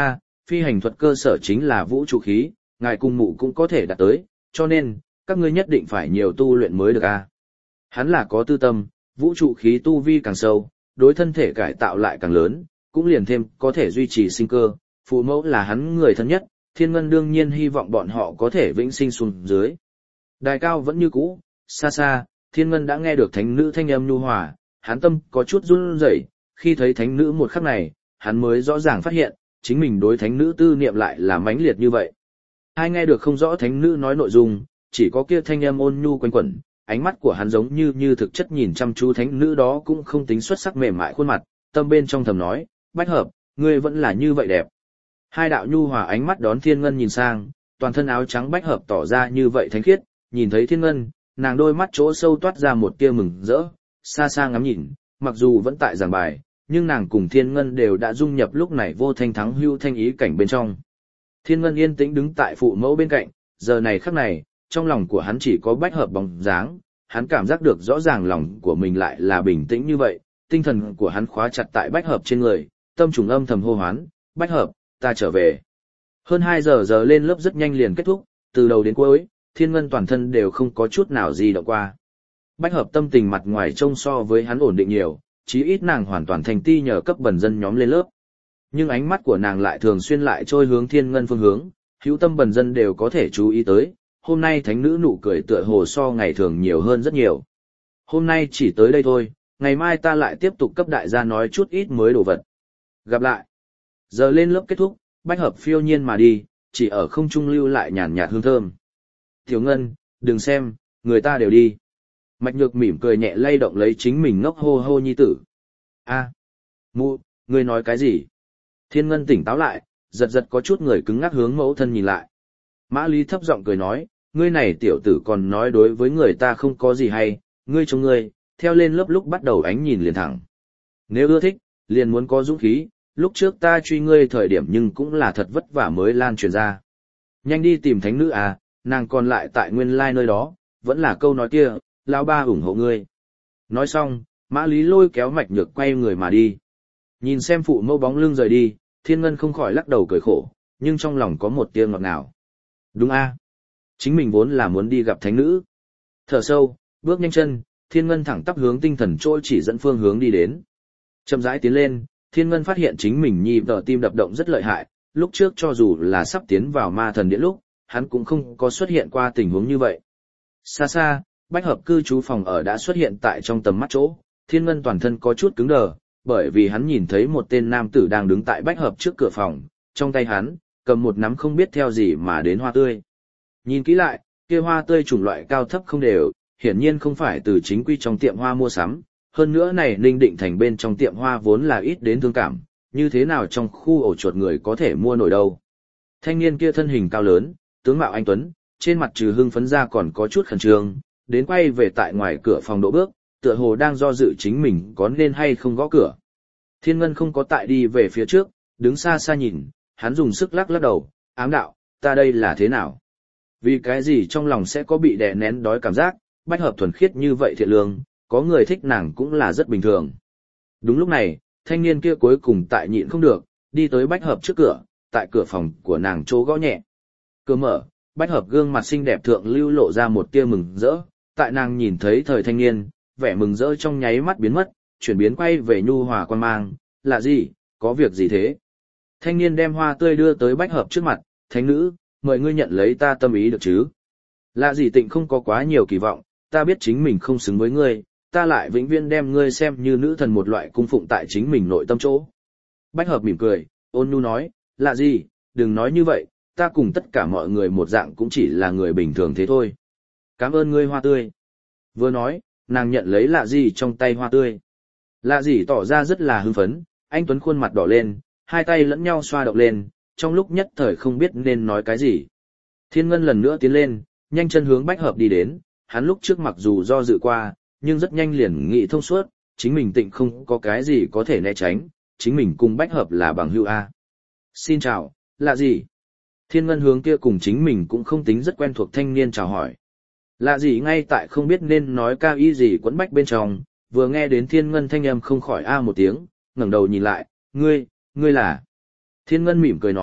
A: phi hành thuật cơ sở chính là vũ trụ khí, ngài cùng mụ cũng có thể đạt tới, cho nên, các ngươi nhất định phải nhiều tu luyện mới được a. Hắn là có tư tâm, vũ trụ khí tu vi càng sâu, đối thân thể cải tạo lại càng lớn, cũng liền thêm có thể duy trì sinh cơ, phụ mẫu là hắn người thân nhất, Thiên Ngân đương nhiên hy vọng bọn họ có thể vĩnh sinh xuống dưới. Đài cao vẫn như cũ, xa xa, Thiên Ngân đã nghe được thánh nữ thanh âm nhu hòa, hắn tâm có chút run rẩy, khi thấy thánh nữ một khắc này, hắn mới rõ ràng phát hiện, chính mình đối thánh nữ tư niệm lại là mãnh liệt như vậy. Hai nghe được không rõ thánh nữ nói nội dung, chỉ có kia thanh âm ôn nhu quanh quẩn, ánh mắt của hắn giống như như thực chất nhìn chăm chú thánh nữ đó cũng không tính xuất sắc mềm mại khuôn mặt, tâm bên trong thầm nói, Bách Hợp, ngươi vẫn là như vậy đẹp. Hai đạo nhu hòa ánh mắt đón Thiên Ngân nhìn sang, toàn thân áo trắng Bách Hợp tỏ ra như vậy thánh khiết, nhìn thấy Thiên Ngân, nàng đôi mắt chỗ sâu toát ra một tia mừng rỡ, xa xa ngắm nhìn, mặc dù vẫn tại giảng bài, nhưng nàng cùng Thiên Ngân đều đã dung nhập lúc này vô thanh thắng hưu thanh ý cảnh bên trong. Thiên Ngân yên tĩnh đứng tại phụ mẫu bên cạnh, giờ này khắc này, trong lòng của hắn chỉ có Bách Hợp bóng dáng, hắn cảm giác được rõ ràng lòng của mình lại là bình tĩnh như vậy, tinh thần của hắn khóa chặt tại Bách Hợp trên người, tâm trùng âm thầm hô hoán, Bách Hợp, ta trở về. Hơn hai giờ giờ lên lớp rất nhanh liền kết thúc, từ đầu đến cuối, Thiên Ngân toàn thân đều không có chút nào gì động qua. Bách Hợp tâm tình mặt ngoài trông so với hắn ổn định nhiều, chí ít nàng hoàn toàn thành ti nhờ cấp bần dân nhóm lên lớp. Nhưng ánh mắt của nàng lại thường xuyên lại trôi hướng Thiên Ngân phương hướng, hữu tâm bần dân đều có thể chú ý tới, hôm nay thánh nữ nụ cười tựa hồ so ngày thường nhiều hơn rất nhiều. Hôm nay chỉ tới đây thôi, ngày mai ta lại tiếp tục cấp đại gia nói chút ít mới đồ vật. Gặp lại. Giờ lên lớp kết thúc, Bách Hợp phiêu nhiên mà đi, chỉ ở không trung lưu lại nhàn nhạt hương thơm. Tiểu Ngân, đừng xem, người ta đều đi. Mạch Nhược mỉm cười nhẹ lay động lấy chính mình ngốc hô hô nhi tử. A, mụ, ngươi nói cái gì? Thiên Ngân tỉnh táo lại, giật giật có chút người cứng ngắc hướng mẫu thân nhìn lại. Mã Lý thấp giọng cười nói, ngươi này tiểu tử còn nói đối với người ta không có gì hay, ngươi chống ngươi, theo lên lớp lúc bắt đầu ánh nhìn liền thẳng. Nếu ưa thích, liền muốn có dũng khí, lúc trước ta truy ngươi thời điểm nhưng cũng là thật vất vả mới lan truyền ra. Nhanh đi tìm thánh nữ à, nàng còn lại tại nguyên lai nơi đó, vẫn là câu nói kia, lão ba ủng hộ ngươi. Nói xong, Mã Lý lôi kéo Mạch Nhược quay người mà đi. Nhìn xem phụ mẫu bóng lưng rời đi, Thiên Ngân không khỏi lắc đầu cười khổ, nhưng trong lòng có một tia ngọt ngào. Đúng a, chính mình vốn là muốn đi gặp thánh nữ. Thở sâu, bước nhanh chân, Thiên Ngân thẳng tắp hướng tinh thần trôi chỉ dẫn phương hướng đi đến. Chậm rãi tiến lên, Thiên Ngân phát hiện chính mình nhịp đập tim đập động rất lợi hại, lúc trước cho dù là sắp tiến vào ma thần điện lúc, hắn cũng không có xuất hiện qua tình huống như vậy. Xa xa, Bách Hợp cư trú phòng ở đã xuất hiện tại trong tầm mắt chỗ, Thiên Ngân toàn thân có chút cứng đờ, bởi vì hắn nhìn thấy một tên nam tử đang đứng tại Bách Hợp trước cửa phòng, trong tay hắn cầm một nắm không biết theo gì mà đến hoa tươi. Nhìn kỹ lại, kia hoa tươi chủng loại cao thấp không đều, hiển nhiên không phải từ chính quy trong tiệm hoa mua sắm, hơn nữa này Ninh Định thành bên trong tiệm hoa vốn là ít đến thương cảm, như thế nào trong khu ổ chuột người có thể mua nổi đâu. Thanh niên kia thân hình cao lớn, tướng mạo anh tuấn, trên mặt trừ hưng phấn ra còn có chút khẩn trương, đến quay về tại ngoài cửa phòng đỗ bước, tựa hồ đang do dự chính mình có nên hay không gõ cửa. Thiên Ngân không có tại đi về phía trước, đứng xa xa nhìn, hắn dùng sức lắc lắc đầu, ám đạo, ta đây là thế nào? Vì cái gì trong lòng sẽ có bị đè nén đói cảm giác, Bách Hợp thuần khiết như vậy thiện lương, có người thích nàng cũng là rất bình thường. Đúng lúc này, thanh niên kia cuối cùng tại nhịn không được, đi tới Bách Hợp trước cửa, tại cửa phòng của nàng chỗ gõ nhẹ. Cửa mở, Bách Hợp gương mặt xinh đẹp thượng lưu lộ ra một tia mừng rỡ, tại nàng nhìn thấy thời thanh niên, vẻ mừng rỡ trong nháy mắt biến mất, chuyển biến quay về nhu hòa quan mang, là gì, có việc gì thế? Thanh niên đem hoa tươi đưa tới Bách Hợp trước mặt, thánh nữ, mời ngươi nhận lấy ta tâm ý được chứ? Lạ gì tịnh không có quá nhiều kỳ vọng, ta biết chính mình không xứng với ngươi, ta lại vĩnh viễn đem ngươi xem như nữ thần một loại cung phụng tại chính mình nội tâm chỗ. Bách Hợp mỉm cười, ôn nhu nói, lạ gì, đừng nói như vậy, ta cùng tất cả mọi người một dạng cũng chỉ là người bình thường thế thôi. Cảm ơn ngươi hoa tươi. Vừa nói, nàng nhận lấy lạ gì trong tay hoa tươi. Lạ gì tỏ ra rất là hưng phấn, anh tuấn khuôn mặt đỏ lên, hai tay lẫn nhau xoa động lên, trong lúc nhất thời không biết nên nói cái gì. Thiên Ngân lần nữa tiến lên, nhanh chân hướng Bách Hợp đi đến, hắn lúc trước mặc dù do dự qua, nhưng rất nhanh liền nghĩ thông suốt, chính mình tịnh không có cái gì có thể né tránh, chính mình cùng Bách Hợp là bằng hữu A. Xin chào, lạ gì? Thiên Ngân hướng kia cùng chính mình cũng không tính rất quen thuộc thanh niên chào hỏi. Lạ gì ngay tại không biết nên nói cao ý gì quấn bách bên trong, vừa nghe đến Thiên Ngân thanh âm không khỏi A một tiếng, ngẩng đầu nhìn lại, ngươi, ngươi là... Thiên Ngân mỉm cười nói,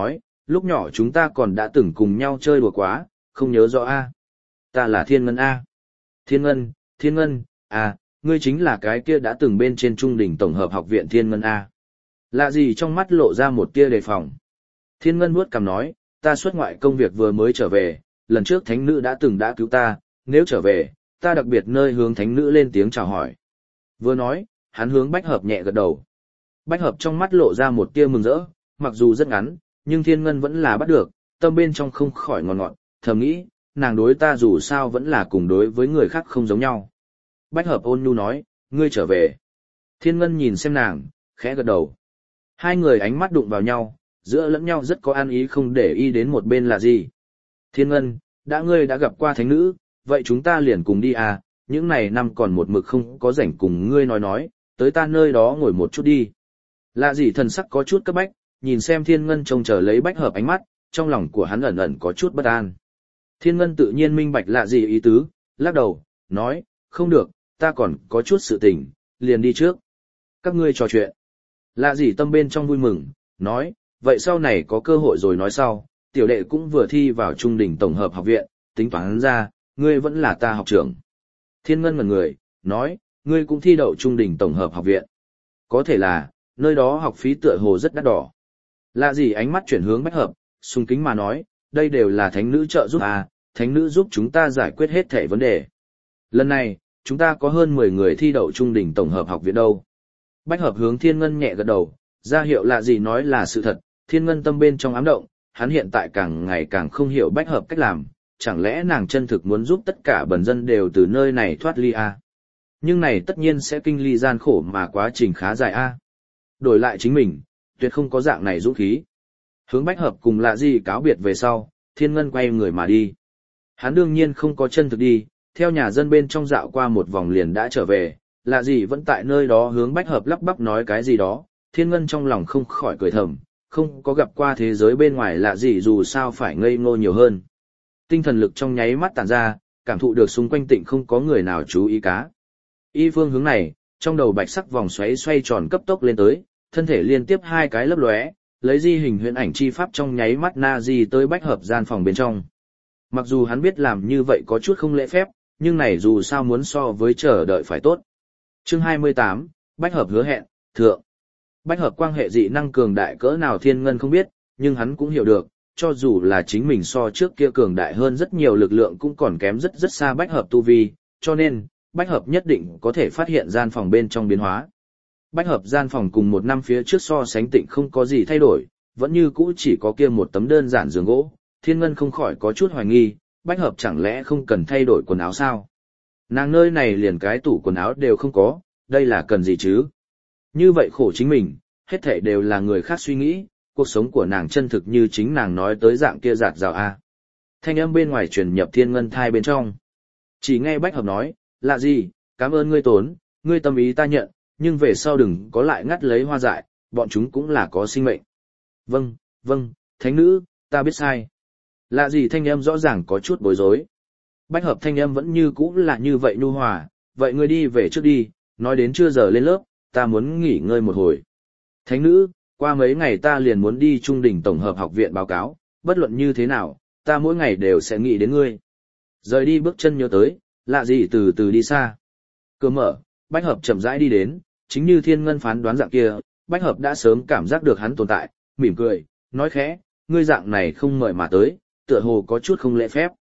A: lúc nhỏ chúng ta còn đã từng cùng nhau chơi đùa quá, không nhớ rõ a. Ta là Thiên Ngân a. Thiên Ngân, Thiên Ngân, à, ngươi chính là cái kia đã từng bên trên trung đỉnh tổng hợp học viện Thiên Ngân a. Lạ gì trong mắt lộ ra một tia đề phòng. Thiên Ngân vuốt cằm nói, ta xuất ngoại công việc vừa mới trở về, lần trước thánh nữ đã từng đã cứu ta, nếu trở về, ta đặc biệt nơi hướng thánh nữ lên tiếng chào hỏi. Vừa nói, hắn hướng Bách Hợp nhẹ gật đầu. Bách Hợp trong mắt lộ ra một tia mừng rỡ, mặc dù rất ngắn, nhưng Thiên Ngân vẫn là bắt được, tâm bên trong không khỏi ngọt ngọt, thầm nghĩ, nàng đối ta dù sao vẫn là cùng đối với người khác không giống nhau. Bách Hợp ôn nhu nói, ngươi trở về. Thiên Ngân nhìn xem nàng, khẽ gật đầu. Hai người ánh mắt đụng vào nhau, giữa lẫn nhau rất có an ý không để ý đến một bên là gì. Thiên Ngân, đã ngươi đã gặp qua thánh nữ, vậy chúng ta liền cùng đi à, những này năm còn một mực không có rảnh cùng ngươi nói nói, tới ta nơi đó ngồi một chút đi. Lạ gì thần sắc có chút cấp bách, nhìn xem Thiên Ngân trông chờ lấy Bách Hợp ánh mắt, trong lòng của hắn ẩn ẩn có chút bất an. Thiên Ngân tự nhiên minh bạch lạ gì ý tứ, lắc đầu, nói, không được, ta còn có chút sự tình, liền đi trước. Các ngươi trò chuyện. Lạ gì tâm bên trong vui mừng, nói, vậy sau này có cơ hội rồi nói sau, tiểu đệ cũng vừa thi vào trung đỉnh tổng hợp học viện, tính toán ra, ngươi vẫn là ta học trưởng. Thiên Ngân ngẩn người, nói, ngươi cũng thi đậu trung đỉnh tổng hợp học viện. Có thể là, nơi đó học phí tựa hồ rất đắt đỏ. Lạ gì ánh mắt chuyển hướng Bách Hợp, sung kính mà nói, đây đều là thánh nữ trợ giúp à, thánh nữ giúp chúng ta giải quyết hết thảy vấn đề. Lần này, chúng ta có hơn mười người thi đậu trung đỉnh tổng hợp học viện đâu. Bách Hợp hướng Thiên Ngân nhẹ gật đầu, ra hiệu lạ gì nói là sự thật, Thiên Ngân tâm bên trong ám động, hắn hiện tại càng ngày càng không hiểu Bách Hợp cách làm, chẳng lẽ nàng chân thực muốn giúp tất cả bần dân đều từ nơi này thoát ly à? Nhưng này tất nhiên sẽ kinh ly gian khổ mà quá trình khá dài a. À? Đổi lại chính mình, tuyệt không có dạng này dũng khí. Hướng Bách Hợp cùng lạ gì cáo biệt về sau, Thiên Ngân quay người mà đi. Hắn đương nhiên không có chân thực đi, theo nhà dân bên trong dạo qua một vòng liền đã trở về, lạ gì vẫn tại nơi đó hướng Bách Hợp lắp bắp nói cái gì đó, Thiên Ngân trong lòng không khỏi cười thầm, không có gặp qua thế giới bên ngoài lạ gì dù sao phải ngây ngô nhiều hơn. Tinh thần lực trong nháy mắt tản ra, cảm thụ được xung quanh tịnh không có người nào chú ý cá. Y phương hướng này, trong đầu bạch sắc vòng xoáy xoay tròn cấp tốc lên tới, thân thể liên tiếp hai cái lấp lóe, lấy di hình huyễn ảnh chi pháp trong nháy mắt na di tới Bách Hợp gian phòng bên trong. Mặc dù hắn biết làm như vậy có chút không lễ phép, nhưng này dù sao muốn so với chờ đợi phải tốt. Chương hai mươi tám, Bách Hợp hứa hẹn, thượng. Bách Hợp quan hệ dị năng cường đại cỡ nào Thiên Ngân không biết, nhưng hắn cũng hiểu được, cho dù là chính mình so trước kia cường đại hơn rất nhiều lực lượng cũng còn kém rất rất xa Bách Hợp tu vi, cho nên, Bách Hợp nhất định có thể phát hiện gian phòng bên trong biến hóa. Bách Hợp gian phòng cùng một năm phía trước so sánh tịnh không có gì thay đổi, vẫn như cũ chỉ có kia một tấm đơn giản giường gỗ, Thiên Ngân không khỏi có chút hoài nghi, Bách Hợp chẳng lẽ không cần thay đổi quần áo sao? Nàng nơi này liền cái tủ quần áo đều không có, đây là cần gì chứ? Như vậy khổ chính mình, hết thảy đều là người khác suy nghĩ, cuộc sống của nàng chân thực như chính nàng nói tới dạng kia giạt rào a. Thanh âm bên ngoài truyền nhập Thiên Ngân thai bên trong. Chỉ nghe Bách Hợp nói, lạ gì, cảm ơn ngươi tốn, ngươi tâm ý ta nhận, nhưng về sau đừng có lại ngắt lấy hoa dại, bọn chúng cũng là có sinh mệnh. Vâng, vâng, thánh nữ, ta biết sai. Lạ gì thanh âm rõ ràng có chút bối rối. Bách Hợp thanh âm vẫn như cũ là như vậy nhu hòa, vậy ngươi đi về trước đi, nói đến chưa giờ lên lớp, ta muốn nghỉ ngơi một hồi. Thánh nữ, qua mấy ngày ta liền muốn đi trung đỉnh tổng hợp học viện báo cáo, bất luận như thế nào, ta mỗi ngày đều sẽ nghĩ đến ngươi. Rời đi bước chân nhớ tới, lạ gì từ từ đi xa. Cửa mở, Bách Hợp chậm rãi đi đến, chính như Thiên Ngân phán đoán dạng kia, Bách Hợp đã sớm cảm giác được hắn tồn tại, mỉm cười, nói khẽ, ngươi dạng này không mời mà tới, tựa hồ có chút không lễ phép.